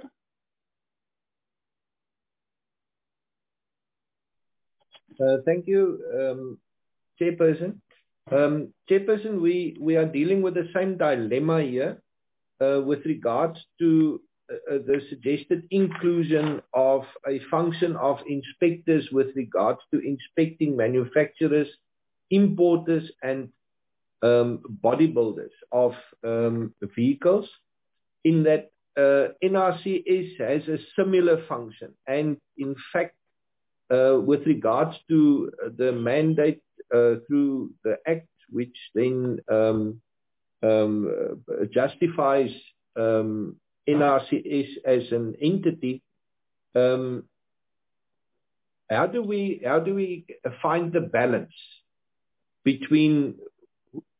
Uh, thank you, um, Chairperson. Um, Chairperson, we, we are dealing with the same dilemma here uh, with regards to uh, the suggested inclusion of a function of inspectors with regards to inspecting manufacturers, importers, and um, bodybuilders of um, vehicles, in that uh, N R C S has a similar function. And in fact, uh, with regards to the mandate Uh, through the Act, which then um, um, uh, justifies um, N R C S as an entity, um, how do we how do we find the balance between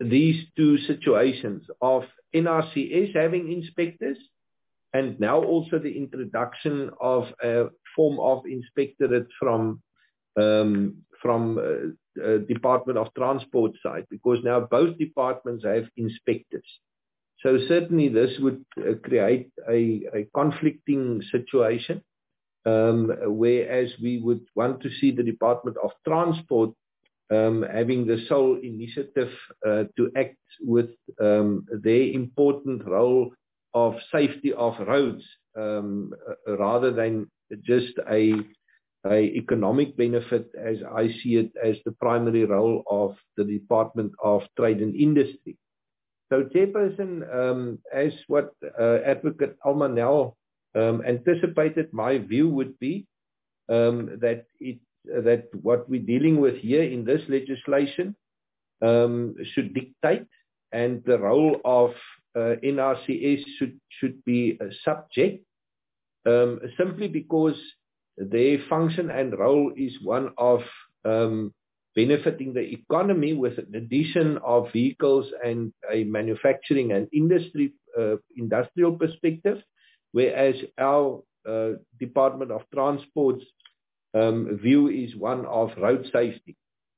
these two situations of N R C S having inspectors and now also the introduction of a form of inspectorate from um, from uh, uh, Department of Transport side, because now both departments have inspectors. So certainly this would uh, create a, a conflicting situation, um, whereas we would want to see the Department of Transport um, having the sole initiative uh, to act with um, their important role of safety of roads, um, uh, rather than just a, a economic benefit, as I see it, as the primary role of the Department of Trade and Industry. So, Chairperson, um, as what uh, Advocate Almanel um, anticipated, my view would be um, that it uh, that what we're dealing with here in this legislation um, should dictate, and the role of uh, N R C S should should be a subject, um, simply because their function and role is one of um, benefiting the economy with an addition of vehicles and a manufacturing and industry uh, industrial perspective, whereas our uh, Department of Transport's um, view is one of road safety.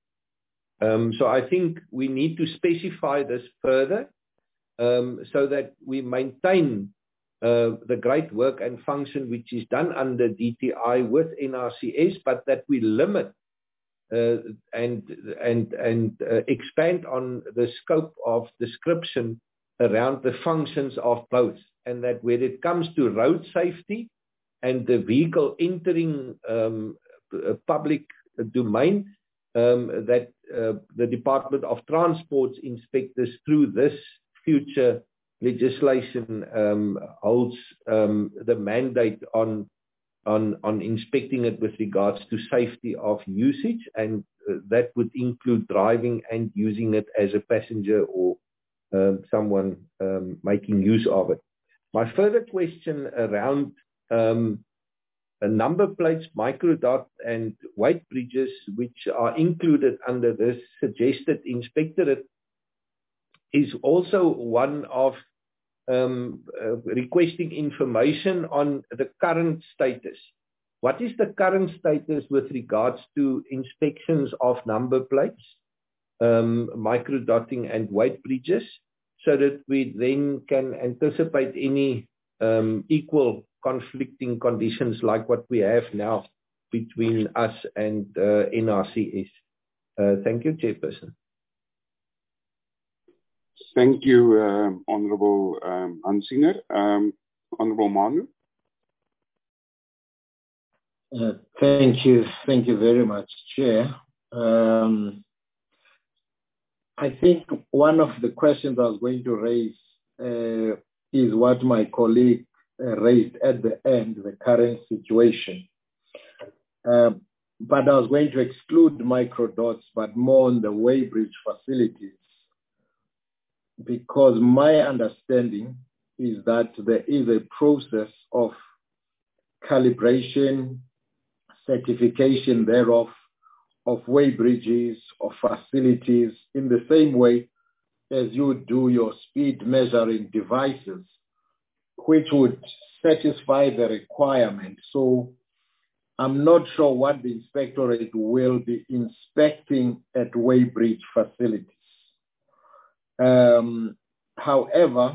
Um, so I think we need to specify this further um, so that we maintain uh, the great work and function which is done under D T I with N R C S, but that we limit Uh, and and and uh, expand on the scope of description around the functions of both, and that when it comes to road safety and the vehicle entering um, a public domain, um, that uh, the Department of Transport's inspectors through this future legislation um, holds um, the mandate on On, on inspecting it with regards to safety of usage, and uh, that would include driving and using it as a passenger or um, someone um, making use of it. My further question around um, a number plates, microdot and weight bridges, which are included under this suggested inspectorate, is also one of Um, uh, requesting information on the current status. What is the current status with regards to inspections of number plates, um, microdotting and weight bridges, so that we then can anticipate any um, equal conflicting conditions like what we have now between us and uh, N R C S? Uh, thank you, Chairperson. Thank you, uh, Honourable um, Hansinger. Um, Honourable Manu. Uh, thank you. Thank you very much, Chair. Um, I think one of the questions I was going to raise uh, is what my colleague uh, raised at the end, the current situation. Uh, but I was going to exclude microdots, but more on the weighbridge facilities, because my understanding is that there is a process of calibration, certification thereof, of weighbridges, of facilities, in the same way as you do your speed measuring devices, which would satisfy the requirement. So I'm not sure what the inspectorate will be inspecting at weighbridge facilities. Um, however,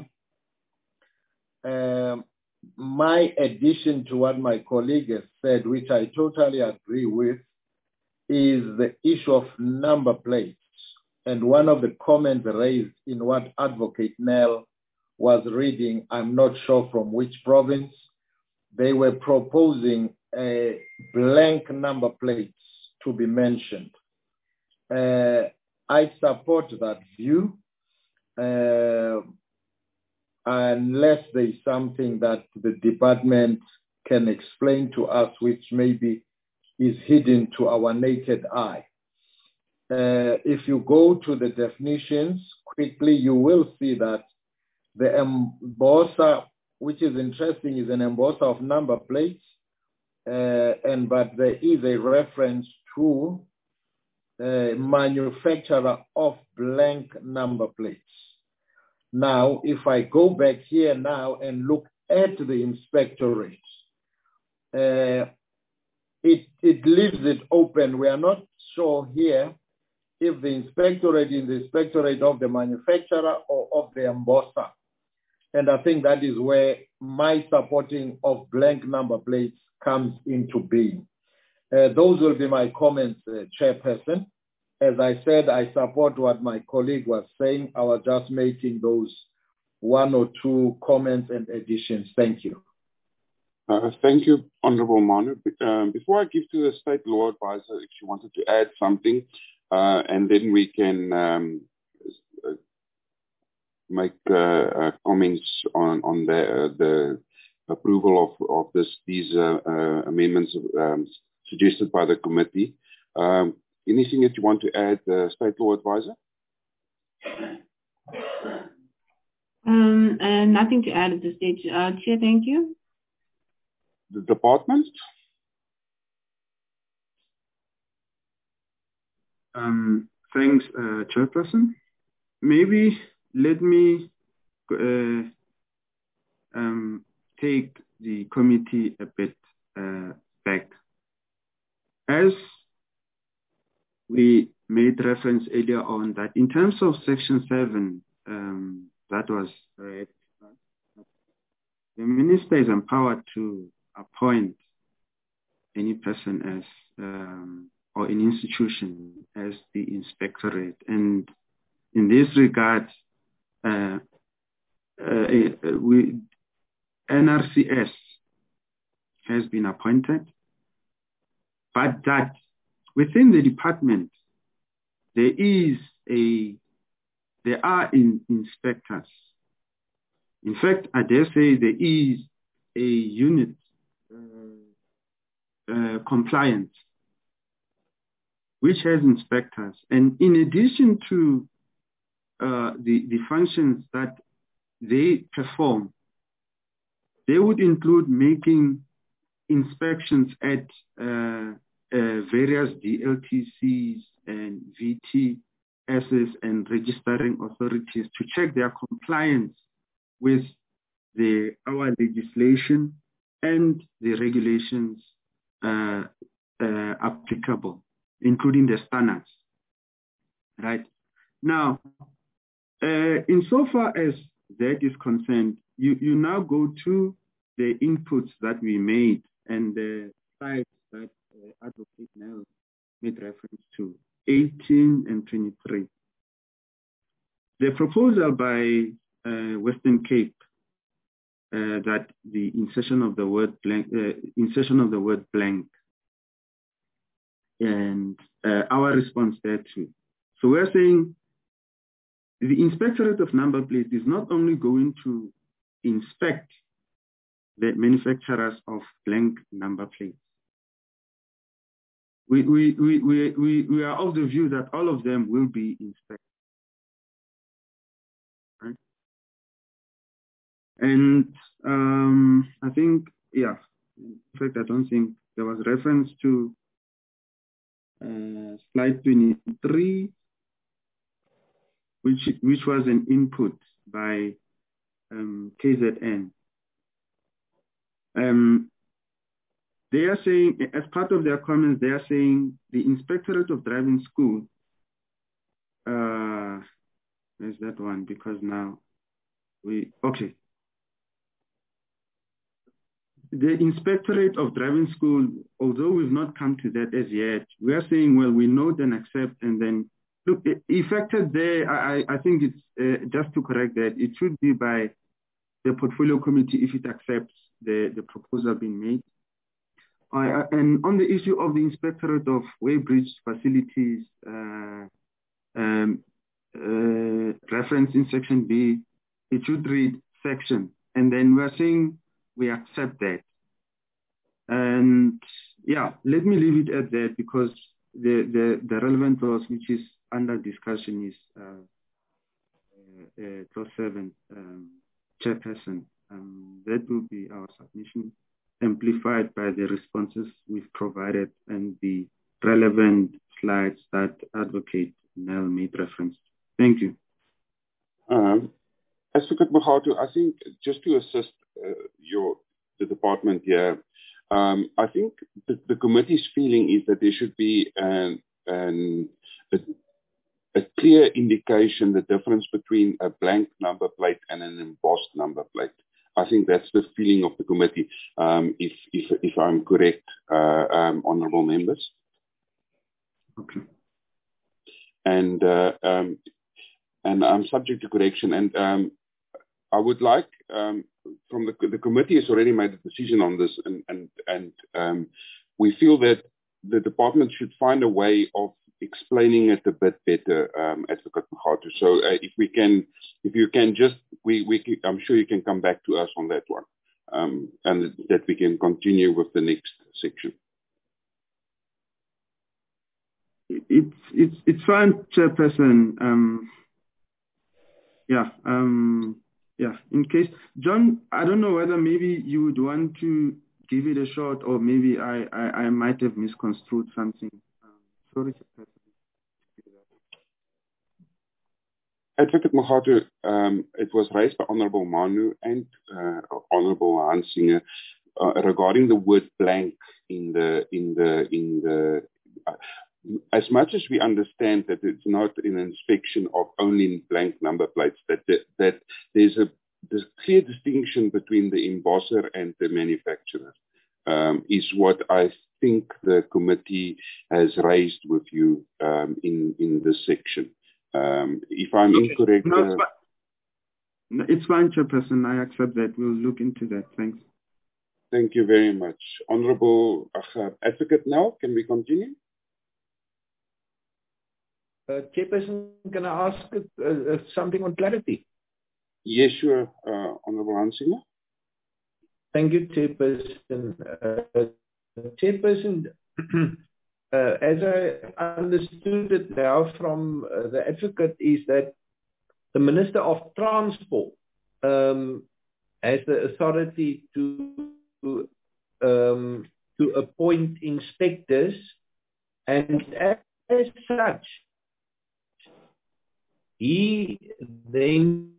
um, my addition to what my colleague has said, which I totally agree with, is the issue of number plates. And one of the comments raised in what Advocate Nell was reading, I'm not sure from which province, they were proposing a blank number plates to be mentioned. Uh, I support that view. Uh, unless there is something that the department can explain to us, which maybe is hidden to our naked eye. Uh, if you go to the definitions quickly, you will see that the embosser, which is interesting, is an embosser of number plates, uh, and but there is a reference to uh, manufacturer of blank number plates. Now, if I go back here now and look at the inspectorate, uh, it, it leaves it open. We are not sure here if the inspectorate is the inspectorate of the manufacturer or of the embosser. And I think that is where my supporting of blank number plates comes into being. Uh, those will be my comments, uh, Chairperson. As I said, I support what my colleague was saying. I was just making those one or two comments and additions. Thank you. Uh, thank you, Honorable Manu. Um, before I give to the State Law Advisor, if she wanted to add something, uh, and then we can um, uh, make uh, uh, comments on, on the, uh, the approval of, of this, these uh, uh, amendments um, suggested by the committee. Um, anything that you want to add, uh, State Law Advisor? Um, uh, nothing to add at this stage. Uh, Chair, thank you. The department? Um, thanks, uh, Chairperson. Maybe let me uh, um, take the committee a bit uh, back. As we made reference earlier on that in terms of Section seven, um, that was read, the minister is empowered to appoint any person as um, or an institution as the inspectorate. And in this regard, uh, uh, we, N R C S has been appointed, but that within the department, there is a, there are in, inspectors. In fact, I dare say there is a unit uh, uh, compliance which has inspectors. And in addition to uh, the, the functions that they perform, they would include making inspections at uh, uh, various D L T Cs and V T Ss and registering authorities to check their compliance with the, our legislation and the regulations uh, uh, applicable, including the standards, right? Now, uh, insofar as that is concerned, you, you now go to the inputs that we made and the slides that uh, Advocate Nell made reference to, eighteen and twenty-three. The proposal by uh, Western Cape uh, that the insertion of the word blank, uh, insertion of the word blank, and uh, our response there too. So we're saying the Inspectorate of Number Plates is not only going to inspect the manufacturers of blank number plates. We, we, we, we, we, we are of the view that all of them will be inspected. Right? And um, I think, yeah, in fact, I don't think there was reference to uh, slide twenty-three, which, which was an input by um, K Z N. Um, they are saying, as part of their comments, they are saying the Inspectorate of Driving School, uh, where's that one? Because now we, okay. The Inspectorate of Driving School, although we've not come to that as yet, we are saying, well, we note and accept, and then, look, effected there, I, I think it's, uh, just to correct that, it should be by the Portfolio Committee if it accepts the, the proposal being made. Uh, and on the issue of the Inspectorate of Weighbridge Facilities, uh, um, uh, reference in Section B, it should read section. And then we're saying we accept that. And yeah, let me leave it at that because the, the, the relevant clause which is under discussion is uh, uh, clause seven, um, Chairperson. Um, that will be our submission, amplified by the responses we've provided and the relevant slides that Advocate Nell made reference to. Thank you. Um, Advocate Mogatu, I think just to assist uh, your the department here, um, I think the, the committee's feeling is that there should be an, an, a, a clear indication, the difference between a blank number plate and an embossed number plate. I think that's the feeling of the committee, um, if, if, if I'm correct, uh, um, honourable members. Okay. And, uh, um, and I'm subject to correction. And um, I would like, um, from the, the committee has already made a decision on this, and, and, and um, we feel that the department should find a way of explaining it a bit better, um, Advocate Mogatu. So uh, if we can, if you can just, we, we can, I'm sure you can come back to us on that one, um, and that we can continue with the next section. It's it's it's fine, Chairperson. Um, yeah, um, yeah. In case John, I don't know whether maybe you would want to give it a shot, or maybe I I, I might have misconstrued something. Um, sorry, Chairperson. Advocate Mogatu, um, it was raised by Honourable Manu and uh, Honourable Hansinger uh, regarding the word blank in the in the in the. Uh, as much as we understand that it's not an inspection of only blank number plates, that that, that there's a there's a clear distinction between the embosser and the manufacturer, um, is what I think the committee has raised with you um, in in this section. Um, if I'm okay. incorrect... No, it's, uh, fine. It's fine, Chairperson. I accept that. We'll look into that. Thanks. Thank you very much. Honourable uh, Advocate now, can we continue? Uh, Chairperson, can I ask uh, uh, something on clarity? Yes, sure, uh, Honourable Hansinger. Thank you, Chairperson. Uh, Chairperson, Uh, as I understood it now from uh, the advocate, is that the Minister of Transport um, has the authority to um, to appoint inspectors, and as, as such, he then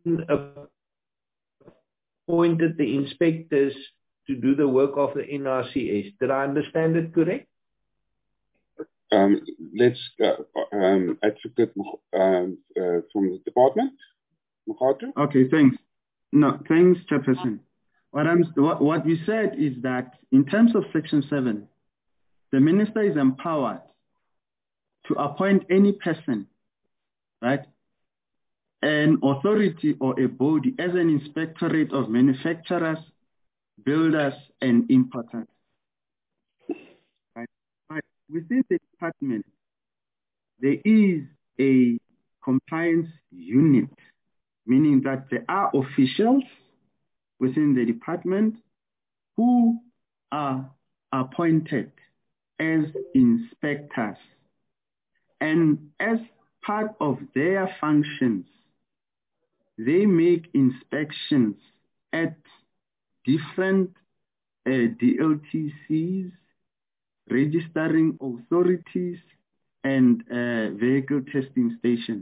appointed the inspectors to do the work of the N R C S. Did I understand it correct? Um, let's uh, um, Advocate um, uh, from the department. Mogatu. Okay, thanks. No, thanks, Chairperson. What I'm what, what we said is that in terms of Section seven, the minister is empowered to appoint any person, right, an authority or a body as an inspectorate of manufacturers, builders, and importers. Right. But within the department, there is a compliance unit, meaning that there are officials within the department who are appointed as inspectors. And as part of their functions, they make inspections at different uh, D L T Cs, registering authorities, and uh, vehicle testing stations.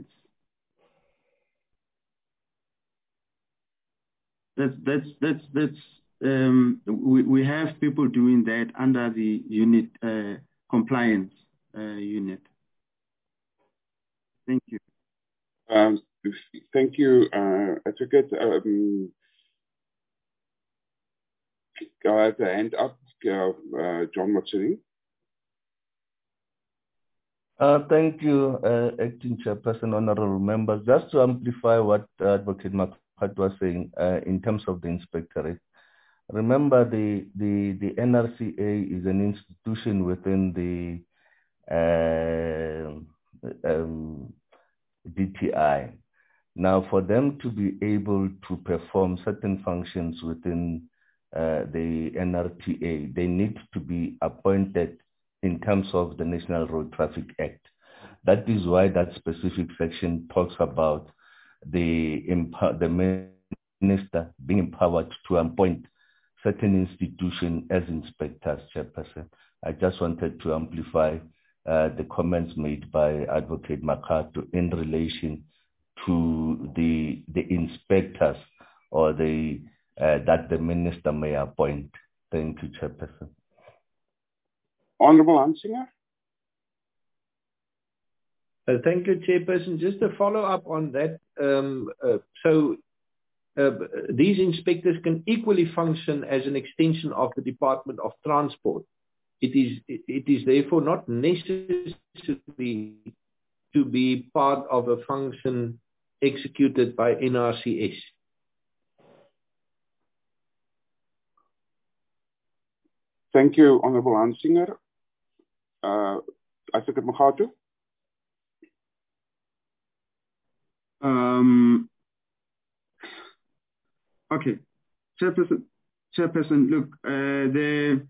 That's that's that's that's um, we we have people doing that under the unit uh, compliance uh, unit. Thank you. Um, thank you, uh, Advocate. Um, I have a hand up, uh, uh, John Matsuri. Uh, thank you, uh, Acting Chairperson, Honourable Members. Just to amplify what uh, Advocate Makhat was saying uh, in terms of the inspectorate. Remember, the, the, the N R C A is an institution within the uh, um, D T I. Now, for them to be able to perform certain functions within uh, the N R T A, they need to be appointed in terms of the National Road Traffic Act. That is why that specific section talks about the, the minister being empowered to appoint certain institutions as inspectors, Chairperson. I just wanted to amplify uh, the comments made by Advocate Makgato in relation to the the inspectors or the uh, that the minister may appoint. Thank you, Chairperson. Honorable Hansinger. Uh, thank you, Chairperson. Just a follow-up on that. Um, uh, so uh, these inspectors can equally function as an extension of the Department of Transport. It is, it is therefore not necessary to be part of a function executed by N R C S. Thank you, Honorable Hansinger. Uh, Advocate Makgato. Um, okay, Chairperson, Chairperson, look, uh, the,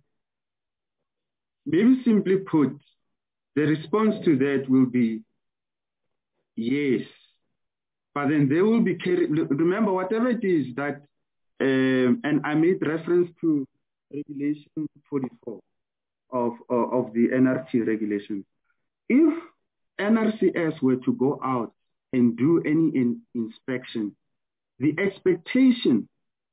maybe simply put, the response to that will be yes, but then they will be carried, remember whatever it is that, um, and I made reference to Regulation forty-four of, of, of the N R T regulation. If N R C S were to go out and do any in, inspection, the expectation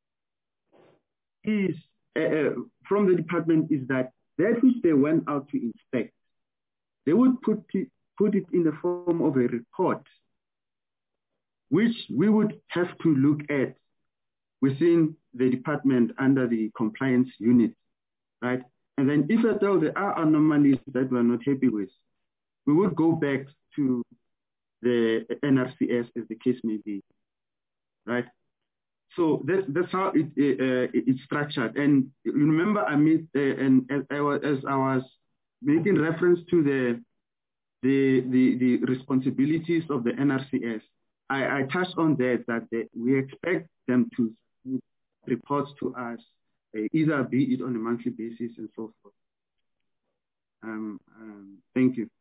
is uh, from the department is that that which they went out to inspect, they would put it, put it in the form of a report, which we would have to look at within the department under the compliance unit, right? And then if at all there are anomalies that we're not happy with, we would go back to the N R C S as the case may be, right? So that's, that's how it, uh, it's structured. And you remember, I made, uh, and as I, was, as I was making reference to the, the, the, the responsibilities of the N R C S, I, I touched on that, that they, we expect them to submit reports to us, uh, either be it on a monthly basis and so forth. Um, um, thank you.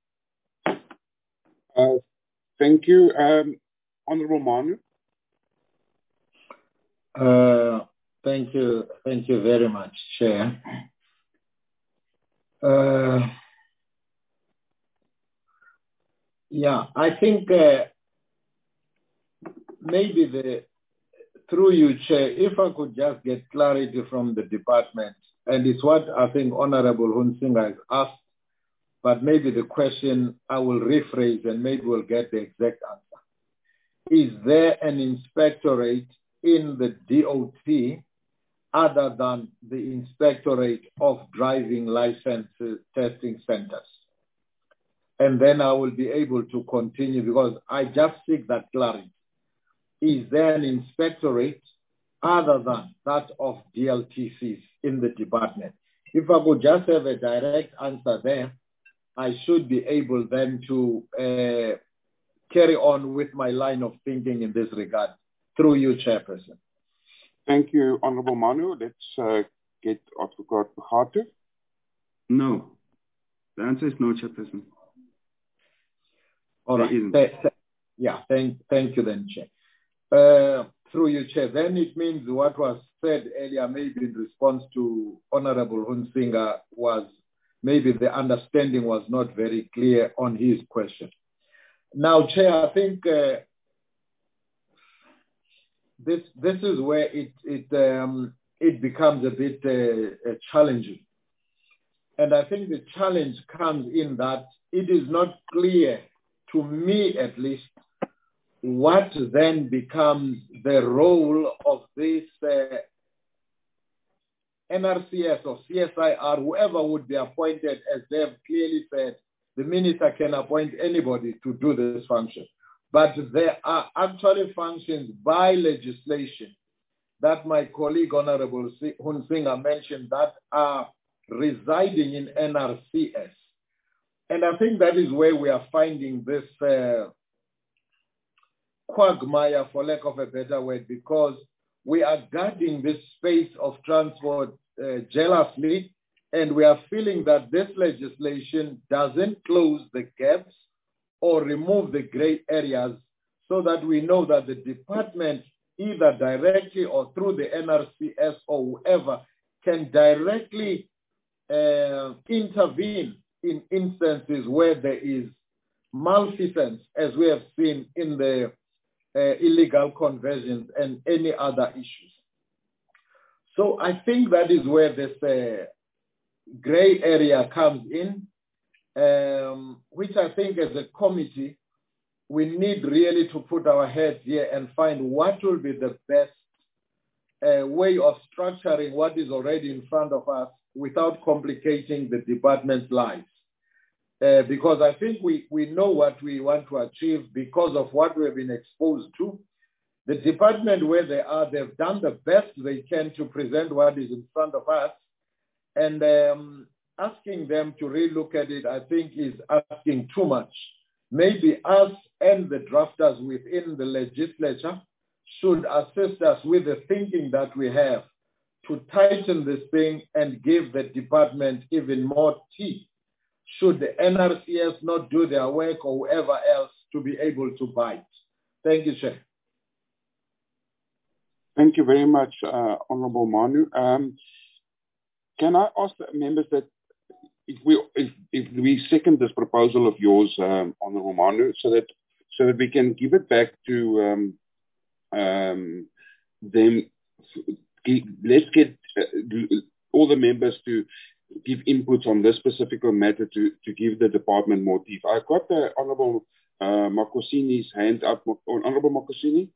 Uh, thank you. Um, Honorable Manu. Uh, thank you. Thank you very much, Chair. Uh, yeah, I think uh, maybe the, through you, Chair, if I could just get clarity from the department, and it's what I think Honorable Hunsinger has asked, but maybe the question I will rephrase and maybe we'll get the exact answer. Is there an inspectorate in the D O T other than the Inspectorate of Driving License Testing Centers? And then I will be able to continue because I just seek that clarity. Is there an inspectorate other than that of D L T Cs in the department? If I could just have a direct answer there, I should be able then to uh, carry on with my line of thinking in this regard. Through you, Chairperson. Thank you, Honorable Manu. Let's uh, get Advocate Makgato. No. The answer is no, Chairperson. All right. Th th yeah, thank, thank you then, Chair. Uh, through you, Chair. Then it means what was said earlier, maybe in response to Honorable Hunsinger, was maybe the understanding was not very clear on his question. Now, Chair, I think uh, this this is where it it um, it becomes a bit uh, uh, challenging, and I think the challenge comes in that it is not clear to me, at least, what then becomes the role of this uh, N R C S or C S I R, whoever would be appointed, as they have clearly said, the minister can appoint anybody to do this function. But there are actually functions by legislation that my colleague Honorable Hunsinger mentioned that are residing in N R C S. And I think that is where we are finding this uh, quagmire, for lack of a better word, because we are guarding this space of transport uh, jealously, and we are feeling that this legislation doesn't close the gaps or remove the gray areas so that we know that the department, either directly or through the N R C S or whoever, can directly uh, intervene in instances where there is malfeasance, as we have seen in the uh, illegal conversions and any other issues. So I think that is where this uh, gray area comes in, um, which I think as a committee, we need really to put our heads here and find what will be the best uh, way of structuring what is already in front of us without complicating the department's lives. Uh, because I think we, we know what we want to achieve because of what we've been exposed to. The department where they are, they've done the best they can to present what is in front of us. And um, asking them to relook at it, I think, is asking too much. Maybe us and the drafters within the legislature should assist us with the thinking that we have to tighten this thing and give the department even more teeth. Should the N R C S not do their work or whoever else to be able to bite? Thank you, Chair. Thank you very much, uh, Honourable Manu. Um, can I ask the members that if we if, if we second this proposal of yours, um, Honourable Manu, so that so that we can give it back to um, um, them. Let's get uh, all the members to give inputs on this specific matter to, to give the department more teeth. I've got the Honourable uh, Makosini's hand up. Honourable Makosini.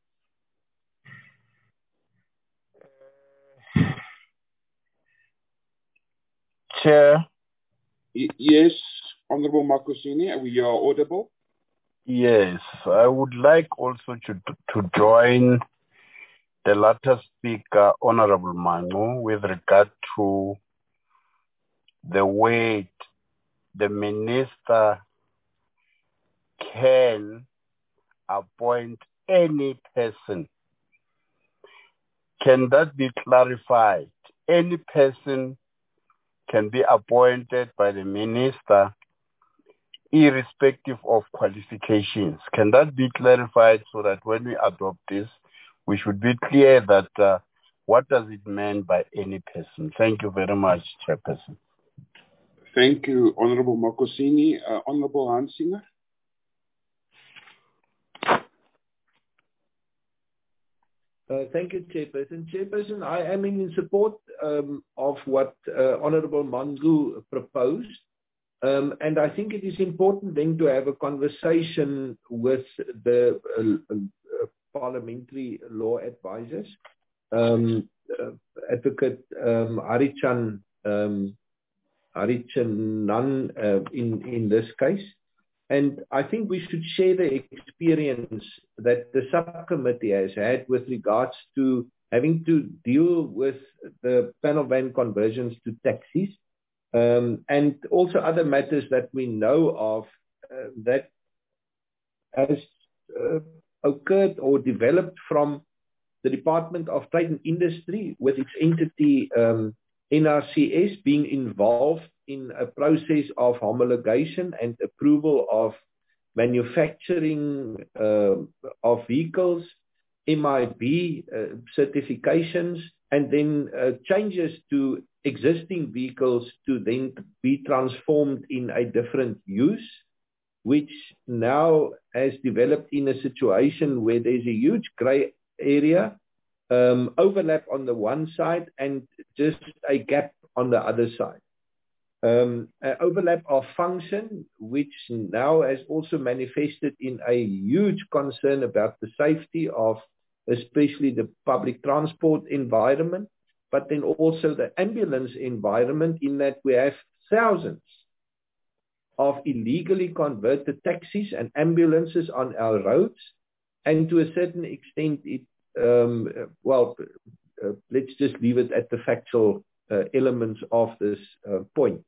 Chair. Y yes, Honourable Makosini, we are audible. Yes, I would like also to, to join the latter speaker, Honourable Manu, with regard to the way the minister can appoint any person. Can that be clarified? Any person can be appointed by the minister irrespective of qualifications. Can that be clarified so that when we adopt this, we should be clear that uh, what does it mean by any person? Thank you very much, Chairperson. Thank you, Honourable Makosini. Uh, Honourable Hansinger. Uh, thank you, Chairperson. Chairperson, I am in support um, of what uh, Honourable Mangu proposed. Um, and I think it is important then to have a conversation with the uh, uh, parliamentary law advisors. Um, uh, Advocate um, Arichan um, Arichanan uh, in, in this case. And I think we should share the experience that the subcommittee has had with regards to having to deal with the panel van conversions to taxis, um, and also other matters that we know of uh, that has uh, occurred or developed from the Department of Trade and Industry with its entity um, N R C S being involved in a process of homologation and approval of manufacturing uh, of vehicles, M I B uh, certifications, and then uh, changes to existing vehicles to then be transformed in a different use, which now has developed in a situation where there's a huge grey area, um, overlap on the one side and just a gap on the other side. Um, an overlap of function, which now has also manifested in a huge concern about the safety of especially the public transport environment, but then also the ambulance environment, in that we have thousands of illegally converted taxis and ambulances on our roads. And to a certain extent, it, um, well, uh, let's just leave it at the factual uh, elements of this uh, point.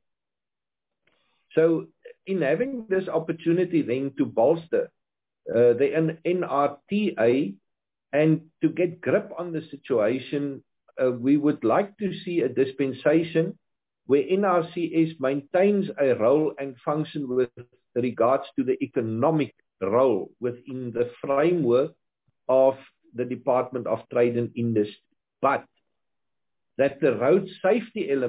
So in having this opportunity then to bolster uh, the N R T A and to get grip on the situation, uh, we would like to see a dispensation where N R C S maintains a role and function with regards to the economic role within the framework of the Department of Trade and Industry, but that the road safety element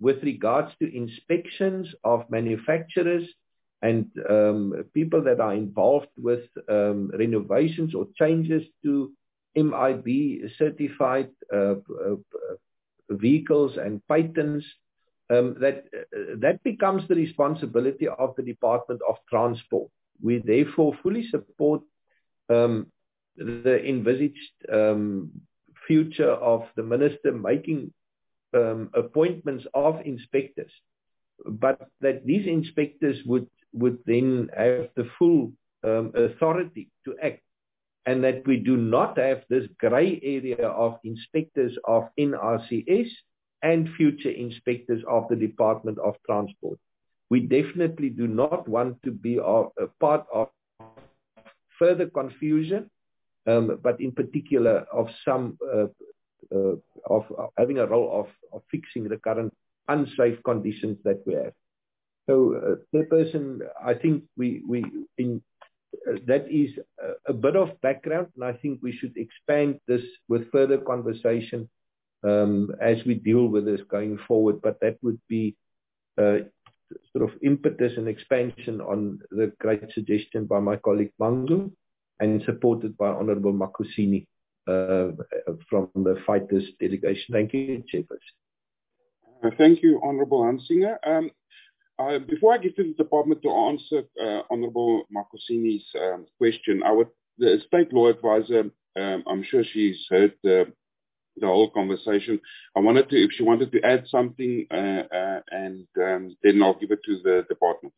with regards to inspections of manufacturers and um, people that are involved with um, renovations or changes to M I B certified uh, uh, vehicles and patents, um, that uh, that becomes the responsibility of the Department of Transport. We therefore fully support um, the envisaged um, future of the minister making um, appointments of inspectors, but that these inspectors would would then have the full um, authority to act, and that we do not have this grey area of inspectors of N R C S and future inspectors of the Department of Transport. We definitely do not want to be a, a part of further confusion, um, but in particular of some uh, uh, of, of having a role of, of fixing the current unsafe conditions that we have. So, uh, third person, I think we we in uh, that is a, a bit of background, and I think we should expand this with further conversation um, as we deal with this going forward. But that would be uh, sort of impetus and expansion on the great suggestion by my colleague Mangu, and supported by Honourable Makosini uh, from the Fighters delegation. Thank you, Chairperson. Uh, thank you, Honourable Hansinger. Um, uh, before I give to the department to answer uh, Honourable Makosini's um, question, I would, the State Law Advisor, um, I'm sure she's heard the, the whole conversation. I wanted to, if she wanted to add something, uh, uh, and um, then I'll give it to the department.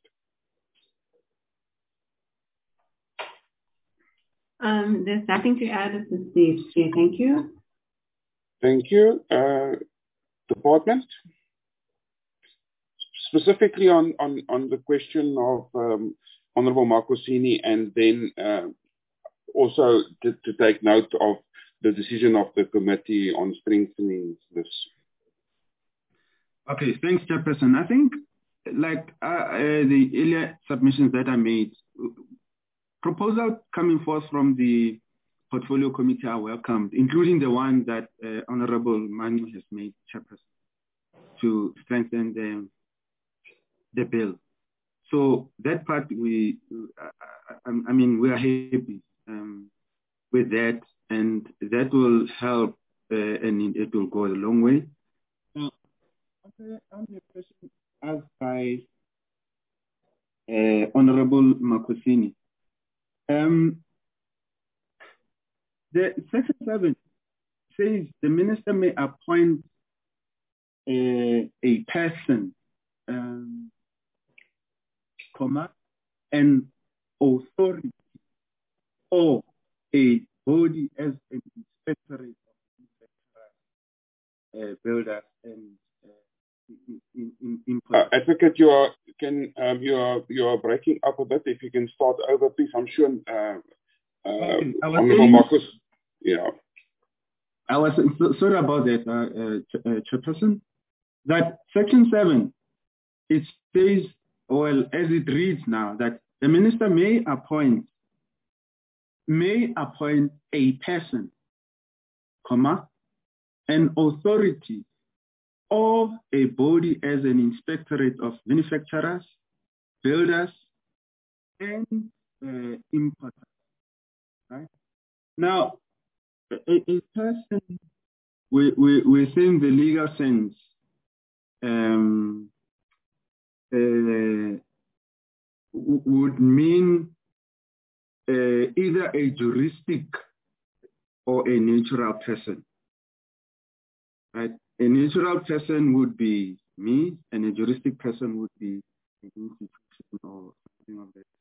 Um, there's nothing to add at this stage, Chair. Thank you. Thank you. Uh, department? Specifically on, on, on the question of um, Honourable Makosini, and then uh, also to, to take note of the decision of the committee on strengthening this. Okay, thanks, Chairperson. I think, like uh, uh, the earlier submissions that I made, proposals coming forth from the Portfolio Committee are welcomed, including the one that uh, Honourable Manu has made, Chairperson, to strengthen the, the bill. So that part, we, uh, I, I mean, we are happy um, with that, and that will help, uh, and it will go a long way. Now, on the question asked by uh, Honourable Makosini, um, the Section seven says the minister may appoint a, a person, um, comma, an authority or a body as an inspectorate of uh, builders and uh, in, in, in uh, Advocate, you are can um, you are you are breaking up a bit. If you can start over, please. I'm sure. Uh, uh, okay. Honourable Marcus, yeah. I was so, sorry about that, uh, uh, Chairperson. That Section seven, it says, well, as it reads now, that the minister may appoint may appoint a person, comma, an authority or a body as an inspectorate of manufacturers, builders, and uh, importers. Right? Now, a, a person we, we, within the legal sense um, uh, would mean uh, either a juristic or a natural person. Right? A natural person would be me, and a juristic person would be an institution or something of that.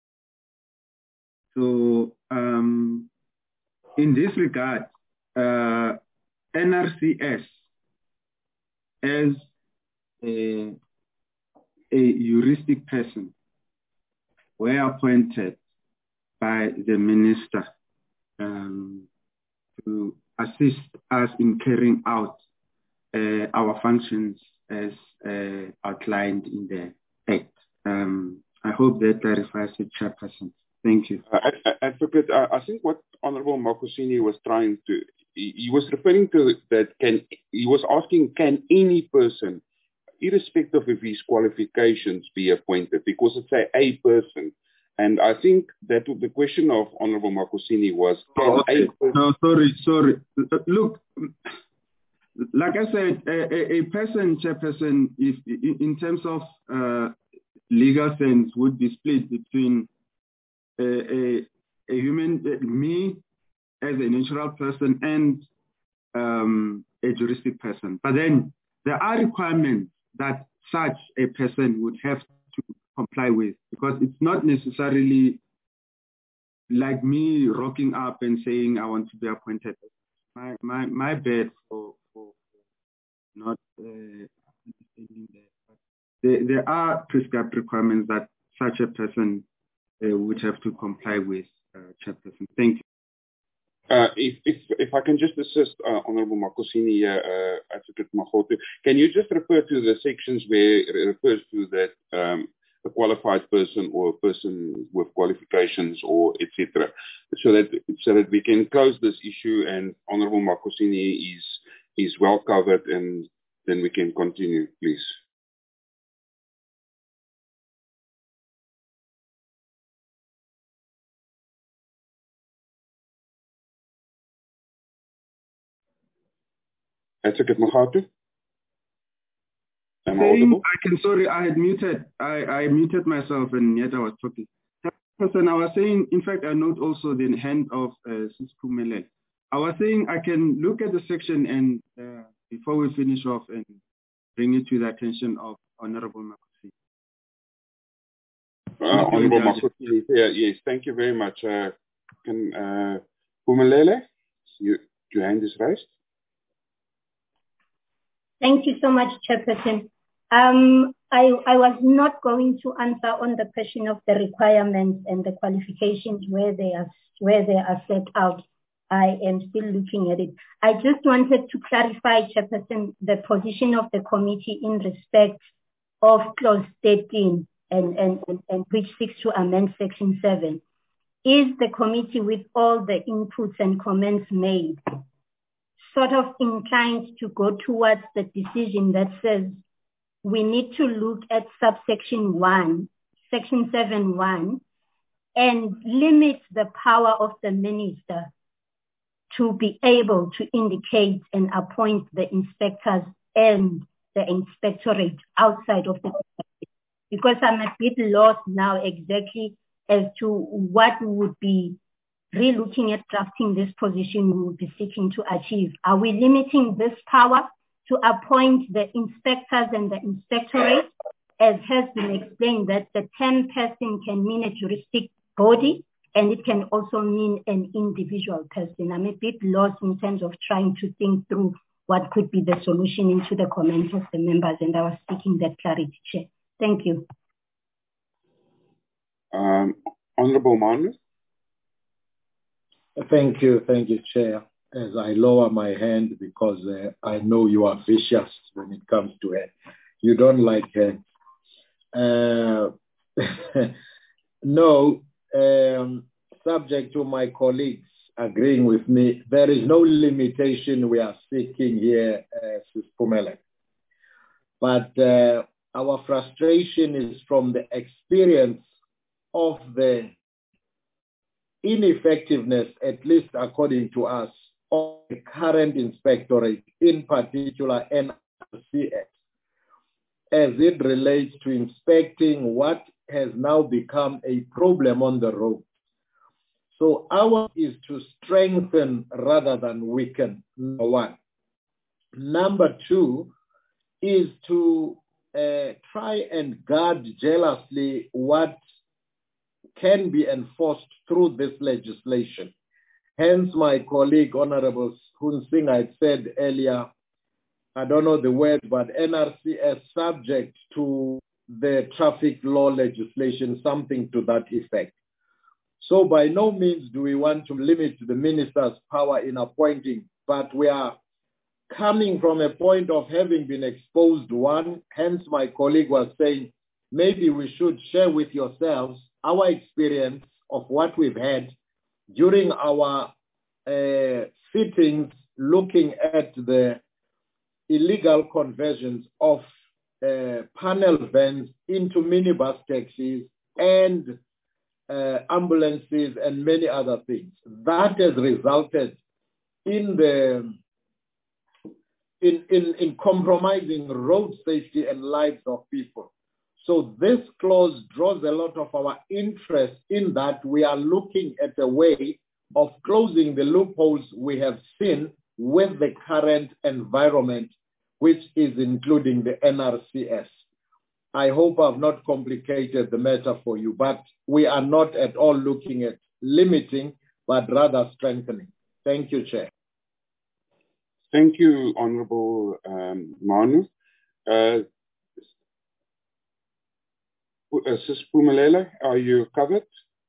So, um, in this regard, uh, N R C S as a, a juristic person were appointed by the minister um, to assist us in carrying out uh, our functions as uh, outlined in the Act. Um, I hope that clarifies it, Chairperson. Thank you. Uh, Advocate, uh, I think what Honourable Makosini was trying to, he, he was referring to that, can, he was asking, can any person irrespective of his qualifications, be appointed, because it's a, a person. And I think that the question of Honorable Makosini was, can oh, okay. a person... No, sorry, sorry. Look, like I said, a, a person, chairperson, if in terms of uh, legal sense, would be split between a, a, a human, me as a natural person, and um, a juristic person. But then there are requirements that such a person would have to comply with, because it's not necessarily like me rocking up and saying I want to be appointed. My my my bad for for, for not uh, understanding that. But there, there are prescribed requirements that such a person uh, would have to comply with, uh, Chairperson. Thank you. Uh, if, if if I can just assist uh, Honorable Makosini, uh, uh, Advocate Makgoto, can you just refer to the sections where it refers to that um, a qualified person or a person with qualifications or et cetera, so that so that we can close this issue and Honorable Makosini is is well covered, and then we can continue, please. Advocate Makgoto? Am I audible? I can, sorry, I had muted. I, I muted myself and yet I was talking. Person, I was saying, in fact, I note also the hand of uh, Sis Phumelele. I was saying I can look at the section and uh, before we finish off and bring it to the attention of Honorable Makosini. Uh, Honorable Makosini, yeah, yes, thank you very much. Uh, can uh, Phumelele, you, your hand is raised. Thank you so much, Chairperson. Um, I, I was not going to answer on the question of the requirements and the qualifications where they are where they are set out. I am still looking at it. I just wanted to clarify, Chairperson, the position of the committee in respect of clause thirteen and, and, and which seeks to amend section seven. Is the committee, with all the inputs and comments made, sort of inclined to go towards the decision that says we need to look at subsection one, section seven one, and limit the power of the minister to be able to indicate and appoint the inspectors and the inspectorate outside of the country? Because I'm a bit lost now exactly as to what would be re-looking at drafting this position we will be seeking to achieve. Are we limiting this power to appoint the inspectors and the inspectorate, as has been explained, that the ten person can mean a juristic body and it can also mean an individual person? I'm a bit lost in terms of trying to think through what could be the solution into the comments of the members, and I was seeking that clarity, Chair. Thank you. Um, Honorable Manus? Thank you, thank you, Chair. As I lower my hand, because uh, I know you are vicious when it comes to it. You don't like it. Uh, no, um, subject to my colleagues agreeing with me, there is no limitation we are seeking here, uh, Sis Phumelele. But uh, our frustration is from the experience of the ineffectiveness, at least according to us, of the current inspectorate, in particular N R C S, as it relates to inspecting what has now become a problem on the road. So ours is to strengthen rather than weaken, number one. Number two is to uh, try and guard jealously what can be enforced through this legislation. Hence, my colleague, Honorable Hun Singh, had said earlier, I don't know the word, but N R C S subject to the traffic law legislation, something to that effect. So by no means do we want to limit the minister's power in appointing, but we are coming from a point of having been exposed one. Hence, my colleague was saying, maybe we should share with yourselves our experience of what we've had during our uh, sittings looking at the illegal conversions of uh, panel vans into minibus taxis and uh, ambulances and many other things. That has resulted in the in, in, in compromising road safety and lives of people. So this clause draws a lot of our interest in that we are looking at a way of closing the loopholes we have seen with the current environment, which is including the N R C S. I hope I've not complicated the matter for you, but we are not at all looking at limiting, but rather strengthening. Thank you, Chair. Thank you, Honourable um, Manu. Uh, Sis Pumelele, are you covered?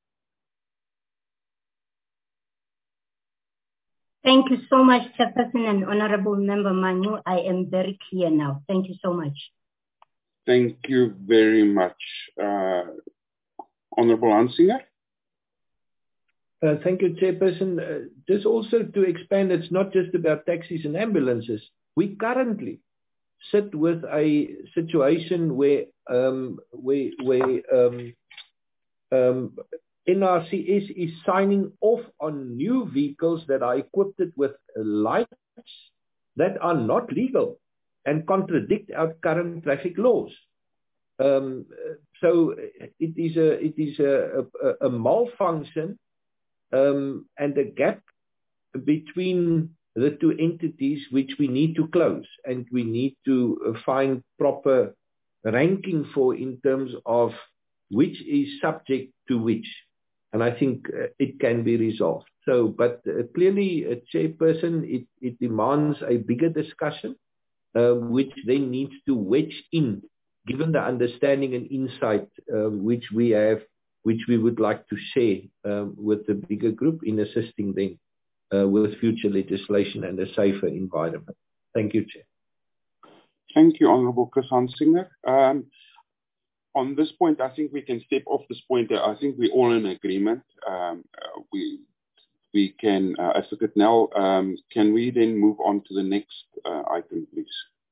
Thank you so much, Chairperson and Honourable Member Manu. I am very clear now. Thank you so much. Thank you very much. Uh, Honourable Hansinger? Uh, thank you, Chairperson. Uh, just also to expand, it's not just about taxis and ambulances. We currently sit with a situation where um, where, where um, um, N R C S is signing off on new vehicles that are equipped with lights that are not legal and contradict our current traffic laws. Um, so it is a it is a, a, a malfunction um, and a gap between the two entities which we need to close, and we need to find proper ranking for in terms of which is subject to which. And I think uh, it can be resolved. So, but uh, clearly, uh, Chairperson, it, it demands a bigger discussion, uh, which then needs to wedge in, given the understanding and insight uh, which we have, which we would like to share um, with the bigger group in assisting them Uh, with future legislation and a safer environment. Thank you, Chair. Thank you, Honourable Chris Hansinger. Um, on this point, I think we can step off this point. I think we're all in agreement. Um, uh, we we can, uh, Advocate Nel, um, can we then move on to the next uh, item, please?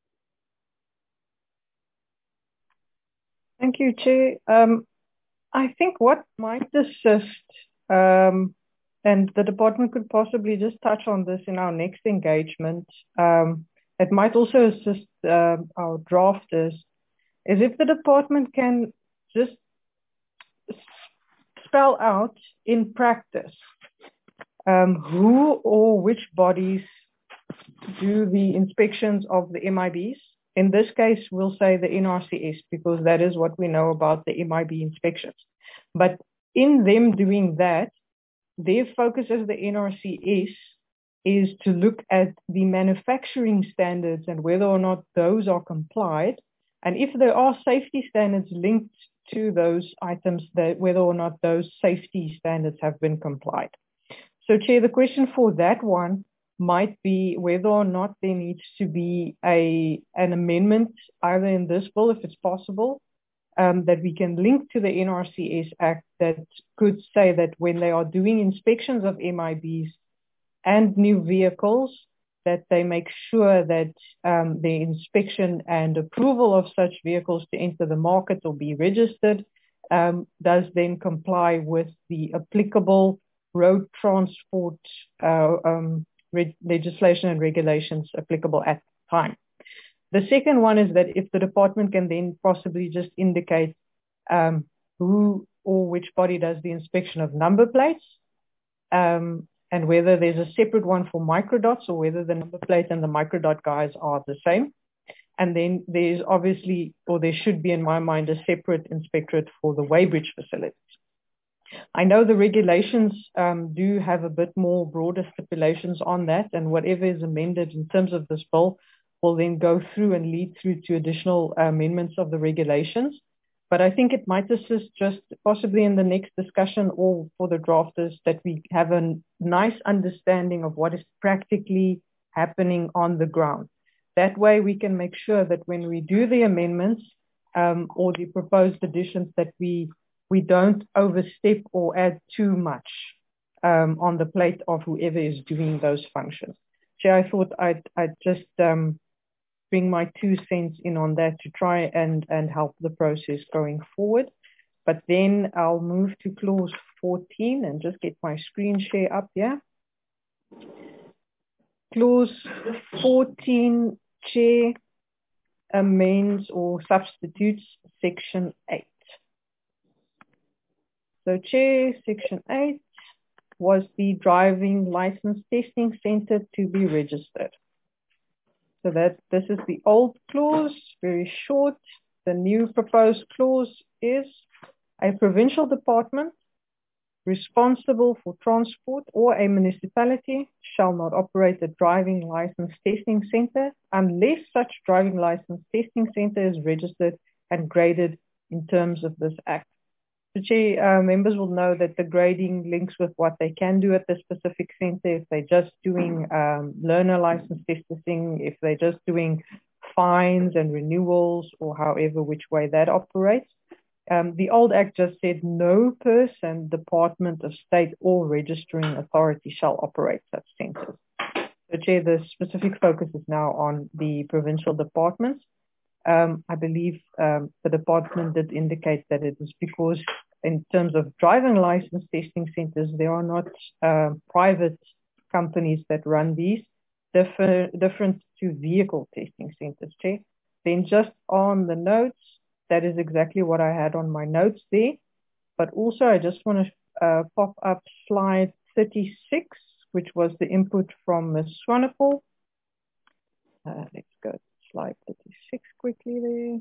Thank you, Chair. Um, I think what might assist um, and the department could possibly just touch on this in our next engagement. Um, it might also assist uh, our drafters, is if the department can just spell out in practice um, who or which bodies do the inspections of the M I Bs. In this case, we'll say the N R C S, because that is what we know about the M I B inspections. But in them doing that, their focus as the N R C S is to look at the manufacturing standards and whether or not those are complied. And if there are safety standards linked to those items, that whether or not those safety standards have been complied. So, Chair, the question for that one might be whether or not there needs to be a an amendment either in this bill, if it's possible, Um, that we can link to the N R C S Act that could say that when they are doing inspections of M I Bs and new vehicles, that they make sure that um, the inspection and approval of such vehicles to enter the market or be registered um, does then comply with the applicable road transport uh, um, re- legislation and regulations applicable at the time. The second one is that if the department can then possibly just indicate um, who or which body does the inspection of number plates, um, and whether there's a separate one for microdots or whether the number plate and the microdot guys are the same. And then there's obviously, or there should be in my mind, a separate inspectorate for the weighbridge facilities. I know the regulations um, do have a bit more broader stipulations on that, and whatever is amended in terms of this bill will then go through and lead through to additional amendments of the regulations. But I think it might assist just possibly in the next discussion or for the drafters that we have a nice understanding of what is practically happening on the ground. That way we can make sure that when we do the amendments um, or the proposed additions that we, we don't overstep or add too much um, on the plate of whoever is doing those functions. So I thought I'd, I'd just um, bring my two cents in on that to try and, and help the process going forward. But then I'll move to clause fourteen and just get my screen share up here. Clause fourteen, Chair, amends or substitutes section eight. So Chair, section eight was the driving license testing center to be registered. So that this is the old clause, very short. The new proposed clause is a provincial department responsible for transport or a municipality shall not operate a driving license testing center unless such driving license testing center is registered and graded in terms of this act. So, Chair, uh, members will know that the grading links with what they can do at the specific center, if they're just doing um, learner license testing, if they're just doing fines and renewals, or however which way that operates. Um, the old act just said no person, department of state or registering authority shall operate such centers. So, Chair, the specific focus is now on the provincial departments. Um, I believe um, the department did indicate that it is because in terms of driving license testing centers, there are not uh, private companies that run these, differ, different to vehicle testing centers, Chair. Then just on the notes, that is exactly what I had on my notes there. But also I just want to uh, pop up slide thirty-six, which was the input from Miz Swanepoel. Uh, let's go to slide thirty-six quickly there.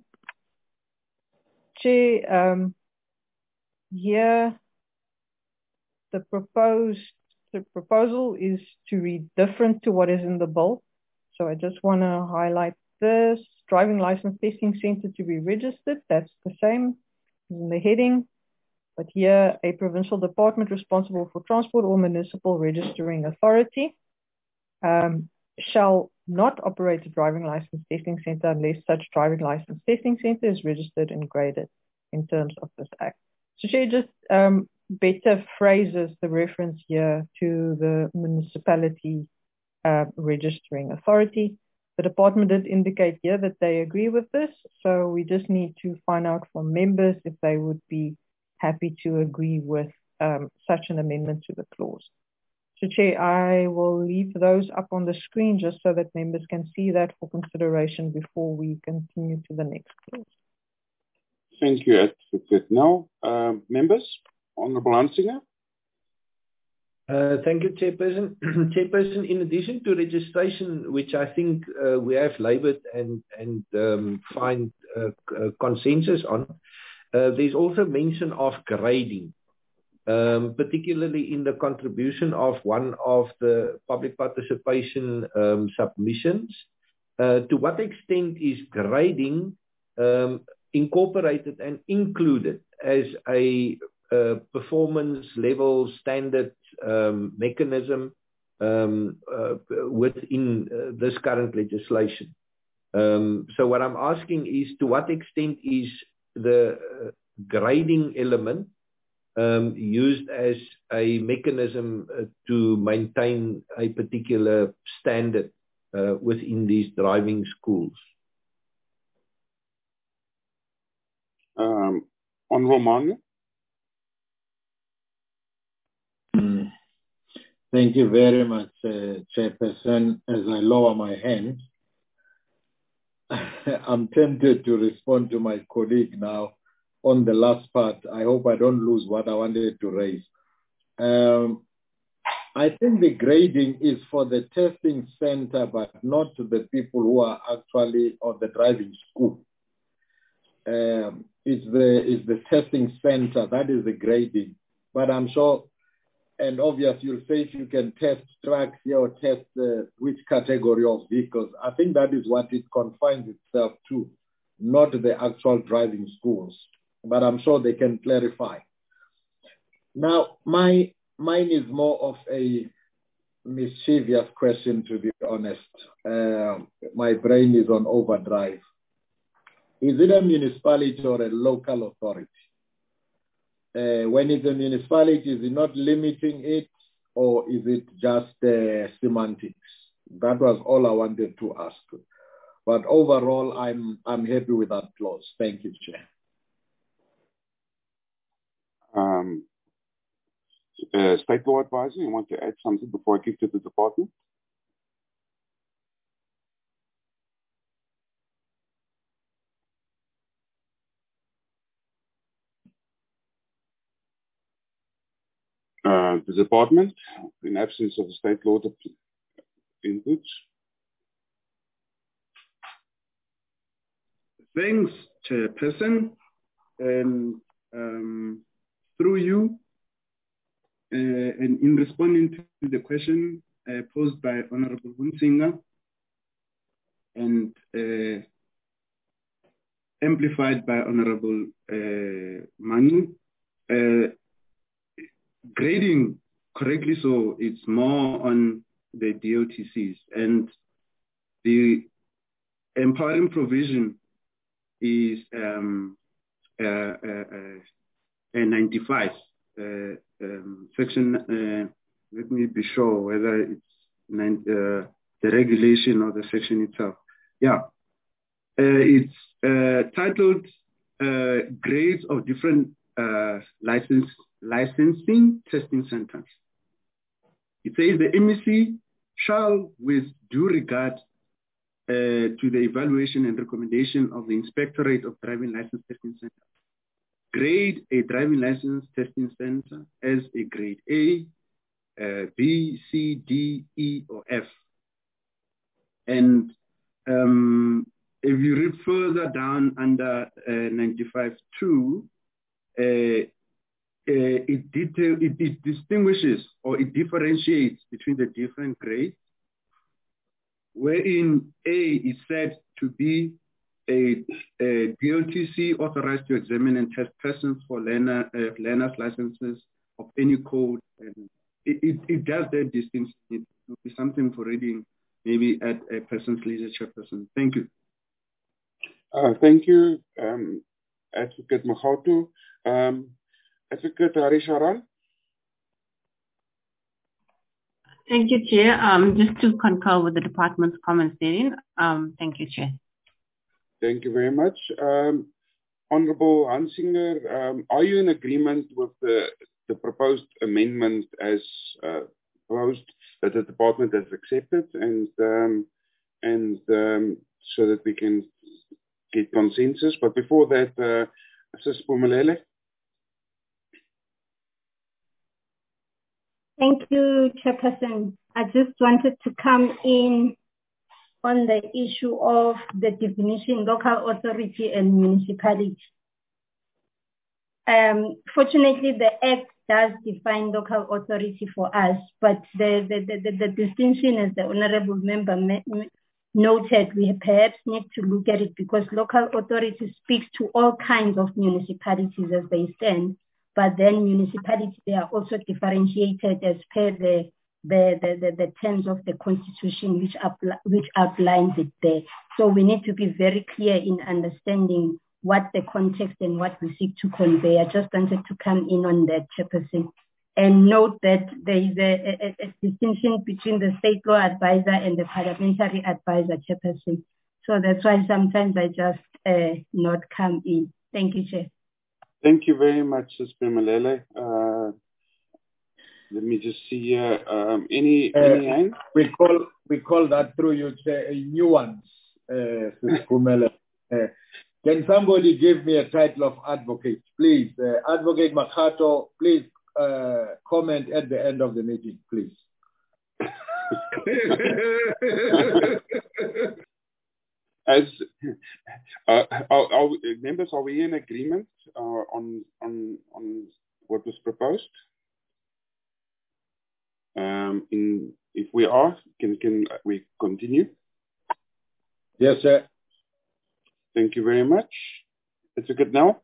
Chair, um, here the proposed the proposal is to read different to what is in the bill. So I just want to highlight this. Driving license testing center to be registered, that's the same as in the heading. But here, a provincial department responsible for transport or municipal registering authority um, shall not operate a driving license testing center unless such driving license testing center is registered and graded in terms of this act. So Chair, just um, better phrases the reference here to the municipality uh, registering authority. The department did indicate here that they agree with this, so we just need to find out from members if they would be happy to agree with um, such an amendment to the clause. So Chair, I will leave those up on the screen just so that members can see that for consideration before we continue to the next clause. Thank you, Advocate. Now, uh, members, Honourable Hansinger. Uh, thank you, Chairperson. Chairperson, in addition to registration, which I think uh, we have laboured and, and um, find uh, uh, consensus on, uh, there's also mention of grading, um, particularly in the contribution of one of the public participation um, submissions. Uh, to what extent is grading um, incorporated and included as a uh, performance level standard um, mechanism um, uh, within uh, this current legislation? Um, so what I'm asking is, to what extent is the uh, grading element um, used as a mechanism uh, to maintain a particular standard uh, within these driving schools? Um, Honourable Mange. Mm. Thank you very much, uh, Chairperson. As I lower my hand, I'm tempted to respond to my colleague now on the last part. I hope I don't lose what I wanted to raise. Um, I think the grading is for the testing center, but not to the people who are actually on the driving school. Um, it's the it's the testing center that is the grading. But I'm sure, and obviously you'll say if you can test trucks here or test uh, which category of vehicles. I think that is what it confines itself to, not the actual driving schools. But I'm sure they can clarify. Now, my mine is more of a mischievous question, to be honest. Uh, my brain is on overdrive. Is it a municipality or a local authority? Uh, when it's a municipality, is it not limiting it, or is it just uh, semantics? That was all I wanted to ask. But overall, I'm I'm happy with that clause. Thank you, Chair. Um, uh, State Law Advisor, you want to add something before I give to the department? Uh, the department, in absence of the state law inputs. Thanks, Chairperson. And um, through you, uh, and in responding to the question uh, posed by Honorable Hunsinger and uh, amplified by Honorable uh, Manu, uh, grading correctly so, it's more on the D O T Cs, and the empowering provision is um, uh, uh, uh, ninety-five, uh, um, section, uh, let me be sure whether it's nine, uh, the regulation or the section itself. Yeah, uh, it's uh, titled uh, Grades of Different uh, license, Licensing Testing Centers. It says the M E C shall, with due regard uh, to the evaluation and recommendation of the Inspectorate of Driving License Testing Center, grade a driving license testing center as a grade A, uh, B, C, D, E, or F. And um, if you read further down under uh, ninety-five two, uh, Uh, it, detail, it, it distinguishes or it differentiates between the different grades, wherein A is said to be a, a D O T C authorized to examine and test persons for learner, uh, learner's licenses of any code. And it, it, it does that distinction. It will be something for reading maybe at a person's leisure, Chairperson. Thank you. Uh, thank you, um, Advocate Makgato. Um, Advocate Harish Haran. Thank you, Chair. Um, just to concur with the department's comments therein. Um, thank you, Chair. Thank you very much. Um, Honorable Hunsinger, um, are you in agreement with the, the proposed amendment as uh, proposed that the department has accepted, and um, and um, so that we can get consensus? But before that, uh, Sis Pumelele. Thank you, Chairperson. I just wanted to come in on the issue of the definition local authority and municipality. Um, fortunately, the Act does define local authority for us, but the, the, the, the, the distinction, as the Honorable Member noted, we perhaps need to look at it because local authority speaks to all kinds of municipalities as they stand. But then municipalities, they are also differentiated as per the, the, the, the, the terms of the Constitution, which, apply, which outlines it there. So we need to be very clear in understanding what the context and what we seek to convey. I just wanted to come in on that, Chairperson. And note that there is a, a, a distinction between the state law advisor and the parliamentary advisor, Chairperson. So that's why sometimes I just uh, not come in. Thank you, Chair. Thank you very much, Sis Pumelele. Uh, let me just see here. Um, any, uh, any hand? We call we call that through you, Chair, a nuance, uh, Sis Pumelele. Uh, can somebody give me a title of advocate, please? Uh, Advocate Makgato, please uh, comment at the end of the meeting, please. As uh, are, are we, members, are we in agreement uh, on on on what was proposed? Um, in if we are, can can we continue? Yes, sir. Thank you very much. It's a good now.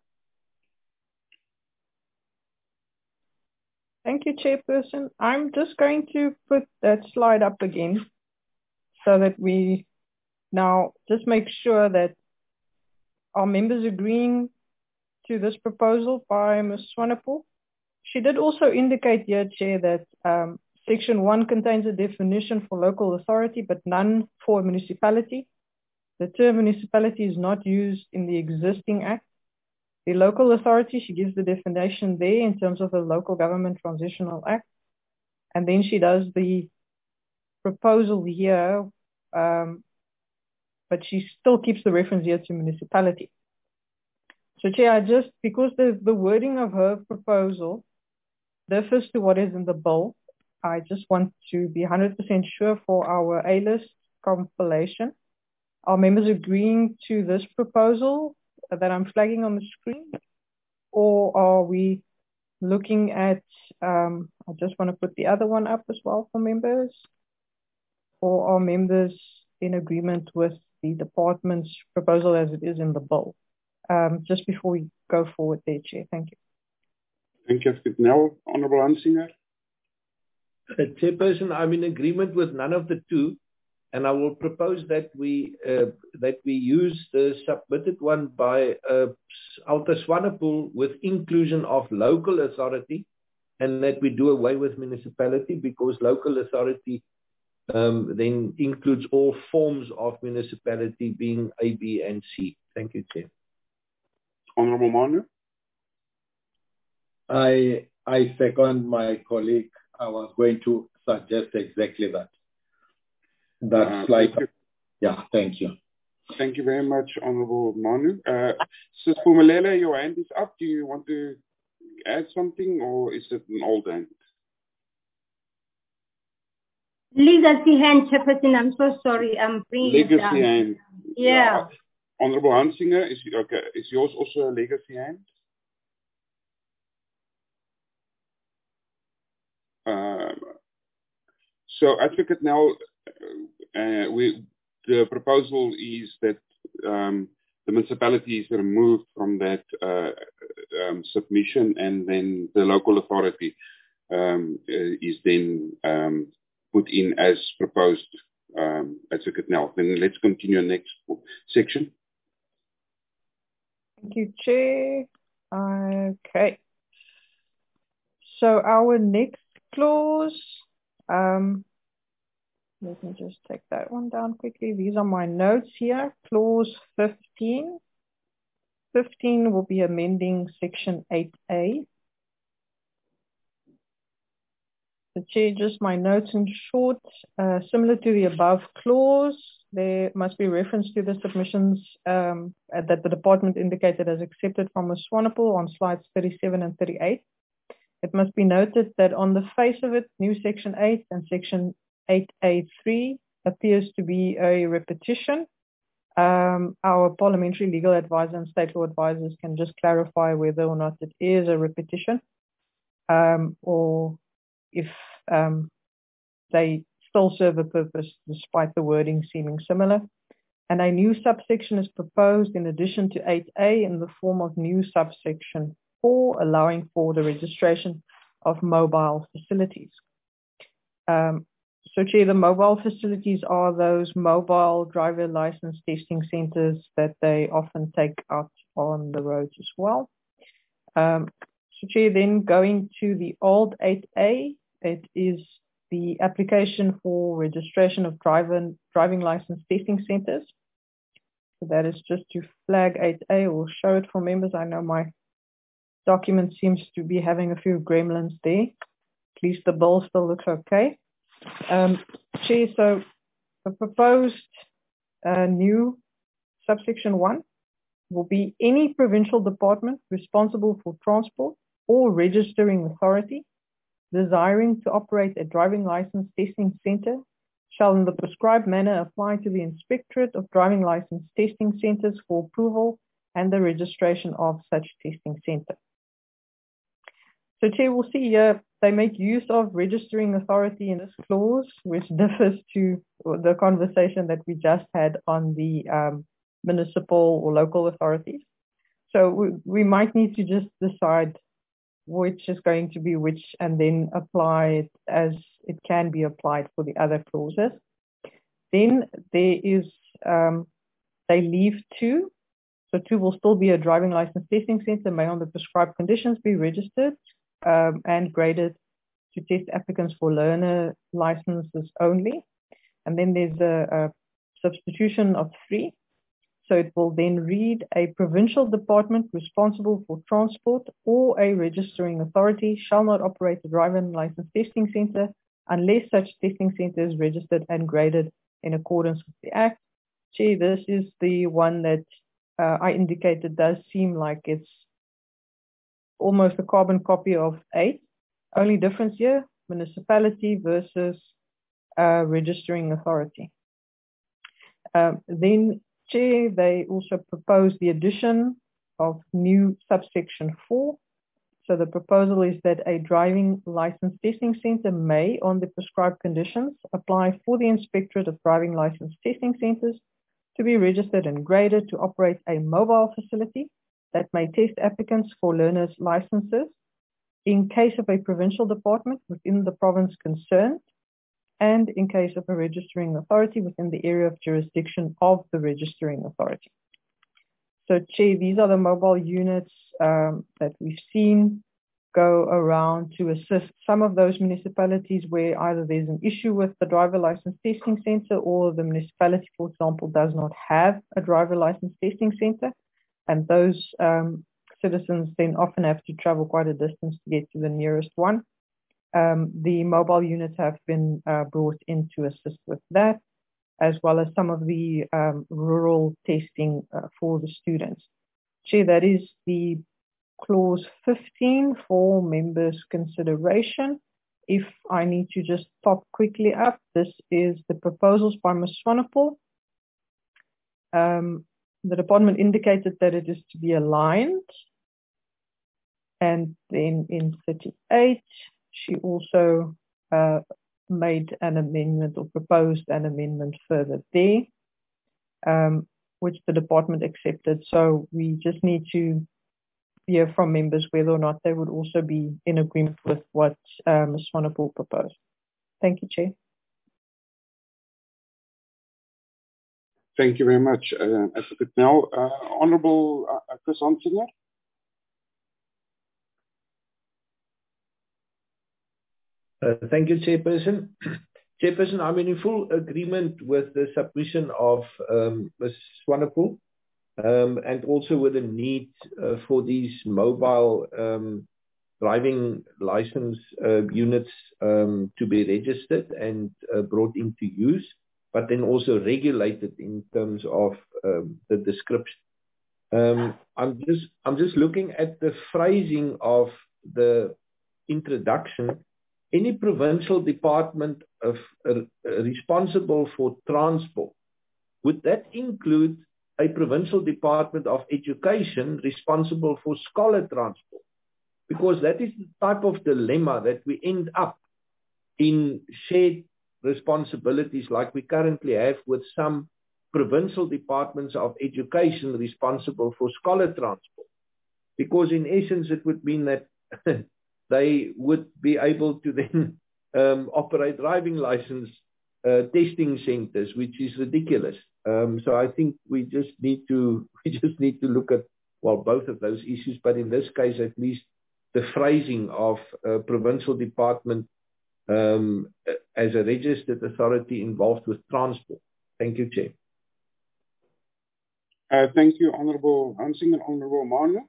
Thank you, Chairperson. I'm just going to put that slide up again so that we now just make sure that our members agreeing to this proposal by Miz Swanepoel. She did also indicate here, Chair, that um, Section one contains a definition for local authority, but none for municipality. The term municipality is not used in the existing act. The local authority, she gives the definition there in terms of the Local Government Transitional Act. And then she does the proposal here, um, but she still keeps the reference here to municipality. So Chair, I just, because the, the wording of her proposal differs to what is in the bill, I just want to be one hundred percent sure for our A-list compilation. Are members agreeing to this proposal that I'm flagging on the screen? Or are we looking at, um, I just want to put the other one up as well for members? Or are members in agreement with the department's proposal as it is in the bill? Um, just before we go forward there, Chair. Thank you. Thank you. Now, Honourable Hansinger. Uh, Chairperson, I'm in agreement with none of the two, and I will propose that we uh, that we use the submitted one by uh, Alta Swanepoel with inclusion of local authority, and that we do away with municipality, because local authority um, then includes all forms of municipality, being A, B, and C. Thank you, Chair. Honourable Manu. I I second my colleague. I was going to suggest exactly that. That's uh, like, thank yeah, thank you. Thank you very much, Honourable Manu. Uh, Sis Pumelele, your hand is up. Do you want to add something, or is it an old hand? Legacy hand, Chairperson. I'm so sorry. I'm bringing legacy it down. hand. Yeah. yeah. Honourable Hansinger, is okay. Is yours also a legacy hand? Um, so, Advocate, now uh, we the proposal is that um, the municipality is removed from that uh, um, submission, and then the local authority um, is then um, put in as proposed. Um, Advocate, now then let's continue next section. Thank you, Chair. Okay. So our next clause, um, let me just take that one down quickly. These are my notes here. Clause fifteen. fifteen will be amending section eight A. The Chair, just my notes in short, uh, similar to the above clause, there must be reference to the submissions um, that the department indicated as accepted from Miz Swanepoel on slides thirty-seven and thirty-eight. It must be noted that on the face of it, new section eight and section eight A three appears to be a repetition. Um, our parliamentary legal advisor and state law advisors can just clarify whether or not it is a repetition, um, or if um, they still serve a purpose despite the wording seeming similar. And a new subsection is proposed in addition to eight A in the form of new subsection four, allowing for the registration of mobile facilities. Um, so, Chair, the mobile facilities are those mobile driver license testing centers that they often take out on the roads as well. Um, so, Chair, then going to the old eight A, it is the application for registration of driver, driving license testing centers. So that is just to flag eight A or show it for members. I know my document seems to be having a few gremlins there. At least the bill still looks okay. Um, Chair, so the proposed uh, new subsection one will be any provincial department responsible for transport or registering authority desiring to operate a driving license testing center shall in the prescribed manner apply to the Inspectorate of Driving License Testing Centers for approval and the registration of such testing center. So, Chair, we'll see here they make use of registering authority in this clause, which differs to the conversation that we just had on the um, municipal or local authorities. So we, we might need to just decide which is going to be which and then apply it as it can be applied for the other clauses. Then there is, um, they leave two. So two will still be a driving license testing center, may on the prescribed conditions be registered um, and graded to test applicants for learner licenses only. And then there's a, a substitution of three. So it will then read a provincial department responsible for transport or a registering authority shall not operate a driving license testing center unless such testing center is registered and graded in accordance with the Act. Chair, this is the one that uh, I indicated does seem like it's almost a carbon copy of eight. Only difference here, municipality versus uh, registering authority. Um, then, Chair, they also propose the addition of new subsection four. So the proposal is that a driving license testing center may, on the prescribed conditions, apply for the Inspectorate of Driving License Testing Centers to be registered and graded to operate a mobile facility that may test applicants for learners' licenses in case of a provincial department within the province concerned, and in case of a registering authority within the area of jurisdiction of the registering authority. So, Chair, these are the mobile units um, that we've seen go around to assist some of those municipalities where either there's an issue with the driver license testing center or the municipality, for example, does not have a driver license testing center. And those um, citizens then often have to travel quite a distance to get to the nearest one. Um, the mobile units have been uh, brought in to assist with that, as well as some of the um, rural testing uh, for the students. Chair, that is the clause fifteen for members' consideration. If I need to just top quickly up, this is the proposals by Miz Swanepoel. Um, the department indicated that it is to be aligned. And then in thirty-eight, she also uh, made an amendment or proposed an amendment further there, um, which the department accepted. So we just need to hear from members whether or not they would also be in agreement with what uh, Miz Swanepoel proposed. Thank you, Chair. Thank you very much, uh, Advocate Nel. Uh, Honourable uh, Chris Honsinger. Uh, thank you, Chairperson. Chairperson, I'm in full agreement with the submission of um, Miz Swanepoel um, and also with the need uh, for these mobile um, driving license uh, units um, to be registered and uh, brought into use, but then also regulated in terms of um, the description. Um, I'm just I'm just looking at the phrasing of the introduction. Any provincial department of, uh, responsible for transport, would that include a provincial department of education responsible for scholar transport? Because that is the type of dilemma that we end up in shared responsibilities like we currently have with some provincial departments of education responsible for scholar transport. Because in essence, it would mean that they would be able to then um, operate driving license uh, testing centers, which is ridiculous. Um, so I think we just need to we just need to look at, well, both of those issues, but in this case, at least the phrasing of uh, provincial department um, as a registered authority involved with transport. Thank you, Chair. Uh, thank you, Honourable Honsinger. Honourable Marno.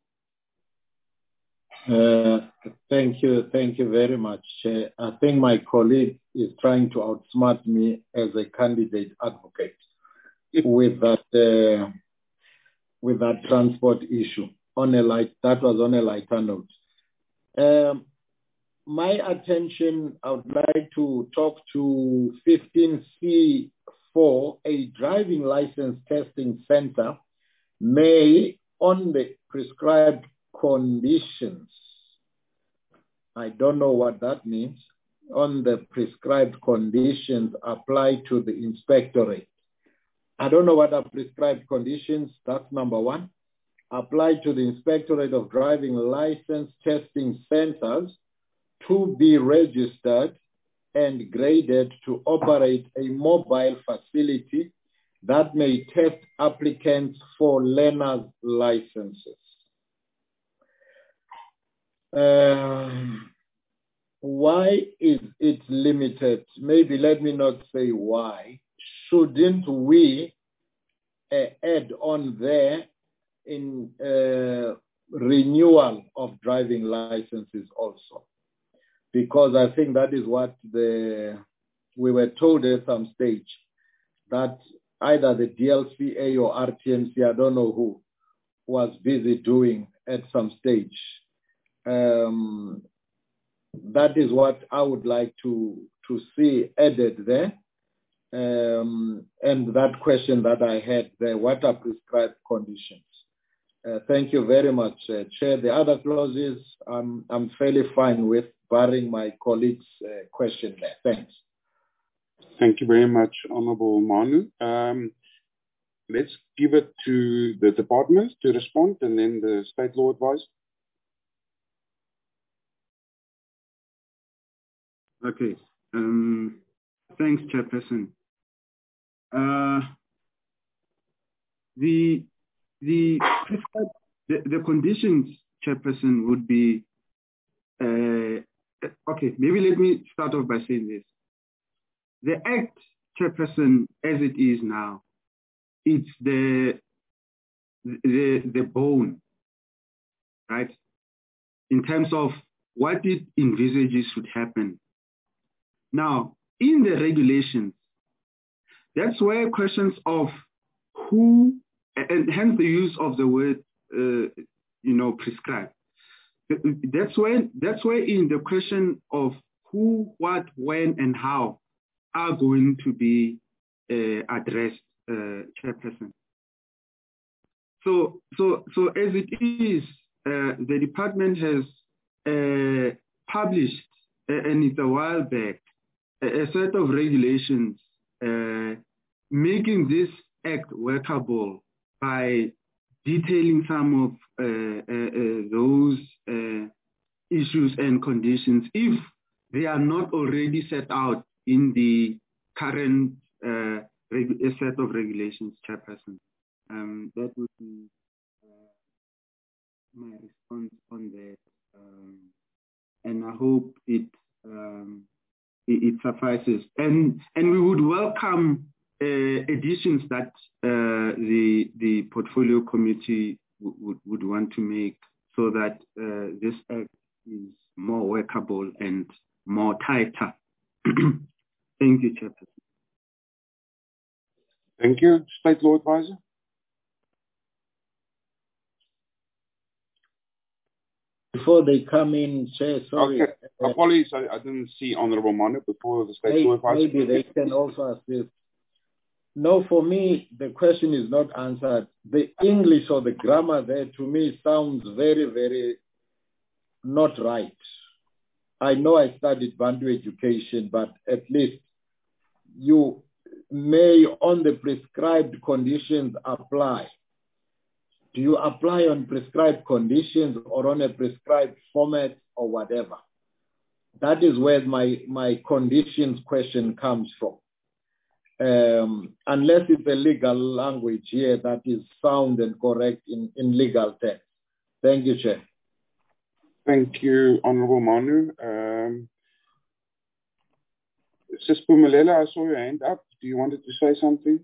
Uh, thank you, thank you very much, Chair. I think my colleague is trying to outsmart me as a candidate advocate with that uh, with that transport issue. On a light, that was on a lighter note. Um, my attention, I would like to talk to fifteen C four, a driving license testing center may, on the prescribed conditions, I don't know what that means, on the prescribed conditions apply to the inspectorate. I don't know what are prescribed conditions, that's number one. Apply to the Inspectorate of Driving License Testing Centers to be registered and graded to operate a mobile facility that may test applicants for learner's licenses. Um, why is it limited? Maybe let me not say why. Shouldn't we uh, add on there in uh, renewal of driving licenses also, because I think that is what the we were told at some stage, that either the D L C A or R T M C, I don't know who, was busy doing at some stage. Um, that is what I would like to, to see added there. Um, and that question that I had there, what are prescribed conditions? Uh, thank you very much, uh, Chair. The other clauses, um, I'm fairly fine with, barring my colleague's uh, question there. Thanks. Thank you very much, Honorable Manu. Um, let's give it to the department to respond, and then the State Law Advisor. Okay. Um, thanks, Chairperson. Uh, the the the, the conditions, Chairperson, would be uh, okay. Maybe let me start off by saying this: the Act, Chairperson, as it is now, it's the the the bone, right? In terms of what it envisages should happen. Now, in the regulations, that's where questions of who, and hence the use of the word, uh, you know, prescribed. That's where, that's where in the question of who, what, when, and how are going to be uh, addressed, uh, Chairperson. So, so, so as it is, uh, the department has uh, published, uh, and it's a while back, a set of regulations uh, making this act workable by detailing some of uh, uh, uh, those uh, issues and conditions if they are not already set out in the current uh, set of regulations, Chairperson. Um, that would be uh, my response on that. Um, and I hope it um, it suffices. And and we would welcome uh, additions that uh, the the portfolio committee would would want to make so that uh, this act is more workable and more tighter. Thank you, Chairperson. Thank you. State Law Advisor. Before they come in, Chair, sorry. Okay. Uh, Apologies, I, I didn't see Honorable Manu before the State maybe, Law Advisor. Maybe they can also assist. No, for me, the question is not answered. The English or the grammar there to me sounds very, very not right. I know I studied Bantu education, but at least you may on the prescribed conditions apply. Do you apply on prescribed conditions or on a prescribed format or whatever? That is where my, my conditions question comes from. Um, unless it's a legal language here that is sound and correct in, in legal text. Thank you, Chair. Thank you, Honorable Manu. Um, Sis Pumelela, I saw your hand up. Do you wanted to say something?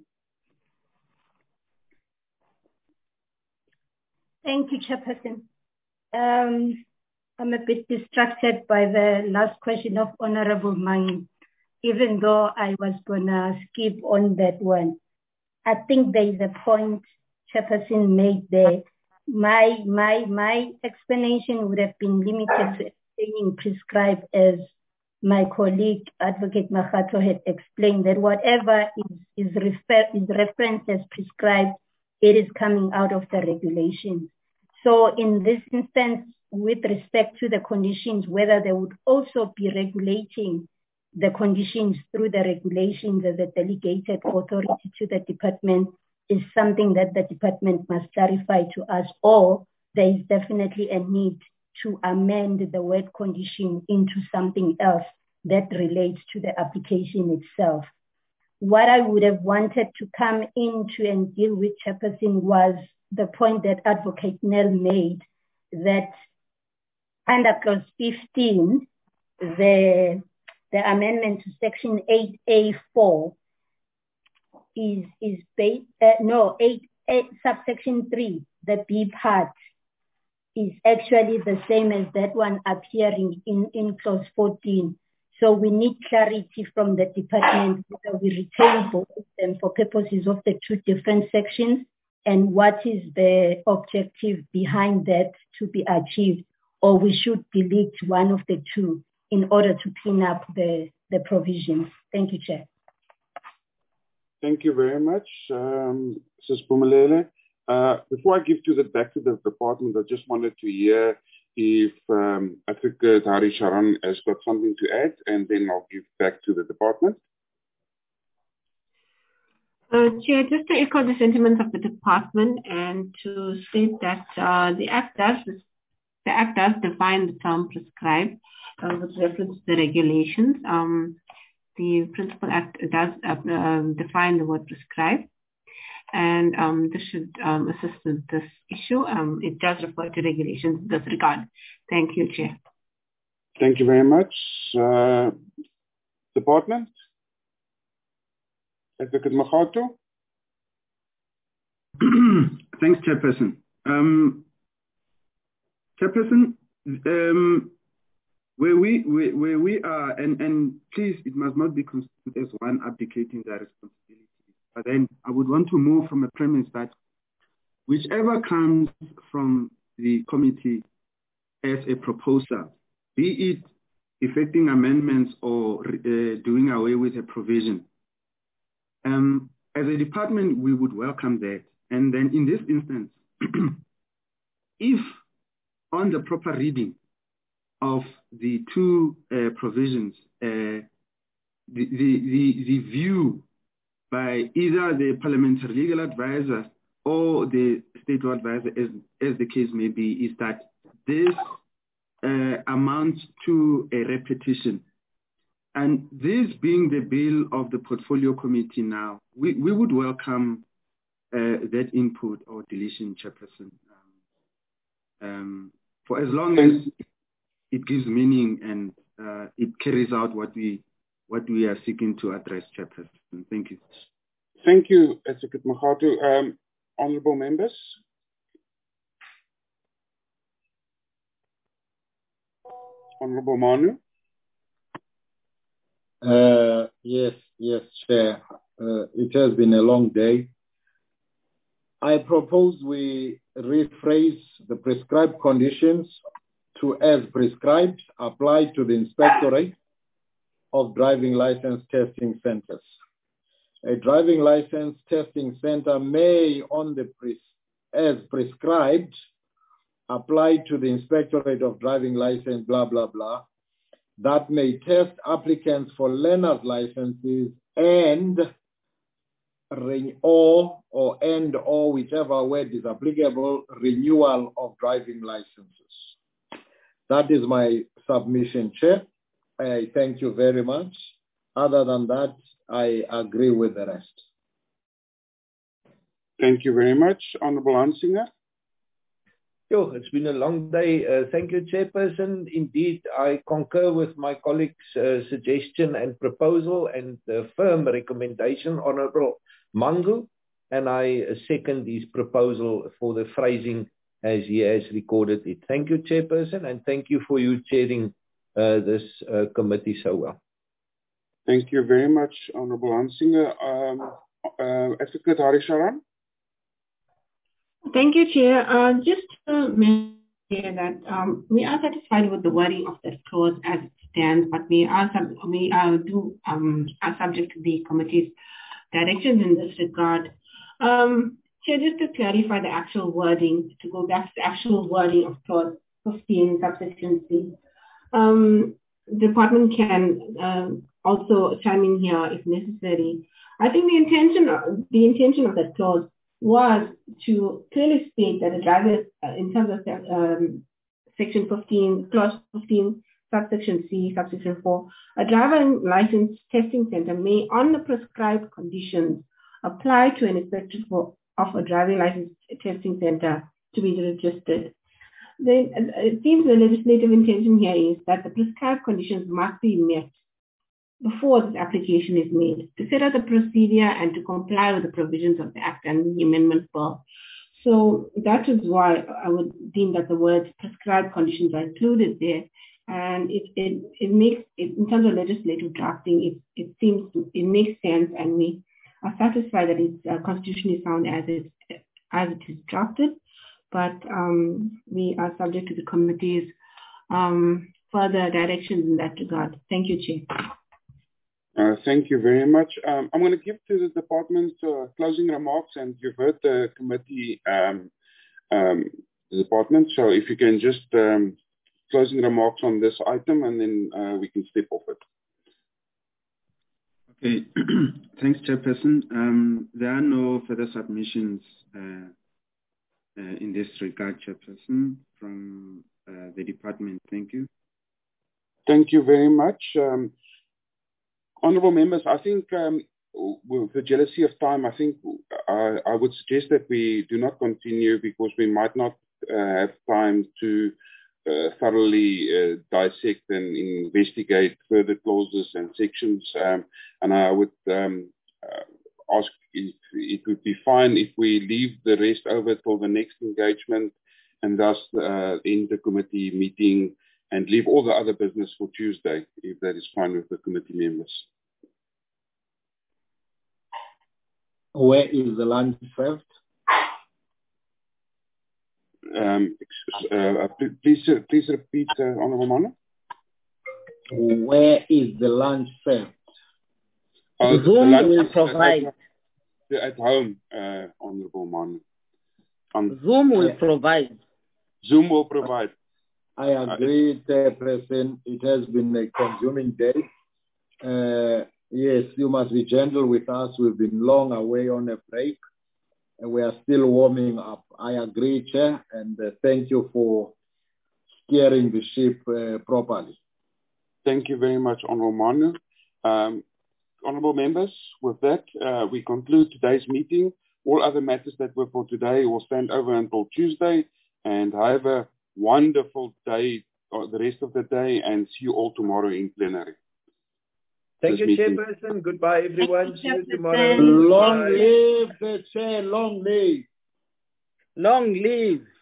Thank you, Chairperson. Um, I'm a bit distracted by the last question of Honorable Mangi, even though I was going to skip on that one. I think there is a point Chairperson made there. My, my, my explanation would have been limited to explaining prescribed as my colleague, Advocate Makgatho, had explained that whatever is, is, refer, is referenced as prescribed, it is coming out of the regulations. So in this instance, with respect to the conditions, whether they would also be regulating the conditions through the regulations as a delegated authority to the department is something that the department must clarify to us, or there is definitely a need to amend the word condition into something else that relates to the application itself. What I would have wanted to come into and deal with, Chairperson, was the point that Advocate Nell made, that under clause fifteen, the, the amendment to section eight A four, is is based, uh, no, eight, eight, subsection three, the B part, is actually the same as that one appearing in, in clause fourteen. So we need clarity from the department whether we retain both of them for purposes of the two different sections, and what is the objective behind that to be achieved, or we should delete one of the two in order to clean up the, the provisions. Thank you, Chair. Thank you very much, um, Miz Pumelele. Uh, before I give to the, back to the department, I just wanted to hear if um, Advocate Hari Sharan has got something to add, and then I'll give back to the department. Uh, Chair, just to echo the sentiments of the department and to state that uh, the Act does the Act does define the term prescribed uh, with reference to the regulations. Um, the Principal Act does uh, uh, define the word prescribed, and um, this should um, assist with this issue. Um, it does refer to regulations in this regard. Thank you, Chair. Thank you very much. Uh, department? Advocate Makgato? Thanks, Chairperson. Um, Chairperson, um, where we where, where we are, and, and please, it must not be construed as one abdicating their responsibility. But then I would want to move from a premise that whichever comes from the committee as a proposal, be it effecting amendments or uh, doing away with a provision, um, as a department, we would welcome that. And then in this instance, if on the proper reading of the two uh, provisions, uh, the, the, the, the view by either the parliamentary legal advisor or the state law advisor, as, as the case may be, is that this uh, amounts to a repetition. And this being the bill of the portfolio committee now, we, we would welcome uh, that input or deletion, Chairperson, um, um, for as long as it gives meaning and uh, it carries out what we what we are seeking to address, Chairperson. Thank you. Thank you, Advocate Makgato. Um, honourable members? Honourable Manu? Uh, yes, yes, Chair. Uh, it has been a long day. I propose we rephrase the prescribed conditions to as prescribed, applied to the Inspectorate of Driving License Testing Centers. A driving license testing center may, on the pres as prescribed, apply to the Inspectorate of Driving License, blah, blah, blah, that may test applicants for learner's licenses and or, or and or whichever word is applicable, renewal of driving licenses. That is my submission, Chair. I thank you very much. Other than that, I agree with the rest. Thank you very much. Honourable Hansinger. Yo, it's been a long day. Uh, thank you, Chairperson. Indeed, I concur with my colleague's uh, suggestion and proposal and the firm recommendation, Honourable Mangu, and I second his proposal for the phrasing as he has recorded it. Thank you, Chairperson, and thank you for you chairing uh, this uh, committee so well. Thank you very much, Honourable Hansinger. Um, uh, Advocate Hari Sharan. Thank you, Chair. Uh, just to mention that um, we are satisfied with the wording of that clause as it stands, but we are sub we are do um, are subject to the committee's directions in this regard. Um, Chair, just to clarify the actual wording, to go back to the actual wording of clause fifteen, subsection C, um, the department can uh, also chime in here if necessary. I think the intention of, the intention of that clause was to clearly state that a driver, uh, in terms of um, section fifteen, clause fifteen, subsection C, subsection four, a driving license testing center may, on the prescribed conditions, apply to an inspector for, of a driving license testing center to be registered. Then it seems the legislative intention here is that the prescribed conditions must be met before this application is made, to set out the procedure and to comply with the provisions of the Act and the Amendment Bill. So that is why I would deem that the words prescribed conditions are included there. And it, it, it makes, it, in terms of legislative drafting, it, it seems, to, it makes sense, and we are satisfied that it's uh, constitutionally sound as it, as it is drafted. But um, we are subject to the committee's um, further directions in that regard. Thank you, Chair. Uh, thank you very much. Um, I'm going to give to the department uh, closing remarks, and you've heard the committee, um, um, the department. So if you can just um, closing remarks on this item, and then uh, we can step off it. Okay, thanks, Chairperson. Um, there are no further submissions uh, uh, in this regard, Chairperson, from uh, the department. Thank you. Thank you very much. Um, Honourable members, I think um, with the jealousy of time, I think uh, I would suggest that we do not continue, because we might not uh, have time to uh, thoroughly uh, dissect and investigate further clauses and sections. Um, and I would um, uh, ask if it would be fine if we leave the rest over till the next engagement, and thus uh, end the committee meeting and leave all the other business for Tuesday, if that is fine with the committee members. Where is the lunch served? Um, uh, please, uh, please repeat, uh, Honourable Mana. Where is the lunch served? Uh, Zoom lunch will provide. At, at home, uh, Honourable Mana. Um, Zoom will provide. Zoom will provide. I agree, Chairperson. It has been a consuming day. Uh, yes, you must be gentle with us. We've been long away on a break, and we are still warming up. I agree, Chair, and uh, thank you for steering the ship uh, properly. Thank you very much, Honourable Manu. Um, honourable members, with that, uh, we conclude today's meeting. All other matters that were for today will stand over until Tuesday, and however, wonderful day, or the rest of the day, and see you all tomorrow in plenary. Thank This you, meeting. Chairperson. Goodbye, everyone. See you tomorrow. Long Bye. live the Chair, long live. Long live.